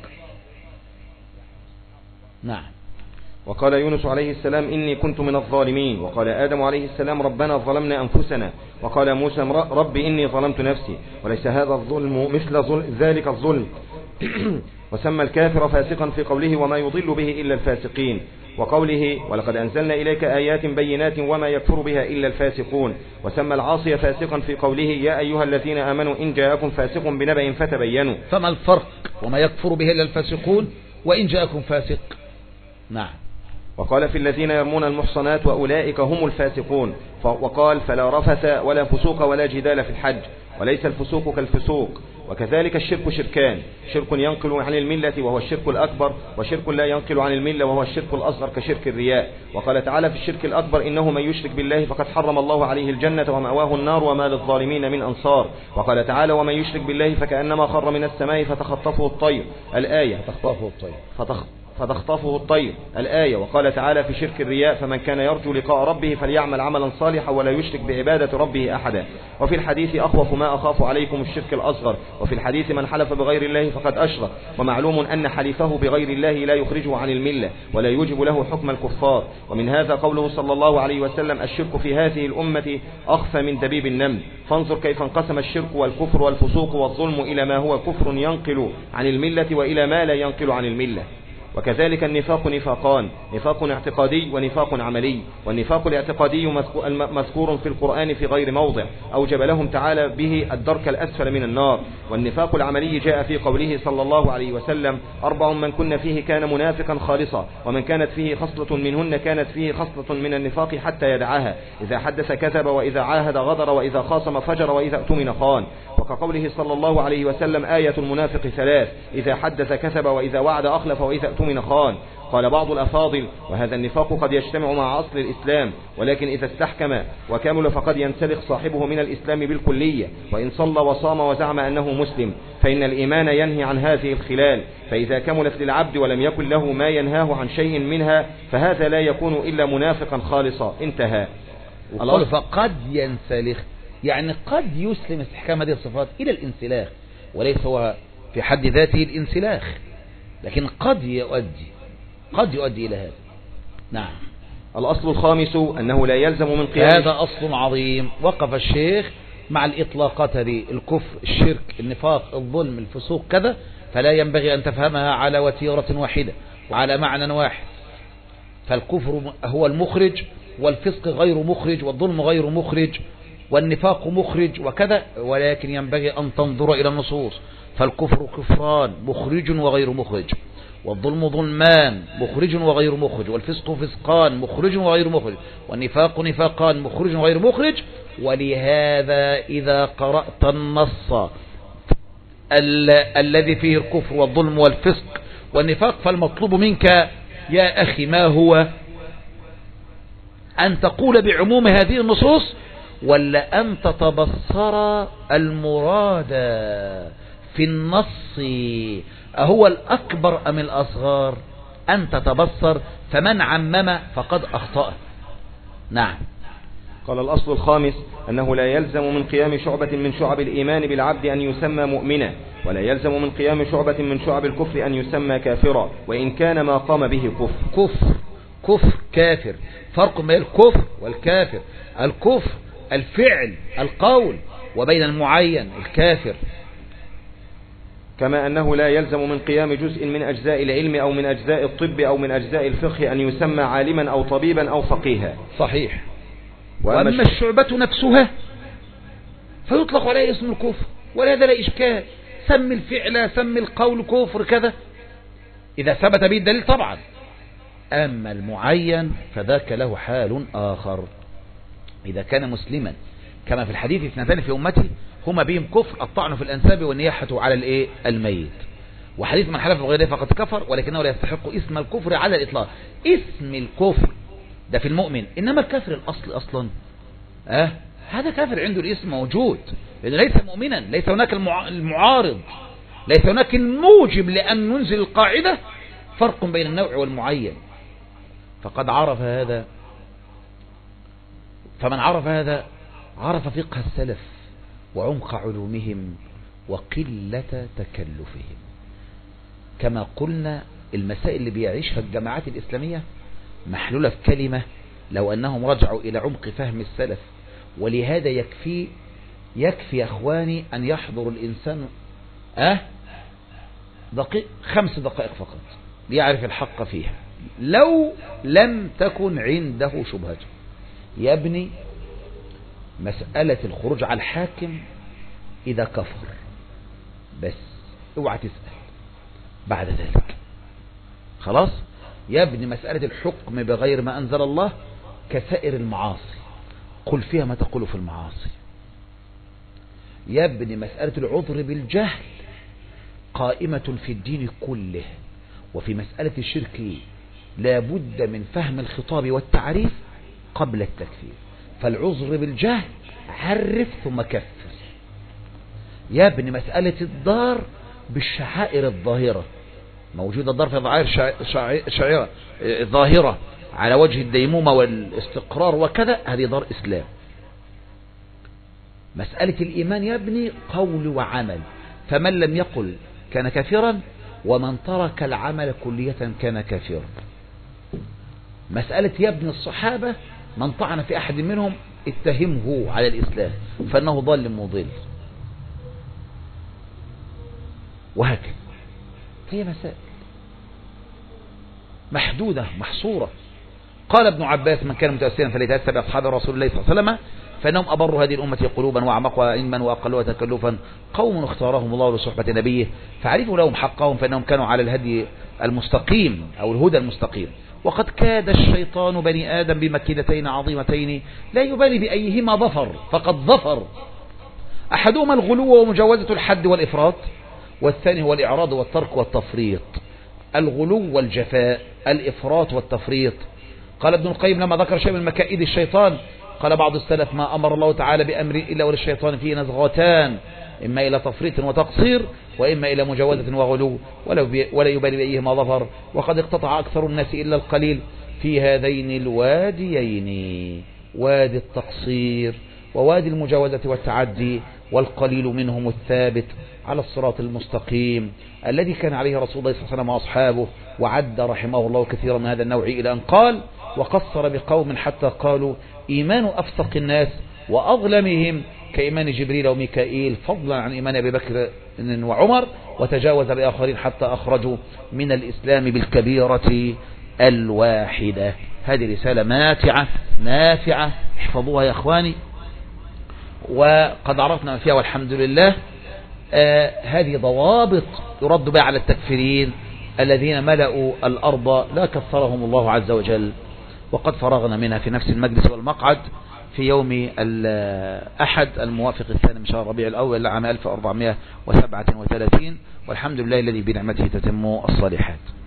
نعم. وقال يونس عليه السلام إني كنت من الظالمين. وقال آدم عليه السلام ربنا ظلمنا أنفسنا. وقال موسى رب إني ظلمت نفسي. وليس هذا الظلم مثل ظلم ذلك الظلم. وسمى الكافر فاسقا في قوله وما يضل به إلا الفاسقين، وقوله ولقد أنزلنا إليك آيات بينات وما يكفر بها إلا الفاسقون. وسمى العاصي فاسقا في قوله يا أيها الذين آمنوا إن جاءكم فاسق بنبأ فتبينوا. فما الفرق؟ وما يكفر به إلا الفاسقون وإن جاءكم فاسق. نعم. وقال في الذين يرمون المحصنات وأولئك هم الفاسقون. وقال فلا رفث ولا فسوق ولا جدال في الحج، وليس الفسوق كالفسوق. وكذلك الشرك شركان، شرك ينقل عن الملة وهو الشرك الأكبر، وشرك لا ينقل عن الملة وهو الشرك الأصغر كشرك الرياء. وقال تعالى في الشرك الأكبر إنه من يشرك بالله فقد حرم الله عليه الجنة ومأواه النار وما للظالمين من أنصار. وقال تعالى ومن يشرك بالله فكأنما خر من السماء فتخطفه الطير الآية فتخطفه الطير فتخ فتخطفه الطير الآية. وقال تعالى في شرك الرياء فمن كان يرجو لقاء ربه فليعمل عملا صالحا ولا يشرك بعبادة ربه أحدا. وفي الحديث أخوف ما أخاف عليكم الشرك الأصغر. وفي الحديث من حلف بغير الله فقد أشرك. ومعلوم أن حلفه بغير الله لا يخرجه عن الملة ولا يوجب له حكم الكفار. ومن هذا قوله صلى الله عليه وسلم الشرك في هذه الأمة أخفى من دبيب النمل. فانظر كيف انقسم الشرك والكفر والفسوق والظلم إلى ما هو كفر ينقل عن الملة وإلى ما لا ينقل عن الملة. وكذلك النفاق نفاقان، نفاق اعتقادي ونفاق عملي. والنفاق الاعتقادي مذكور في القرآن في غير موضع أوجب لهم تعالى به الدرك الأسفل من النار. والنفاق العملي جاء في قوله صلى الله عليه وسلم أربع من كن فيه كان منافقا خالصا، ومن كانت فيه خصلة منهن كانت فيه خصلة من النفاق حتى يدعاها، إذا حدث كذب وإذا عاهد غدر وإذا خاصم فجر وإذا اؤتمن خان. وكقوله صلى الله عليه وسلم آية المنافق ثلاث، إذا حدث كذب وإذا وعد أخلف وإذا اؤتمن خان. قال بعض الأفاضل وهذا النفاق قد يجتمع مع أصل الإسلام، ولكن إذا استحكم وكامل فقد ينسلخ صاحبه من الإسلام بالكلية، وإن صلى وصام وزعم أنه مسلم، فإن الإيمان ينهي عن هذه الخلال. فإذا كملت للعبد ولم يكن له ما ينهاه عن شيء منها فهذا لا يكون إلا منافقا خالصا. انتهى. الله فقد ينسلخ، يعني قد يسلم استحكام هذه الصفات إلى الانسلاخ، وليس هو في حد ذاته الانسلاخ، لكن قد يؤدي قد يؤدي إلى هذا. نعم. الأصل الخامس أنه لا يلزم من قيام. هذا أصل عظيم وقف الشيخ مع الإطلاقات هذه: الكفر، الشرك، النفاق، الظلم، الفسوق، كذا، فلا ينبغي أن تفهمها على وتيرة واحدة وعلى معنى واحد. فالكفر هو المخرج، والفسق غير مخرج، والظلم غير مخرج، والنفاق مخرج وكذا، ولكن ينبغي أن تنظر إلى النصوص. فالكفر كفران، مخرج وغير مخرج، والظلم ظلمان، مخرج وغير مخرج، والفسق فسقان، مخرج وغير مخرج، والنفاق نفاقان، مخرج وغير مخرج. ولهذا إذا قرأت النص ال الذي فيه الكفر والظلم والفسق والنفاق فالمطلوب منك يا أخي ما هو؟ أن تقول بعموم هذه النصوص، ولا أن تتبصر المراد في النص أهو الأكبر أم الأصغر؟ أن تتبصر، فمن عمم فقد أخطأ. نعم. قال الأصل الخامس أنه لا يلزم من قيام شعبة من شعب الإيمان بالعبد أن يسمى مؤمنا، ولا يلزم من قيام شعبة من شعب الكفر أن يسمى كافرا، وإن كان ما قام به كفر. كفر كفر كافر، فرق بين الكفر والكافر. الكفر الفعل القول، وبين المعين الكافر. كما أنه لا يلزم من قيام جزء من أجزاء العلم أو من أجزاء الطب أو من أجزاء الفقه أن يسمى عالما أو طبيبا أو فقيها. صحيح. وأما الشعبة نفسها فيطلق عليه اسم الكفر، ولهذا لا إشكال، سم الفعل سم القول كفر كذا إذا ثبت به الدليل طبعا. أما المعين فذاك له حال آخر. إذا كان مسلما كما في الحديث اثنتان في أمتي هما بهم كفر الطعن في الأنساب والنياحة على الايه الميت. وحديث من حلف بغيره فقد كفر ولكنه لا يستحق اسم الكفر على الإطلاق. اسم الكفر ده في المؤمن، إنما الكافر الأصل أصلا أه هذا كافر عنده الاسم موجود، لأنه ليس مؤمنا، ليس هناك المعارض، ليس هناك الموجب لأن ننزل القاعدة. فرق بين النوع والمعين. فقد عرف هذا، فمن عرف هذا عرف فقه السلف وعمق علومهم وقلة تكلفهم. كما قلنا المسائل اللي بيعيشها الجماعات الإسلامية محلولة في كلمة لو أنهم رجعوا إلى عمق فهم السلف. ولهذا يكفي يكفي يا أخواني أن يحضر الإنسان أه دقيق خمس دقائق فقط ليعرف الحق فيها لو لم تكن عنده شبهته. يا ابني مسألة الخروج على الحاكم إذا كفر بس، اوعى تسأل بعد ذلك. خلاص يا ابني مسألة الحكم بغير ما أنزل الله كسائر المعاصي، قل فيها ما تقول في المعاصي. يا ابني مسألة العذر بالجهل قائمة في الدين كله، وفي مسألة الشرك لا بد من فهم الخطاب والتعريف قبل التكفير. فالعذر بالجهل عرف ثم كفر. يا ابني مسألة الدار بالشعائر الظاهرة، موجودة الدار في ظاهر شعائر ظاهرة على وجه الديمومة والاستقرار وكذا، هذه دار إسلام. مسألة الإيمان يا ابني قول وعمل، فمن لم يقل كان كافرا ومن ترك العمل كلية كان كافرا. مسألة يا ابن الصحابة من طعن في أحد منهم اتهمه على الإسلام فإنه ضال مضل، وهكذا. هي مسائل محدودة محصورة. قال ابن عباس من كان متأثرا فليتأثر بأصحاب رسول الله صلى الله عليه وسلم فإنهم أبروا هذه الأمة قلوبا وأعمقها علما وأقلها تكلفا، قوم اختارهم الله لصحبة نبيه فعرفوا لهم حقهم فإنهم كانوا على الهدي المستقيم أو الهدى المستقيم. وقد كاد الشيطان بني آدم بمكيدتين عظيمتين لا يبالي بأيهما ظفر فقد ظفر. أحدهما الغلو ومجاوزة الحد والإفراط، والثاني هو الإعراض والترك والتفريط. الغلو والجفاء، الإفراط والتفريط. قال ابن القيم لما ذكر شيء من مكائد الشيطان قال بعض السلف ما أمر الله تعالى بأمر إلا وللشيطان فيه نزغتان، إما إلى تفريط وتقصير وإما إلى مجاوزة وغلو ولا يبالي بأيهما ظفر. وقد اقتطع أكثر الناس إلا القليل في هذين الواديين، وادي التقصير ووادي المجاوزة والتعدي، والقليل منهم الثابت على الصراط المستقيم الذي كان عليه رسول الله صلى الله عليه وسلم وأصحابه. وعد رحمه الله كثيرا من هذا النوع إلى أن قال وقصر بقوم حتى قالوا إيمان أفسق الناس وأظلمهم كإيمان جبريل وميكائيل فضلا عن إيمان أبي بكر وعمر، وتجاوز الآخرين حتى أخرجوا من الإسلام بالكبيرة الواحدة. هذه رسالة ماتعة نافعة، احفظوها يا أخواني. وقد عرفنا ما فيها والحمد لله. آه هذه ضوابط يرد بها على التكفيرين الذين ملأوا الأرض لا كفرهم الله عز وجل. وقد فرغنا منها في نفس المجلس والمقعد في يوم الأحد الموافق الثاني من شهر ربيع الأول لعام ألف وأربعمائة وسبعة وثلاثين، والحمد لله الذي بنعمته تتم الصالحات.